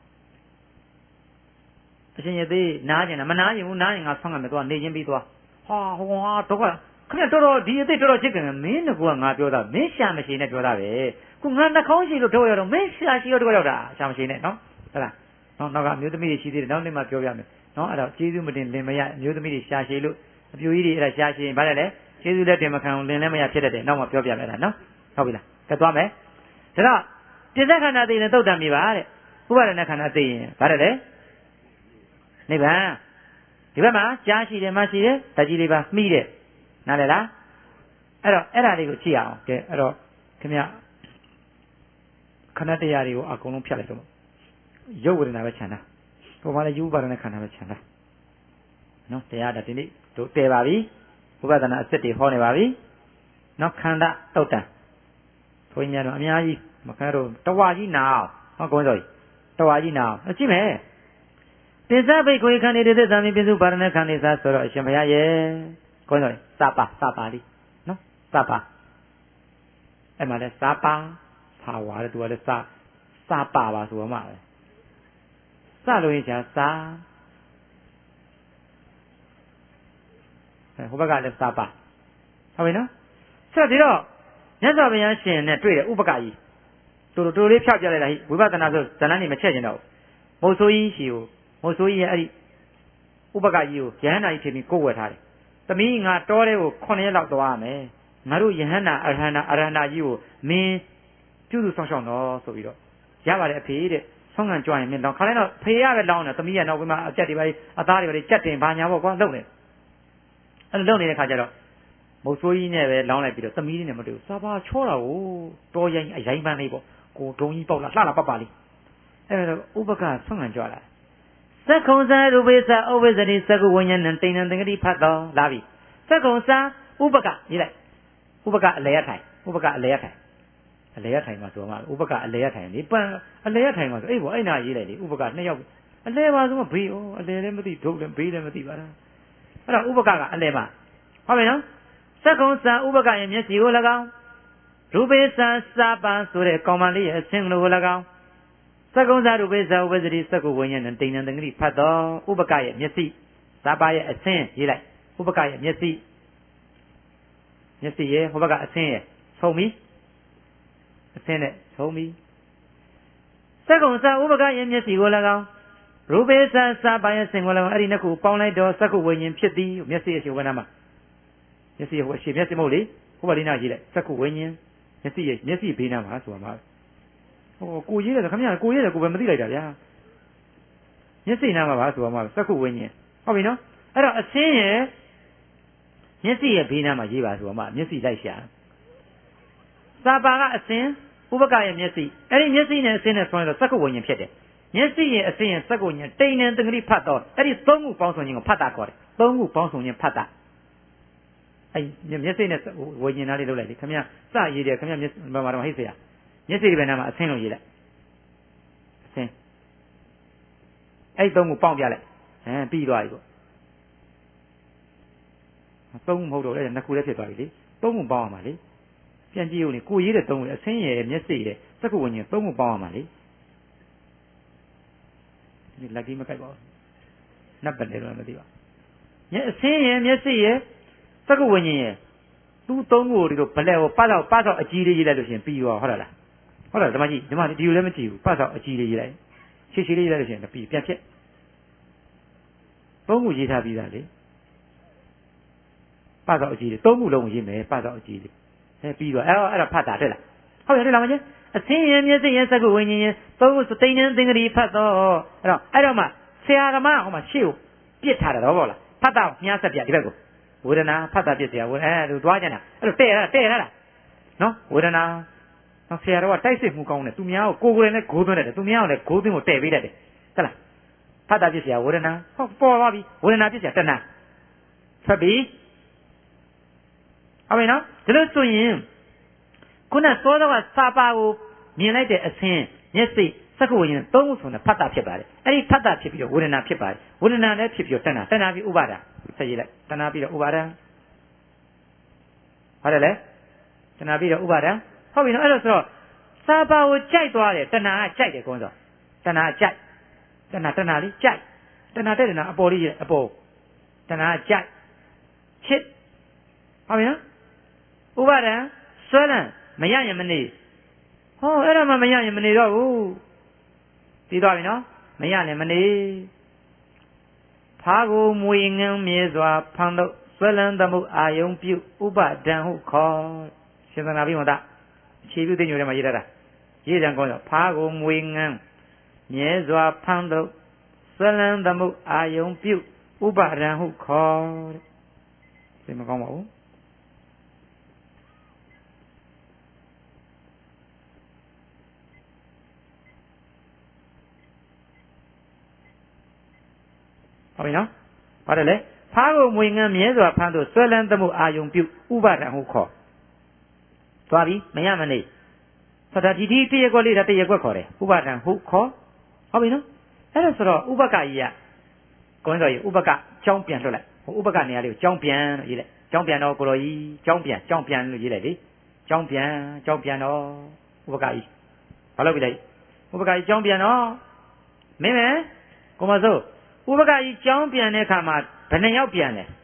အရှင်ရသေးနားကျင်တာမနားရင်ဘူးနားရင်ငါဆောင်းရမယ်သွားနေချင်းပြီးသွားဟာဟိုဟာတော့ကခင်ဗျတော်တော်ဒီအသိတော်တော်ချစ်တယ်မင်းကကငါပြောတာမင်းရှာမရှိနဲ့ပြောတာပဲခုငါနှာခေါင်းရှိလို့တော့ရတော့မင်းရှာရှိတော့ရောက်တာရှာမရှိနဲ့နော်ဟုတ်လားနော်နောက်ကမျိုးသမီးတွေရှိသေးတယ်နောက်နေ့မှပြောပြမယ်နော်အဲ့တော့ကျေးဇူးမတင်လင်မရမျိုးသမီးတွေရှာရှိလို့အပြူကြီးတွေအဲ့ဒါရှာရှိရင်ဘာလဲလဲကျေးဇူးလက်တင်မခံအောင်လင်လည်းမရဖြစ်တတ်တယ်နောက်မှပြောပြမယ်လားနော်ဟုတ်ပြီလားကဲသွားမယ်ဒါတော့ပြစ္ဆခန္ဓာသိရင်သုတ်တံပြီပါတဲ့ဥပါဒณခန္ဓာသိရင်ဘာလဲလဲနိဗ္ဗာန်ဒီဘက်မှာကြားရှိတယ်မရှိတယ်တကြီးလေးပါမှီးတယ်နားလည်လားအဲ့တော့အဲ့ဒါလေးကိုကြည့်အောင်ကဲအဲ့တော့ခင်ဗျခဏတရားတွေကိုအကုန်လုံးဖြတ်လိုက်တော့ရုပ်ဝေဒနာပဲခြံတာဟိုမှာလည်းယူပါဒณခန္ဓာပဲခြံတာနော်တရားဒါဒီနေ့တို့တည်ပါပြီဥပဒနာအစစ်တွေဟောနေပါပြီနော်ခန္ဓာတုတ်တံဘုန်းကြီးများတော့အများကြီးမခဏတော့တဝါကြီးနာအောင်ဟောကုန်းစောကြီးတဝါကြီးနာအောင်အကြည့်မယ်ပစ္စဘိခွေခန္ဒီတေသံမိပိစုပါရဏခန္ဒီသာဆိုတော့အရှင်ဘုရားရဲ့ကိုယ်တော်စပါစပါလေးနော်စပါအဲ့မှာလဲစားပါပါဝါတဲ့သူကလည်းစားစားပါပါဆိုမှပဲစလို့ရင်ချာစားဟိုဘက်ကလည်းစားပါဟုတ်ပြီနော်ဆက်ပြီးတော့မြတ်စွာဘုရားရှင်နဲ့တွေ့တယ်ဥပက္ခကြီးတူတူလေးဖြောက်ပြလိုက်တာဟိဝိပဿနာဆိုဇဏ္ဍနေမချက်ကျင်တော့မုတ်ဆိုးကြီးရှိကိုမုတ်ဆိုးကြီးရဲ့အဲ့ဒီဥပက္ခကြီးကိုယဟန္တာကြီးထင်ပြီးကိုယ်ဝယ်ထားတယ်သမီးငါတောထဲကိုခုနှစ်ရက်လောက်သွားရမယ်ငါတို့ယဟန္တာအရဟန္တာအရဟန္တာကြီးကိုမင်းပြုစုဆောင်ရှောက်တော့ဆိုပြီးတော့ရပါတယ်အဖေတဲ့ဆောင်းငံကြွရင်မင်းတော့ခါတိုင်းတော့ဖေရပဲလောင်းတယ်သမီးကနောက်ပြီးမှအကြက်တွေပါအသားတွေပါကြက်တင်ဘာညာပေါ့ကွာလုံနေအဲ့လိုလုံနေတဲ့ခါကျတော့မုတ်ဆိုးကြီးနဲ့ပဲလောင်းလိုက်ပြီးတော့သမီးလေးနဲ့မတွေ့ဘူးစာပါချောတာကိုတောရိုင်းအရိုင်းပန်းလေးပေါ့ကိုဒုံကြီးပေါက်လာလှလာပတ်ပါလေးအဲ့တော့ဥပက္ခဆောင်းငံကြွလာသက္ကုံစာရူပိသဩဝိဇ္ဇတိသက္ကုဝိညာဏတိဏ္ဍသင်္ကတိဖတ်တော်လာပြီသက္ကုံစာဥပက္ခရေးလိုက်ဥပက္ခအလေရထိုင်ဥပက္ခအလေရထိုင်အလေရထိုင်မှာဆိုမှဥပက္ခအလေရထိုင်လေပန်အလေရထိုင်မှာဆိုအဲ့ဘောအဲ့နာရေးလိုက်လေဥပက္ခနှစ်ယောက်အလေပါဆိုမှဘေးဩအလေလည်းမသိဒုတ်လည်းဘေးလည်းမသိပါလားအဲ့တော့ဥပက္ခကအလေပါဟုတ်ပြီနော်သက္ကုံစာဥပက္ခရဲ့မျက်စိကို၎င်းရူပိစာစာပန်ဆိုတဲ့ကောင်မလေးရဲ့အဆင်းကို၎င်းသက္ကုံစာရူပိစာဥပ္ပဇ္ဇတိသက္ကုဝိညာဏတိဏ္ဍသင်္ကတိဖတ်တော်ဥပက္ခရဲ့မျက်စိစာပါရဲ့အဆင်းရေးလိုက်ဥပက္ခရဲ့မျက်စိမျက်စိရဲ့ဟိုဘက်ကအဆင်းရဲ့ဆုံးပြီအဆင်းနဲ့ဆုံးပြီသက္ကုံစာဥပက္ခရဲ့မျက်စိကို၎င်းရူပိစာစာပါရဲ့အဆင်းကို၎င်းအဲ့ဒီနှစ်ခုပေါင်းလိုက်တော့သက္ကုဝိညာဉ်ဖြစ်သည်မျက်စိရဲ့ရှိဝနာမှာမျက်စိရဲ့ဟိုအရှိမျက်စိမဟုတ်လေဟိုဘက်လေးနာရေးလိုက်သက္ကုဝိညာဉ်မျက်စိရဲ့မျက်စိဘေးနာမှာဆိုတာမှာဟိုကိုရေးတယ်ခင်ဗျာကိုရေးတယ်ကိုပဲမသိလိုက်တာဗျာမျက်စိနာမှာပါဆိုတာမှာသက္ကုဝိညာဉ်ဟုတ်ပြီနော်အဲ့တော့အဆင်းရဲ့မျက်စိရဲ့ဘေးနာမှာရေးပါဆိုတာမှာမျက်စိလိုက်ရှာစာပါကအဆင်းဥပက္ခရဲ့မျက်စိအဲ့ဒီမျက်စိနဲ့အဆင်းနဲ့ဆွမ်းရတော့သက္ကုဝိညာဉ်ဖြစ်တယ်မျက်စိရဲ့အဆင်းရဲ့သက္ကုဝိညာဉ်တိဏ္ဍသင်္ကတိဖတ်တော့အဲ့ဒီသုံးခုပေါင်းစုံခြင်းကိုဖတ်တာခေါ်တယ်သုံးခုပေါင်းစုံခြင်းဖတ်တာအဲ့မျက်စိနဲ့ဝိညာဉ်သားလေးလုပ်လိုက်လေခင်ဗျာစရေးတယ်ခင်ဗျာမျက်ဘာမှတော့ဟိတ်เสียမျက်စိဒီဘက်နာမှာအဆင်းလို့ရေးလိုက်အဆင်းအဲ့သုံးခုပေါင်းပြလိုက်ဟမ်ပြီးသွားပြီပေါ့သုံးခုမဟုတ်တော့လေနှစ်ခုလည်းဖြစ်သွားပြီလေသုံးခုပေါင်းရမှာလေပြန်ကြည့်ဦးလေကိုရေးတဲ့သုံးခုအဆင်းရယ်မျက်စိရယ်သက္ကုဝိညာဉ်သုံးခုပေါင်းရမှာလေဒီလက်ကြီးမကိုက်ပါဘူးနပ်ပတ်တယ်တော့မသိပါညအဆင်းရယ်မျက်စိရယ်သက္ကုဝိညာဉ်ရယ်သူ့သုံးခုကိုဒီလိုဘလက်ကိုပတ်တော့ပတ်တော့အကြီးလေးရေးလိုက်လို့ရှိရင်ပြီးရောဟုတ်လားဟုတ်လားဓမ္မကြီးဓမ္မဒီလိုလည်းမကြည့်ဘူးပတ်တော့အကြီးလေးရေးလိုက်ရှည်ရှည်လေးရေးလိုက်လို့ရှိရင်ပြီးပြန်ဖြစ်သုံးခုရေးထားပြီးသားလေပတ်တော့အကြီးလေးသုံးခုလုံးရေးမယ်ပတ်တော့အကြီးလေးအဲပြီးတော့အဲ့တော့အဲ့ဒါဖတ်တာတဲ့လားဟုတ်တယ်လားမကြီးအဆင်းရဲမျက်စိရဲသက္ကုဝိညာဉ်ရဲသုံးခုစတိန်နဲ့သင်္ကတိဖတ်တော့အဲ့တော့အဲ့တော့မှဆရာဓမ္မဟိုမှာရှေ့ကိုပြစ်ထားတယ်တော့ဗောလားဖတ်တာမြားဆက်ပြဒီဘက်ကိုဝေဒနာဖတ်တာပြစ်စရာဝေအဲသူသွားကြတာအဲ့လိုတဲ့ရတာတဲ့ရတာနော်ဝေဒနာနော်ဆရာတော်ကတိုက်စစ်မှုကောင်းတယ်သူများကိုကိုယ်ကိုယ်နဲ့ဂိုးသွင်းတယ်သူများကိုလည်းဂိုးသွင်းကိုတဲ့ပေးတတ်တယ်ဟုတ်လားဖတ်တာပြစ်စရာဝေဒနာဟောပေါ်သွားပြီဝေဒနာပြစ်စရာတဏှာဆက်ပြီးဟုတ်ပြီနော်ဒါလို့ဆိုရင်ခုနသောတော်ကစာပါကိုမြင်လိုက်တဲ့အဆင်းမျက်စိသက္ကုဝိညာဉ်သုံးခုဆိုတဲ့ဖတ်တာဖြစ်ပါတယ်အဲ့ဒီဖတ်တာဖြစ်ပြီးတော့ဝေဒနာဖြစ်ပါတယ်ဝေဒနာလည်းဖြစ်ပြီးတော့တဏှာတဏှာပြီးဥပါဒာဆက်ရေးလိုက်တဏှာပြီးတော့ဥပါဒာဟုတ်တယ်လေတဏှာပြီးတော့ဥပါဒာဟုတ်ပြီနော်အဲ့လိုဆိုတော့စာပါကိုကြိုက်သွားတယ်တဏှာကကြိုက်တယ်ကွန်းဆိုတဏှာကြိုက်တဏှာတဏှာလေးကြိုက်တဏှာတဲ့တဏှာအပေါ်လေးအပေါ်တဏှာကြိုက်ချစ်ဟုတ်ပြီနော်ဥပါဒံဆွဲလန်းမရရင်မနေဟောအဲ့ဒါမှမရရင်မနေတော့ဘူးပြီးသွားပြီနော်မရရင်မနေဖားကိုမွေငန်းမြေစွာဖန်လို့ဆွဲလန်းသမှုအာယုံပြုဥပဒံဟုခေါ်ရှင်သနာပြီးမသားခြေပြုသိညိုထဲမှာရေးထားတာရေးတံကောင်းတော့ဖားကိုမွေငန်းမြေစွာဖန်လို့ဆွဲလန်းသမှုအာယုံပြုဥပဒံဟုခေါ်သိမကောင်းပါဘူးဟုတ်ပြီနော်ပါတယ်လေဖားကိုမွေငန်းမြဲစွာဖမ်းလို့ဆွဲလန်းသမှုအာယုံပြုဥပါဒံဟုခေါ်သွားပြီမရမနေသတ္တဒီဒီတရကွက်လေးဒါတရကွက်ခေါ်တယ်ဥပါဒံဟုခေါ်ဟုတ်ပြီနော်အဲ့ဒါဆိုတော့ဥပက္ခကြီးကကိုင်းတော်ကြီးဥပက္ခကြောင်းပြန်လွှတ်လိုက်ဟိုဥပက္ခနေရာလေးကိုကြောင်းပြန်လို့ရေးလိုက်ကြောင်းပြန်တော့ကိုတော်ကြီးကြောင်းပြန်ကြောင်းပြန်လို့ရေးလိုက်လေကြောင်းပြန်ကြောင်းပြန်တော့ဥပကကြီးဘာလို့ပြလိုက်ဥပကကြီးကြောင်းပြန်တော့မင်းမယ်ကိုမစိုးဥပကကြီးကြောင်းပြန်တဲ့အခါမှာဘယ်နှယောက်ပြန်လဲ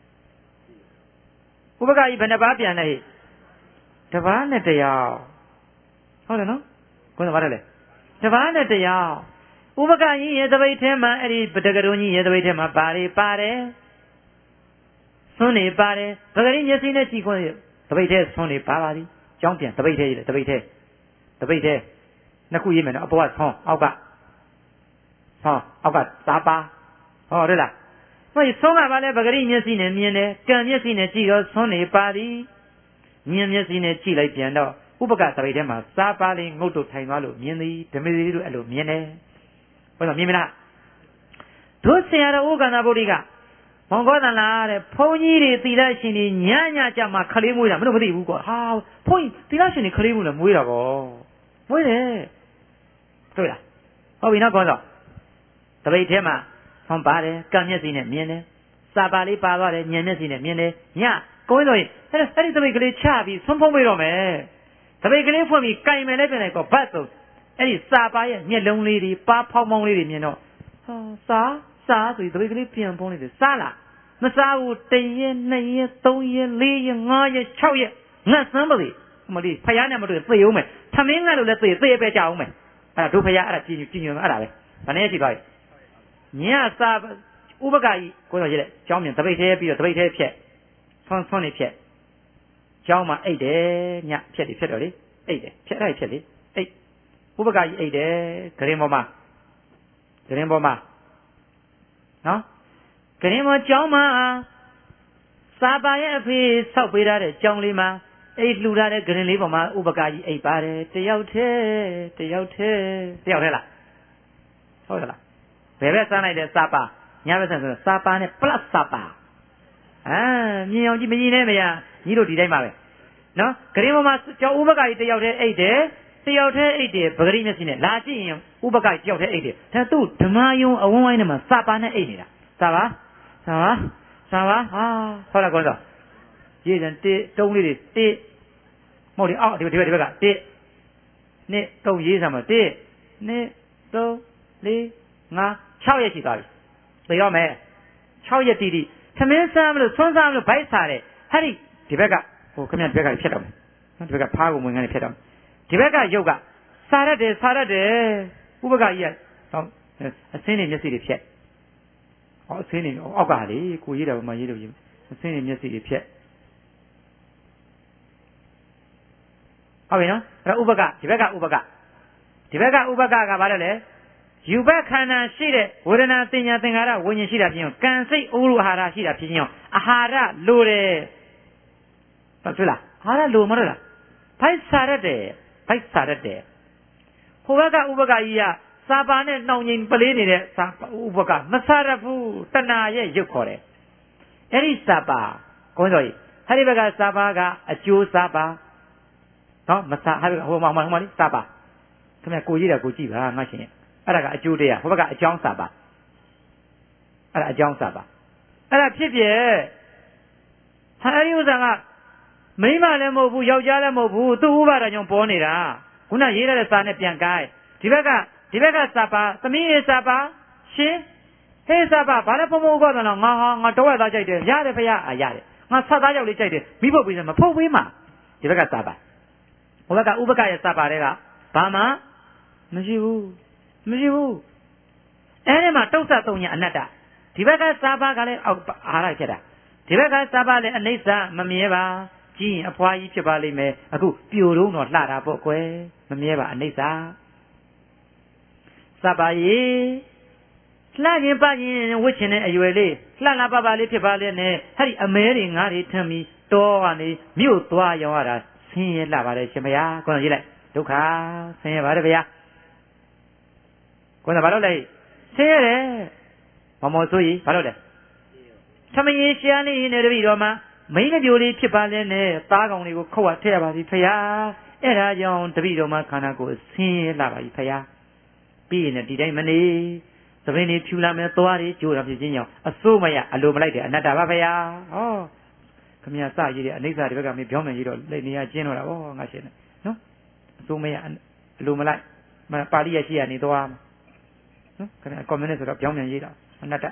ဥပကကြီးဘယ်နှပါးပြန်လဲတပားနဲ့တယောက်ဟုတ်တယ်နော်ကိုယ်ကဘာလဲတပားနဲ့တယောက်ဥပကကြီးရဲ့တပိတ်ထဲမှာအဲ့ဒီပတကရုံကြီးရဲ့တပိတ်ထဲမှာပါလေပါတယ်ဆွန်းနေပါတယ်ပဂရိမျက်စိနဲ့ကြည့်ခွင့်တပိတ်ထဲဆွန်းနေပါပါသည်ကြောင်းပြန်တပိတ်ထဲရေးတယ်တပိတ်ထဲတပိတ်ထဲနှစ်ခုရေးမယ်နော်အပေါ်ကဆွန်းအောက်ကဆွန်းအောက်ကသာပါဟောတယ်လားဟိုဆွန်းကပါလေပဂရိမျက်စိနဲ့မြင်တယ်ကံမျက်စိနဲ့ကြည့်တော့ဆွန်းနေပါသည်မြင်မျက်စိနဲ့ကြည့်လိုက်ပြန်တော့ဥပကတပိတ်ထဲမှာစာပါလေးငုတ်တို့ထိုင်သွားလို့မြင်သည်ဓမေသီတို့အဲ့လိုမြင်တယ်ဟုတ်လားမြင်မလားတို့ဆရာတော်ဥက္ကန္တဗုဒ္ဓိကမောင်ကောသလားတဲ့ဘုန်းကြီးတွေသီလရှင်တွေညညကြမှာခလေးမွေးတာမလို့မသိဘူးကွာဟာဘုန်းကြီးသီလရှင်တွေခလေးမွေးလားမွေးတာကောမွေးတယ်တွေ့လားဟုတ်ပြီနော်ကောသောတပိတ်ထဲမှာဆွမ်းပါတယ်ကံမျက်စိနဲ့မြင်တယ်စာပါလေးပါသွားတယ်ဉာဏ်မျက်စိနဲ့မြင်တယ်ညကိုင်းဆိုရင်အဲ့အဲ့ဒီတပိတ်ကလေးချပြီးဆွမ်းဖုံးပေးတော့မယ်တပိတ်ကလေးဖွင့်ပြီးကြိုင်မယ်လည်းပြန်လိုက်ကောဘတ်ဆိုအဲ့ဒီစာပါရဲ့မျက်လုံးလေးတွေပါဖောင်းဖောင်းလေးတွေမြင်တော့ဟာစာစားဆိုတပိတ်ကလေးပြန်ဖုံးလိုက်တယ်စားလားမစားဘူးတရက်နှစ်ရက်သုံးရက်လေးရက်ငါးရက်ခြောက်ရက်ငတ်စမ်းပါလေမလေးဖယားနဲ့မတွေ့သေအောင်မယ်ထမင်းငတ်လို့လည်းသေသေပဲကြအောင်မယ်အဲ့ဒါတို့ဖယားအဲ့ဒါကြည့်ကြည့်ညွှန်အဲ့ဒါပဲဗာနဲ့ရှိသွားပြီညစားဥပကကြီးကိုတော့ရေးလိုက်ကျောင်းမြန်တပိတ်သေးပြီးတော့တပိတ်သေးဖြက်ဆွန်းဆွန်းနေဖြက်ကျောင်းမှာအိတ်တယ်ညဖြက်တယ်ဖြက်တော့လေအိတ်တယ်ဖြက်လိုက်ဖြက်လေအိတ်ဥပကကြီးအိတ်တယ်ဂရင်ပေါ်မှာဂရင်ပေါ်မှာနော်ကရင်မကျောင်းမှာစာပါရဲ့အဖေဆောက်ပေးထားတဲ့ကျောင်းလေးမှာအိတ်လှူထားတဲ့ဂရင်လေးပေါ်မှာဥပကကြီးအိတ်ပါတယ်တယောက်တည်းတယောက်တည်းတယောက်တည်းလားဟုတ်တယ်လားဘယ်ဘက်စမ်းလိုက်တဲ့စာပါညဘက်ဆန်ဆိုတော့စာပါနဲ့ plus စာပါအာမြင်အောင်ကြည့်မကြည့်နဲ့မရညီတို့ဒီတိုင်းပါပဲနော်ဂရင်ပေါ်မှာကျောင်းဥပကကြီးတယောက်တည်းအိတ်တယ်တယောက်တည်းအိတ်တယ်ပဂရိမျက်စိနဲ့လာကြည့်ရင်ဥပကကြီးတယောက်တည်းအိတ်တယ်ဒါသူ့ဓမ္မယုံအဝန်းဝိုင်းထဲမှာစာပါနဲ့အိတ်နေတာစာပါစာပါစာပါဟာဟုတ်လားကောတော့ရေးတယ်တစ်တုံးလေးတွေတစ်မဟုတ်လေအော်ဒီဘက်ဒီဘက်ကတစ်နှစ်တုံးရေးစမ်းမှာတစ်နှစ်သုံးလေးငါးခြောက်ရက်ရှိသွားပြီသိရောမယ်ခြောက်ရက်တီတီသမင်းစားမလို့ဆွန်းစားမလို့ဗိုက်စားတယ်ဟဲ့ဒီဒီဘက်ကဟိုခမရဒီဘက်ကဖြတ်တော့မယ်နော်ဒီဘက်ကဖားကုန်ဝင်ကနေဖြတ်တော့ဒီဘက်ကရုပ်ကစားရတယ်စားရတယ်ဥပကကြီးကတော့အစင်းနေမျက်စိတွေဖြတ်ဟောအစင်းနေအောက်ကလေကိုရေးတယ်ဘာမှရေးလို့ရေးအစင်းနေမျက်စိတွေဖြတ်ဟုတ်ပြီနော်အဲ့ဒါဥပကဒီဘက်ကဥပကဒီဘက်ကဥပကကဘာလဲလဲယူဘခန္ဓာရှိတဲ့ဝေဒနာသင်ညာသင်္ခါရဝိညာဉ်ရှိတာဖြစ်ရင်ကံစိတ်ဥရုအာဟာရရှိတာဖြစ်ရင်အာဟာရလိုတယ်ဟုတ်လားအာဟာရလိုမလို့လားဖိုက်စားရတယ်ဖိုက်စားရတယ်ဟိုဘက်ကဥပကကြီးကစာပါနဲ့နှောင်ငိမ်ပလေးနေတဲ့စာဥပကမစားရဘူးတဏှာရဲ့ရုပ်ခေါ်တယ်အဲ့ဒီစာပါကုန်းစော်ကြီးအဲ့ဒီဘက်ကစာပါကအကျိုးစာပါနော်မစားဟိုမှာဟိုမှာလေးစာပါခင်ဗျကိုကြီးတာကိုကြည့်ပါငါရှင်အဲ့ဒါကအကျိုးတရားဟိုဘက်ကအကြောင်းစာပါအဲ့ဒါအကြောင်းစာပါအဲ့ဒါဖြစ်ပြဟာအဲ့ဒီဥစ္စာကမိန်းမလည်းမဟုတ်ဘူးယောက်ျားလည်းမဟုတ်ဘူးသူ့ဥပါဒကြောင့်ပေါ်နေတာခုနရေးရတဲ့စာနဲ့ပြန်ကိုင်းဒီဘက်ကဒီဘက်ကစာပါသမီးရေးစာပါရှင်ဟေးစာပါဘာလဲဖုံဖုံကောတော့ငါဟာငါတော့ရသားကြိုက်တယ်ရတယ်ဖရအာရတယ်ငါဆက်သားကြောက်လေးကြိုက်တယ်မိဖို့ပေးစမ်းမဖုတ်ပေးမှာဒီဘက်ကစာပါဟိုဘက်ကဥပကရဲ့စာပါတွေကဘာမှမရှိဘူးမရှိဘူးအဲ့ဒီမှာတုတ်ဆက်သုံးညာအနတ္တဒီဘက်ကစာပါကလည်းအောက်အာရဖြစ်တာဒီဘက်ကစာပါလည်းအနိစ္စမမြဲပါကြည့်ရင်အဖွားကြီးဖြစ်ပါလိမ့်မယ်အခုပြိုတော့တော့လှတာပေါ့ကွယ်မမြဲပါအနိစ္စစာပါရေလှရင်ပါရင်ဝစ်ချင်တဲ့အရွယ်လေးလှလာပါပါလေးဖြစ်ပါလေနဲ့အဲ့ဒီအမဲတွေငါးတွေထမ်းပြီးတောကနေမြို့သွားရောက်ရတာဆင်းရဲလှပါတယ်ရှင်မယားကိုယ်ရေးလိုက်ဒုက္ခဆင်းရဲပါတယ်ဗျာကိုယ်ကဘာလို့လဲဆင်းရဲတယ်မမော်ဆိုရင်ဘာလို့လဲသမယေရှားနေနေတပြီတော့မှမိန်းကပြိုလေးဖြစ်ပါလဲနဲ့သားကောင်လေးကိုခုတ်ရထည့်ရပါပြီဖယားအဲ့ဒါကြောင့်တပြီတော့မှခန္ဓာကိုယ်ဆင်းရဲလာပါပြီဖယားပြီးရင်ဒီတိုင်းမနေသဘင်လေးဖြူလာမယ်သွားတွေကြိုးတာဖြစ်ခြင်းကြောင့်အစိုးမရအလိုမလိုက်တဲ့အနတ္တပါဖယားဟောခခမရစကြီးတဲ့အနိစ္စဒီဘက်ကမင်းပြောင်းမယ်ကြီးတော့လက်နေရကျင်းတော့တာဩငါရှင်းတယ်နော်အစိုးမရအလိုမလိုက်ပါဠိရရှိရနေသွားနော်ခဏကွန်မြူနစ်ဆိုတော့ပြောင်းပြန်ရေးတာအနတ္တ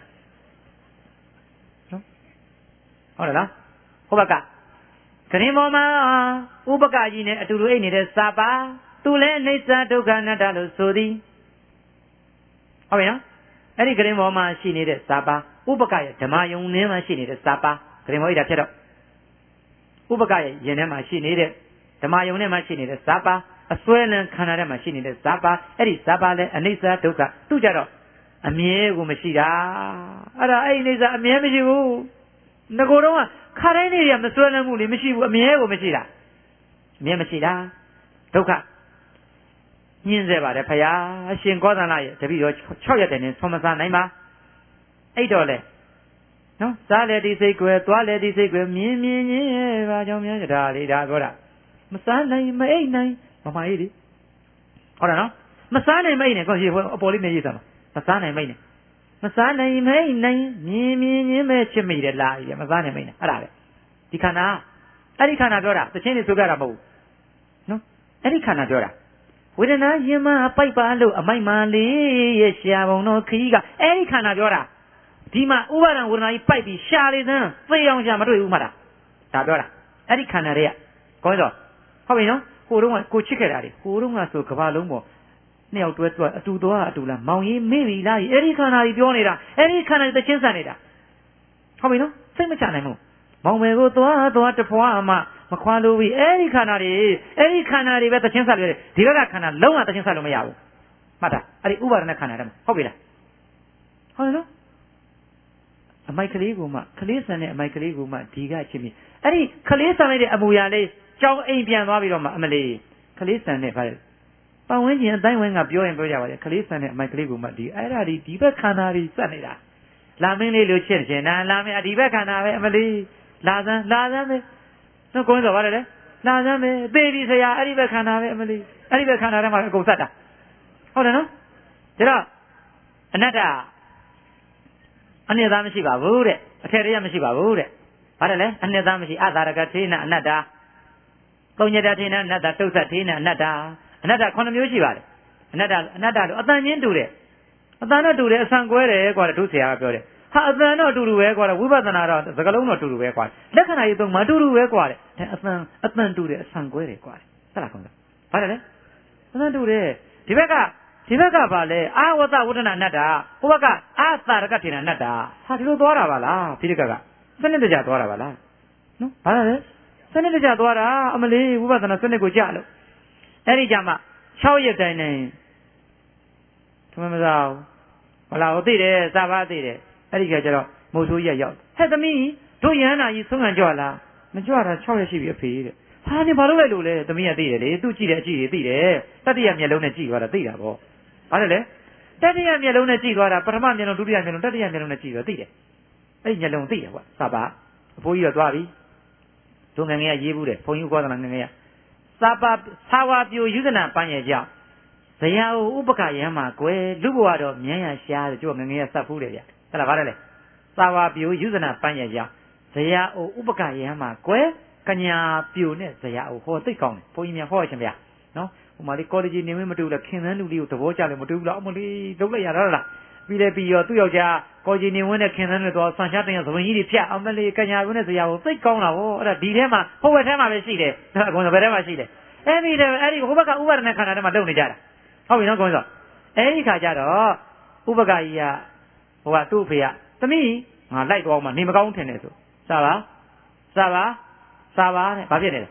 နော်ဟုတ်တယ်လားဟိုဘက်ကကရင်ပေါ်မှာဥပကကြီးနဲ့အတူတူအိတ်နေတဲ့စာပါသူလည်းအိဋ္ဌဒုက္ခအနတ္တလို့ဆိုသည်ဟုတ်ပြီနော်အဲ့ဒီကရင်ပေါ်မှာရှိနေတဲ့စာပါဥပကရဲ့ဓမ္မယုံထဲမှာရှိနေတဲ့စာပါကရင်ပေါ်ဣတာဖြစ်တော့ဥပကရဲ့ယင်ထဲမှာရှိနေတဲ့ဓမ္မယုံထဲမှာရှိနေတဲ့စာပါအစွဲလန်းခန္ဓာထဲမှာရှိနေတဲ့ဇာပါအဲ့ဒီဇာပါလည်းအနိစ္စဒုက္ခသူကြတော့အမြဲကိုမရှိတာအဲ့ဒါအဲ့ဒီအနိစ္စအမြဲမရှိဘူးငကိုတော့ခါတိုင်းနေရမစွဲလန်းမှုလေမရှိဘူးအမြဲကိုမရှိတာအမြဲမရှိတာဒုက္ခညင်းစေပါတယ်ဖယားအရှင်ကောသလရဲ့တပည့်တော်၆ရက်တည်းနဲ့ဆုံးမစားနိုင်ပါအဲ့တော့လေနော်စားလေဒီစိတ်ကွယ်သွားလေဒီစိတ်ကွယ်မြင်းမြင်းချင်းဘာကြောင့်များကြတာလေဒါပြောတာမစားနိုင်မအိတ်နိုင်မမကြီးလေဟုတ်တယ်နော်မစားနိုင်မိတ်နဲ့ကောရှိအပေါ်လေးနေရေးစမ်းမစားနိုင်မိတ်နဲ့မစားနိုင်မိတ်နိုင်မြင်းမြင်းချင်းပဲချစ်မိတယ်လားကြီးမစားနိုင်မိတ်နဲ့အဲ့ဒါလေဒီခန္ဓာအဲ့ဒီခန္ဓာပြောတာသချင်းတွေဆိုကြတာမဟုတ်ဘူးနော်အဲ့ဒီခန္ဓာပြောတာဝေဒနာရင်မပိုက်ပါလို့အမိုက်မှလေးရဲ့ရှာပုံတော့ခကြီးကအဲ့ဒီခန္ဓာပြောတာဒီမှာဥပါဒံဝေဒနာကြီးပိုက်ပြီးရှာလေသန်းသေအောင်ရှာမတွေ့ဘူးမှတ်တာဒါပြောတာအဲ့ဒီခန္ဓာတွေကကောင်းဆိုဟုတ်ပြီနော်ဟိုတုန်းကကိုချစ်ခဲ့တာလေဟိုတုန်းကဆိုကဘာလုံးပေါ်နှစ်ယောက်တွဲတွဲအတူသွားအတူလားမောင်ကြီးမေ့ပြီလားအဲ့ဒီခန္ဓာကြီးပြောနေတာအဲ့ဒီခန္ဓာကြီးတချင်းဆန်နေတာဟုတ်ပြီနော်စိတ်မချနိုင်ဘူးမောင်မယ်ကိုသွားသွားတဖွာမှမခွာလို့ပြီအဲ့ဒီခန္ဓာတွေအဲ့ဒီခန္ဓာတွေပဲတချင်းဆက်လို့ရတယ်ဒီဘက်ကခန္ဓာလုံးဝတချင်းဆက်လို့မရဘူးမှတ်တာအဲ့ဒီဥပါဒณะခန္ဓာတည်းဟုတ်ပြီလားဟုတ်တယ်နော်အမိုက်ကလေးကိုမှကလေးဆန်တဲ့အမိုက်ကလေးကိုမှဒီကချင်းပြီအဲ့ဒီကလေးဆန်လိုက်တဲ့အမူအရာလေးကြောင်းအိမ်ပြန်သွားပြီးတော့မှအမလေးကလေးဆန်တဲ့ဗါပတ်ဝန်းကျင်အတိုင်းဝန်းကပြောရင်ပြောကြပါလေကလေးဆန်တဲ့အမိုက်ကလေးကိုမှဒီအဲ့ဒါဒီဒီဘက်ခန္ဓာတွေစက်နေတာလာမင်းလေးလိုချစ်ချင်တာလာမင်းဒီဘက်ခန္ဓာပဲအမလေးလာစမ်းလာစမ်းပဲနော်ကိုင်းဆိုပါတယ်လေလာစမ်းပဲသေပြီဆရာအဲ့ဒီဘက်ခန္ဓာပဲအမလေးအဲ့ဒီဘက်ခန္ဓာထဲမှာအကုန်စက်တာဟုတ်တယ်နော်ဒါတော့အနတ္တအနှစ်သားမရှိပါဘူးတဲ့အထက်တရားမရှိပါဘူးတဲ့ဘာလဲလဲအနှစ်သားမရှိအသာရကထေနအနတ္တသုံးညတထေနအနတ္တတုတ်သထေနအနတ္တအနတ္တခုနှစ်မျိုးရှိပါတယ်အနတ္တအနတ္တတို့အတန်ချင်းတူတယ်အတန်နဲ့တူတယ်အဆံကွဲတယ်ကွာတို့ဆရာကပြောတယ်ဟာအတန်တော့အတူတူပဲကွာဝိပဿနာတော့စကလုံးတော့အတူတူပဲကွာလက္ခဏာရေးသုံးမအတူတူပဲကွာတဲ့အတန်အတန်တူတယ်အဆံကွဲတယ်ကွာဟုတ်လားကောင်းလားဘာလဲလဲအတန်တူတယ်ဒီဘက်ကဒီဘက်ကပါလေအာဝတဝဋ္ဌနာအနတ္တဟိုဘက်ကအာသာရကထေနအနတ္တဟာဒီလိုသွားတာပါလားဒီတက်ကကစနစ်တကျသွားတာပါလားနော်ဘာလဲစနစ်တကျသွားတာအမလေးဝိပဿနာစနစ်ကိုကြလို့အဲ့ဒီကြမှာ၆ရက်တိုင်နေသမမစားဘူးဟလာဟိုသိတယ်စာပါသိတယ်အဲ့ဒီကကျတော့မုတ်ဆိုးရက်ရောက်ဟဲ့သမီးတို့ရဟန္တာကြီးဆုံးခံကြွလားမကြွတာ၆ရက်ရှိပြီအဖေတဲ့ဟာနေဘာလို့လဲလို့လဲသမီးကသိတယ်လေသူ့ကြည့်တဲ့အကြည့်တွေသိတယ်တတိယမျက်လုံးနဲ့ကြည့်သွားတာသိတာပေါ့ဘာလဲလဲတတိယမျက်လုံးနဲ့ကြည့်သွားတာပထမမျက်လုံးဒုတိယမျက်လုံးတတိယမျက်လုံးနဲ့ကြည့်တော့သိတယ်အဲ့ဒီမျက်လုံးသိတယ်ကွာစာပါအဖိုးကြီးတော့သွားပြီတို့ငငယ်ကရေးဘူးတယ်ဘုန်းကြီးကောသနာငငယ်ကစာပါသာဝပြိုယူဇနာပန်းရဲ့ကြောင့်ဇရာဥပကယံမှာကွယ်လူဘဝတော့မြန်းရရှားတယ်ကျို့ငငယ်ကစပ်ဖူးတယ်ဗျဟဲ့လားဗါတယ်လေသာဝပြိုယူဇနာပန်းရဲ့ကြောင့်ဇရာဥပကယံမှာကွယ်ကညာပြိုနဲ့ဇရာဥဟောသိကောင်းတယ်ဘုန်းကြီးများဟောရချင်းဗျနော်ဟိုမှာလေကော်လီဂျီနေမင်းမတူလားခင်သန်းလူလေးကိုသဘောကျလို့မတူဘူးလားအမလေးလုံးလိုက်ရတာလားပြီးတယ်ပြီးရောသူ့ယောက်ျားကော်ဂျီနေဝင်းနဲ့ခင်သန်းတွေတော့ဆန်ချတင်ရသဘင်ကြီးတွေဖြတ်အမလေးကညာပြိုနဲ့ဇရာဥသိကောင်းတာဗောအဲ့ဒါဒီထဲမှာဟိုဘက်ထဲမှာပဲရှိတယ်အကုန်ဘယ်ထဲမှာရှိတယ်အဲ့ဒီအဲ့ဒီဟိုဘက်ကဥပါဒณะခန္ဓာထဲမှာလုံနေကြတာဟုတ်ပြီနော်ကောင်းစောအဲ့ဒီခါကျတော့ဥပကကြီးကဟိုကသူ့အဖေကသမီးငါလိုက်သွားအောင်မနေမကောင်းထင်တယ်ဆိုစပါစပါစပါတဲ့ဘာဖြစ်နေလဲ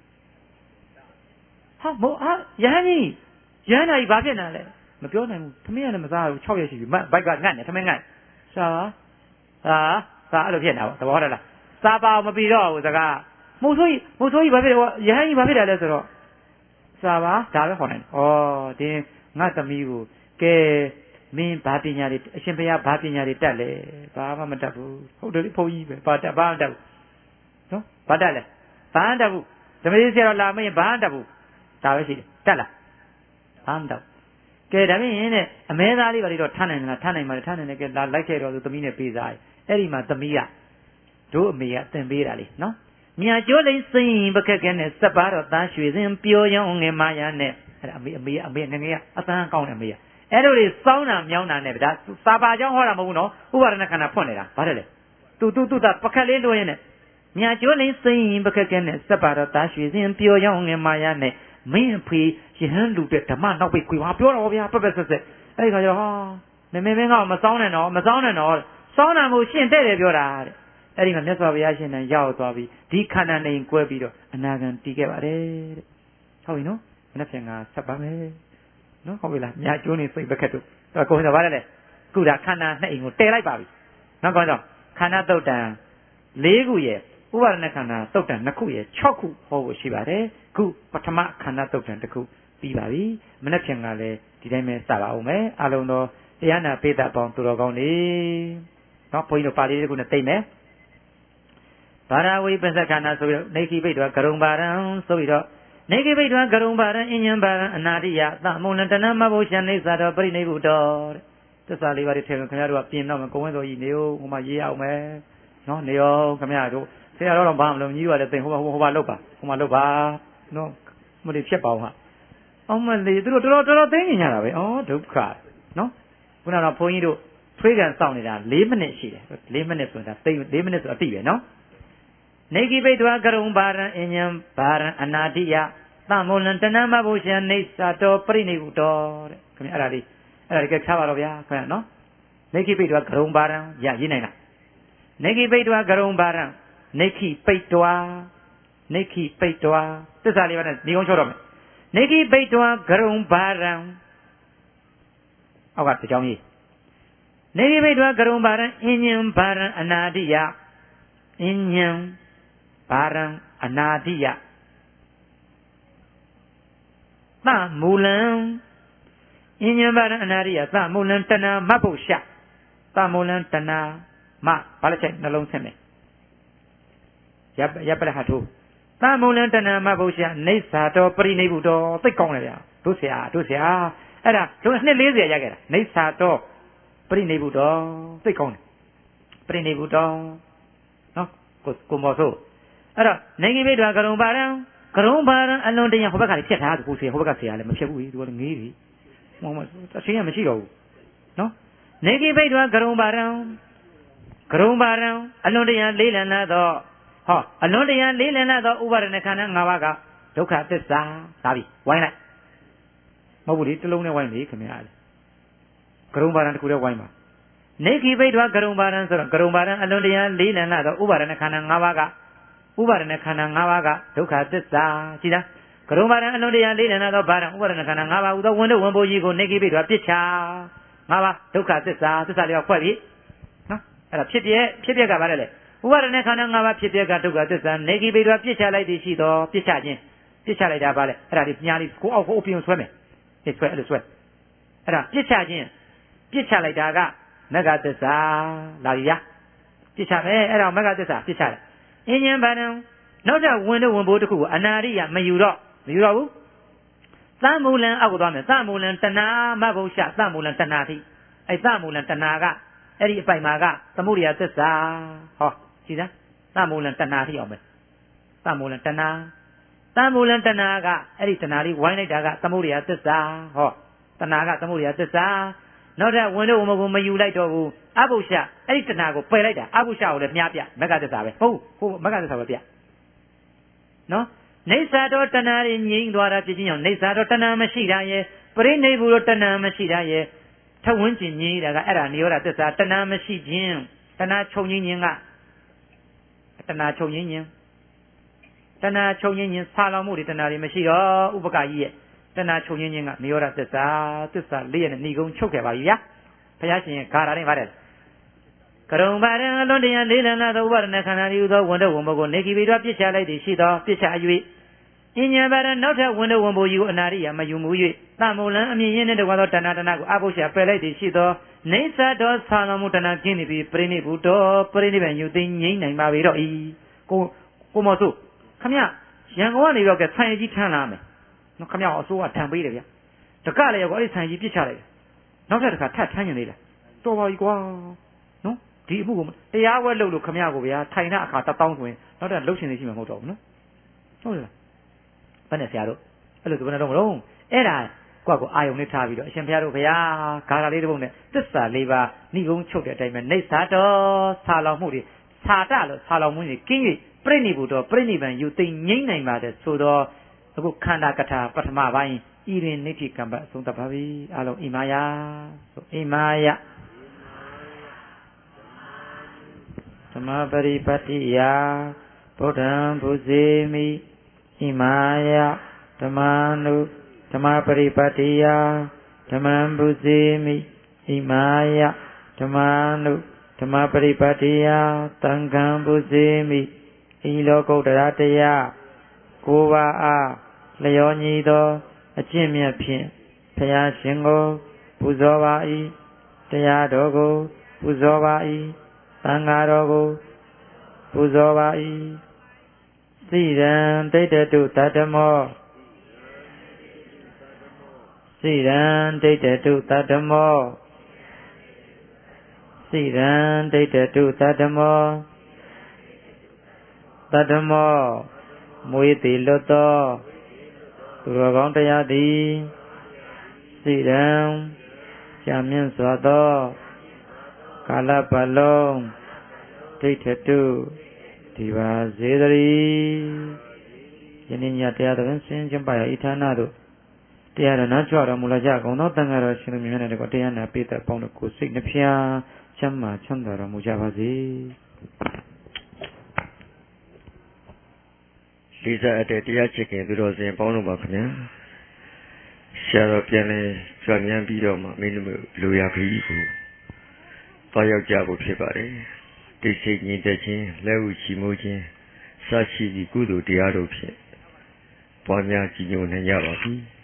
ဟာမို့ဟာရဟန်းကြီးရဟန်းကြီးဘာဖြစ်နေလဲမပြောနိုင်ဘူးသမီးကလည်းမစားဘူး၆ရက်ရှိပြီဘိုက်ကငတ်နေသမီးငတ်စပါဟာစာအဲ့လိုဖြစ်နေတာပေါ့သဘောဟုတ်လားစာပါမပြီးတော့ဘူးစကားမို့ဆိုကြီးမို့ဆိုကြီးဘာဖြစ်လဲရဟန်းကြီးဘာဖြစ်တယ်လဲဆိုတော့စာပါဒါပဲခေါ်နိုင်တယ်ဩဒီငါသမီးကိုကဲမင်းဘာပညာတွေအရှင်ဘုရားဘာပညာတွေတတ်လဲဘာမှမတတ်ဘူးဟုတ်တယ်ဘုန်းကြီးပဲဘာတတ်ဘာမတတ်ဘူးနော်ဘာတတ်လဲဘာမတတ်ဘူးသမီးဆရာတော်လာမင်းဘာမတတ်ဘူးဒါပဲရှိတယ်တတ်လားဘာမတတ်ကဲဒါမင်းတဲ့အမဲသားလေးပါလေးတော့ထားနိုင်လားထားနိုင်ပါလေထားနိုင်တယ်ကဲလာလိုက်ခဲ့တော့သူသမီးနဲ့ပေးစားအဲ့ဒီမှာသမီးကတို့အမေကသင်ပေးတာလေနော်မြာကျိုးလိမ့်စိန်ပခက်ကဲနဲ့စပ်ပါတော့သားရွှေစင်ပျော်ရောင်းငယ်မာယာနဲ့အဲ့ဒါအမေအမေအမေငငယ်ကအသန်းကောင်းတယ်အမေအဲ့လိုတွေစောင်းတာမြောင်းတာနဲ့ဒါစာပါကြောင်းဟောတာမဟုတ်ဘူးနော်ဥပါဒနာခန္ဓာဖွင့်နေတာဘာလဲလဲတူတူတူတာပခက်လေးတွင်းနဲ့မြာကျိုးလိမ့်စိန်ပခက်ကဲနဲ့စပ်ပါတော့သားရွှေစင်ပျော်ရောင်းငယ်မာယာနဲ့မင်းအဖေရဟန်းလူတဲ့ဓမ္မနောက်ပိတ်ခွေပါပြောတော့ဗျာပက်ပက်ဆက်ဆက်အဲ့ဒီခါကျတော့ဟာမမေမင်းကမစောင်းနဲ့နော်မစောင်းနဲ့နော်စောင်းတာမို့ရှင်းတဲ့တယ်ပြောတာတဲ့အဲ့ဒီမှာမြတ်စွာဘုရားရှင်တန်ရောက်သွားပြီးဒီခန္ဓာနဲ့ကွဲပြီးတော့အနာဂံတည်ခဲ့ပါတယ်တဲ့ဟုတ်ပြီနော်မနေ့ပြန်ကဆက်ပါမယ်နော်ဟုတ်ပြီလားမြာကျိုးနေစိတ်ပကက်တို့တော့ကိုယ်ကဘာလဲလဲခုဒါခန္ဓာနှစ်အိမ်ကိုတည်လိုက်ပါပြီနော်ကောင်းတော့ခန္ဓာတုတ်တန်၄ခုရဲ့ဥပါဒณะခန္ဓာတုတ်တန်နှစ်ခုရဲ့၆ခုဟောဖို့ရှိပါတယ်ခုပထမခန္ဓာတုတ်တန်တစ်ခုပြီးပါပြီမနေ့ပြန်ကလည်းဒီတိုင်းပဲစပါအောင်မယ်အလုံးတော်တရားနာပိဋကပေါင်းသူတော်ကောင်းနေနော်ဘုန်းကြီးတို့ပါဠိတစ်ခုနဲ့သိမ့်မယ်ဘာရာဝိပစ္စခန္ဓာဆိုပြီးတော့နေခိဘိတ်တော်ကရုံပါရံဆိုပြီးတော့နေခိဘိတ်တော်ကရုံပါရံအဉ္ဉံပါရံအနာတိယသမုန်တဏမဘုရှနေသာတော်ပရိနိဗ္ဗုတောသစ္စာလေးပါးတွေထည့်ခင်ဗျားတို့ကပြင်တော့မကိုဝင်းတော်ကြီးနေဦးဟိုမှာရေးအောင်မယ်နော်နေရောခင်ဗျားတို့ဆရာတော်တော့ဘာမှမလုပ်ကြီးတို့ကလည်းသိဟိုမှာဟိုမှာလုပ်ပါဟိုမှာလုပ်ပါနော်မလို့ဖြစ်ပါအောင်ဟာအောင်မလေးသူတို့တော်တော်တော်တော်သိနေကြတာပဲဩဒုက္ခနော်ခုနကတော့ဘုန်းကြီးတို့ထွေးကန်စောင့်နေတာ၄မိနစ်ရှိတယ်၄မိနစ်ဆိုတာသိ၄မိနစ်ဆိုအတိပဲနော်နေကိဘိတ်တော်ကရုံပါရံအဉ္ဉံပါရံအနာတိယသမုလံတဏမဘုရှနေသာတော်ပရိနိဗ္ဗုတောတဲ့ခင်ဗျအဲ့ဒါလေးအဲ့ဒါလေးကချပါတော့ဗျာခင်ဗျနော်နေကိဘိတ်တော်ကရုံပါရံရရေးနိုင်လားနေကိဘိတ်တော်ကရုံပါရံနေခိပိတ်တော်နေခိပိတ်တော်သစ္စာလေးပါးနဲ့ဒီကုန်းချောတော့မယ်နေခိပိတ်တော်ကရုံပါရံအောက်ကတကြောင်ကြီးနေခိပိတ်တော်ကရုံပါရံအဉ္ဉံပါရံအနာတိယအဉ္ဉံပါရံအနာတိယသမူလံအဉ္ဉံပါရံအနာတိယသမူလံတဏမတ်ဖို့ရှသမူလံတဏမဘာလဲချက်နှလုံးဆင်းမယ်ရပ်ရပ်ပလဟထုသမုန်လန်တဏမဘုရှနေသာတော်ပရိနိဗ္ဗုတောသိကောင်းတယ်ဗျာတို့ဆရာတို့ဆရာအဲ့ဒါတို့နှစ်၄၀ရခဲ့တာနေသာတော်ပရိနိဗ္ဗုတောသိကောင်းတယ်ပရိနိဗ္ဗုတောနော်ကိုကိုမော်ဆိုအဲ့တော့နေကိဘိဒ္ဓကရုံပါရံကရုံပါရံအလွန်တရာဟိုဘက်ကလည်းဖြတ်ထားသူကိုဆရာဟိုဘက်ကဆရာလည်းမဖြတ်ဘူးသူကလည်းငေးပြီဟိုမှာအချင်းရမရှိတော့ဘူးနော်နေကိဘိဒ္ဓကရုံပါရံကရုံပါရံအလွန်တရာလေးလံလာတော့ဟောအလွန်တရာလေးလံလာတော့ဥပါဒณะခန္ဓာ၅ပါးကဒုက္ခသစ္စာဒါပြီဝိုင်းလိုက်မဟုတ်ဘူးလေတစ်လုံးနဲ့ဝိုင်းလေခင်ဗျားလေကရုံပါရံတစ်ခုတည်းဝိုင်းပါနေခိဘိဒ္ဓကရုံပါရံဆိုတော့ကရုံပါရံအလွန်တရာလေးလံလာတော့ဥပါဒณะခန္ဓာ၅ပါးကဥပါဒณะခန္ဓာ၅ပါးကဒုက္ခသစ္စာကြည်လားကရုံပါရံအလွန်တရာလေးလံလာတော့ဘာရံဥပါဒณะခန္ဓာ၅ပါးဟူသောဝန်တို့ဝန်ပိုးကြီးကိုနေခိဘိဒ္ဓပြစ်ချ၅ပါးဒုက္ခသစ္စာသစ္စာတွေကဖွဲ့ပြီနော်အဲ့ဒါဖြစ်ပြဖြစ်ပြကဘာလဲလဲဥပါဒณะခန္ဓာ၅ပါးဖြစ်ပြကဒုက္ခသစ္စာနေခိဘိဒ္ဓပြစ်ချလိုက်သည်ရှိသောပြစ်ချခြင်းပြစ်ချလိုက်တာဘာလဲအဲ့ဒါဒီညာလေးကိုအောက်ကိုအပြင်ဆွဲမယ်ဒီဆွဲအဲ့လိုဆွဲအဲ့ဒါပြစ်ချခြင်းပြစ်ချလိုက်တာကမဂ္ဂသစ္စာလာပြီဗျာပြစ်ချမယ်အဲ့ဒါမဂ္ဂသစ္စာပြစ်ချတယ်အင်းဉ္ဇံဘာနံနောက်ထပ်ဝင်တော့ဝင်ဖို့တခုအနာရိယမယူတော့မယူတော့ဘူးသမူလံအောက်ကိုသွားမယ်သမူလံတဏမဘုရှသမူလံတဏတိအဲ့သမူလံတဏကအဲ့ဒီအပိုင်မှာကသမုဒိယသစ္စာဟောကြည့်စမ်းသမူလံတဏတိအောင်မယ်သမူလံတဏသမူလံတဏကအဲ့ဒီတဏလေးဝိုင်းလိုက်တာကသမုဒိယသစ္စာဟောတဏကသမုဒိယသစ္စာနောက်ထပ်ဝင်တော့ဝင်ဖို့မယူလိုက်တော့ဘူးအဘုရှအဲ့ဒီတဏကိုပယ်လိုက်တာအဘုရှကိုလည်းမြားပြမဂ္ဂသစ္စာပဲဟုတ်ဟုတ်မဂ္ဂသစ္စာပဲပြနော်နေသာတော်တဏရင်းငြိမ်းသွားတာဖြစ်ချင်းကြောင့်နေသာတော်တဏမရှိတာရဲ့ပရိနိဗ္ဗုတောတဏမရှိတာရဲ့ထဝန်းကျင်ငြိမ်းတာကအဲ့ဒါနိရောဓသစ္စာတဏမရှိခြင်းတဏချုပ်ငြိမ်းခြင်းကတဏချုပ်ငြိမ်းခြင်းတဏချုပ်ငြိမ်းခြင်းဆာလောင်မှုတွေတဏတွေမရှိတော့ဥပကကြီးရဲ့တဏချုပ်ငြိမ်းခြင်းကနိရောဓသစ္စာသစ္စာလေးရဲ့ဏီကုံချုပ်ခဲ့ပါပြီဗျာဘုရားရှင်ရဲ့ဂါရတိုင်းပါတယ်ကရုံပါရံအလွန်တရာလေးလံလာသောဥပါဒณะခန္ဓာဤသောဝန်တော်ဝန်ဘကိုနေခိဘိတော်ပြစ်ချလိုက်သည်ရှိသောပြစ်ချ၍အញ្ញံပါရံနောက်ထပ်ဝန်တော်ဝန်ဘကိုအနာရိယမယူမှု၍သမုလံအမြင်ရင်းနှင့်တကွာသောတဏ္ဍတဏ္ဍကိုအဘုရှပယ်လိုက်သည်ရှိသောနေသတော်ဆာလမှုတဏ္ဍကျင်းနေပြီးပရိနိဗ္ဗုတောပရိနိဗ္ဗာန်ယူသိငြိမ့်နိုင်ပါပေတော့ဤကိုကိုမောစုခမရရန်ကုန်ကနေတော့ကဆံရည်ကြီးထမ်းလာမယ်နော်ခမရအစိုးရထမ်းပေးတယ်ဗျတကလည်းရောအဲ့ဒီဆံရည်ပြစ်ချလိုက်တယ်နောက်ထပ်တစ်ခါထပ်ထမ်းနေသေးလားတော်ပါပြီကွာနော်ဒီအမှုကိုတရားဝဲလုပ်လို့ခမရကိုဗျာထိုင်တဲ့အခါတပေါင်းဆိုရင်နောက်တော့လှုပ်ရှင်နေရှိမှာမဟုတ်တော့ဘူးနော်ဟုတ်လားဘယ်နဲ့ဆရာတို့အဲ့လိုဆိုဘယ်နဲ့တော့မလို့အဲ့ဒါကိုယ့်ကိုအာယုံနဲ့ထားပြီးတော့အရှင်ဘုရားတို့ဘုရားဂါထာလေးတစ်ပုဒ်နဲ့သစ္စာလေးပါးဏိကုံးချုပ်တဲ့အတိုင်းပဲနေသာတော်ဆာလောင်မှုတွေဆာတလို့ဆာလောင်မှုတွေကင်း၍ပြိဋိဘုတော်ပြိဋိဘံယူသိမ့်ငိမ့်နိုင်ပါတယ်ဆိုတော့အခုခန္ဓာကထာပထမပိုင်းဤရင်နိဋ္ဌိကံပအဆုံးသတ်ပါပြီအလုံးအိမာယဆိုအိမာယသမပရိပတ္တိယဗုဒ္ဓံဘုဇေမိအိမာယဓမ္မနုဓမ္မပရိပတ္တိယဓမ္မံဘုဇေမိအိမာယဓမ္မနုဓမ္မပရိပတ္တိယသံဃံဘုဇေမိဤလောကုတ္တရာတရားကိုးပါးအားလျောညီသောအကျင့်မြတ်ဖြင့်ဘုရားရှင်ကိုပူဇော်ပါ၏တရားတော်ကိုပူဇော်ပါ၏သံဃာတော်ကိုပူဇော်ပါ၏စိရန်ဒိဋ္ဌတုတတ္တမောစိရန်ဒိဋ္ဌတုတတ္တမောစိရန်ဒိဋ္ဌတုတတ္တမောတတ္တမောမွေတိလွတ်သောသူတော်ကောင်းတရားသည်စိရန်ကြာမြင့်စွာသောကာလပတ်လုံးဒိဋ္ဌတုဒီပါစေတည်းယနေ့ညတရားတော်ဆင်းကျင်းပါရဤဌာနသို့တရားတော်နာကြွတော်မူလာကြကုန်သောတန်ဃာတော်ရှင်တို့မြတ်တဲ့တရားနာပိဋကပေါင်းတို့ကိုစိတ်နှဖျားချမ်းသာချမ်းသာတော်မူကြပါစေလေးစားအပ်တဲ့တရားချစ်ခင်သူတော်စင်ပေါင်းတို့ပါခင်ဗျာဆရာတော်ပြန်လဲကြွမြန်းပြီးတော့မှမင်းတို့လူရခရီးကိုသွားရောက်ကြဖို့ဖြစ်ပါတယ်တိတ်ဆိတ်ငြိမ်သက်ခြင်းလက်ဥချီမိုးခြင်းစရှိသည့်ကုသိုလ်တရားတို့ဖြင့်ပွားများကြည်ညိုနိုင်ကြပါပြီ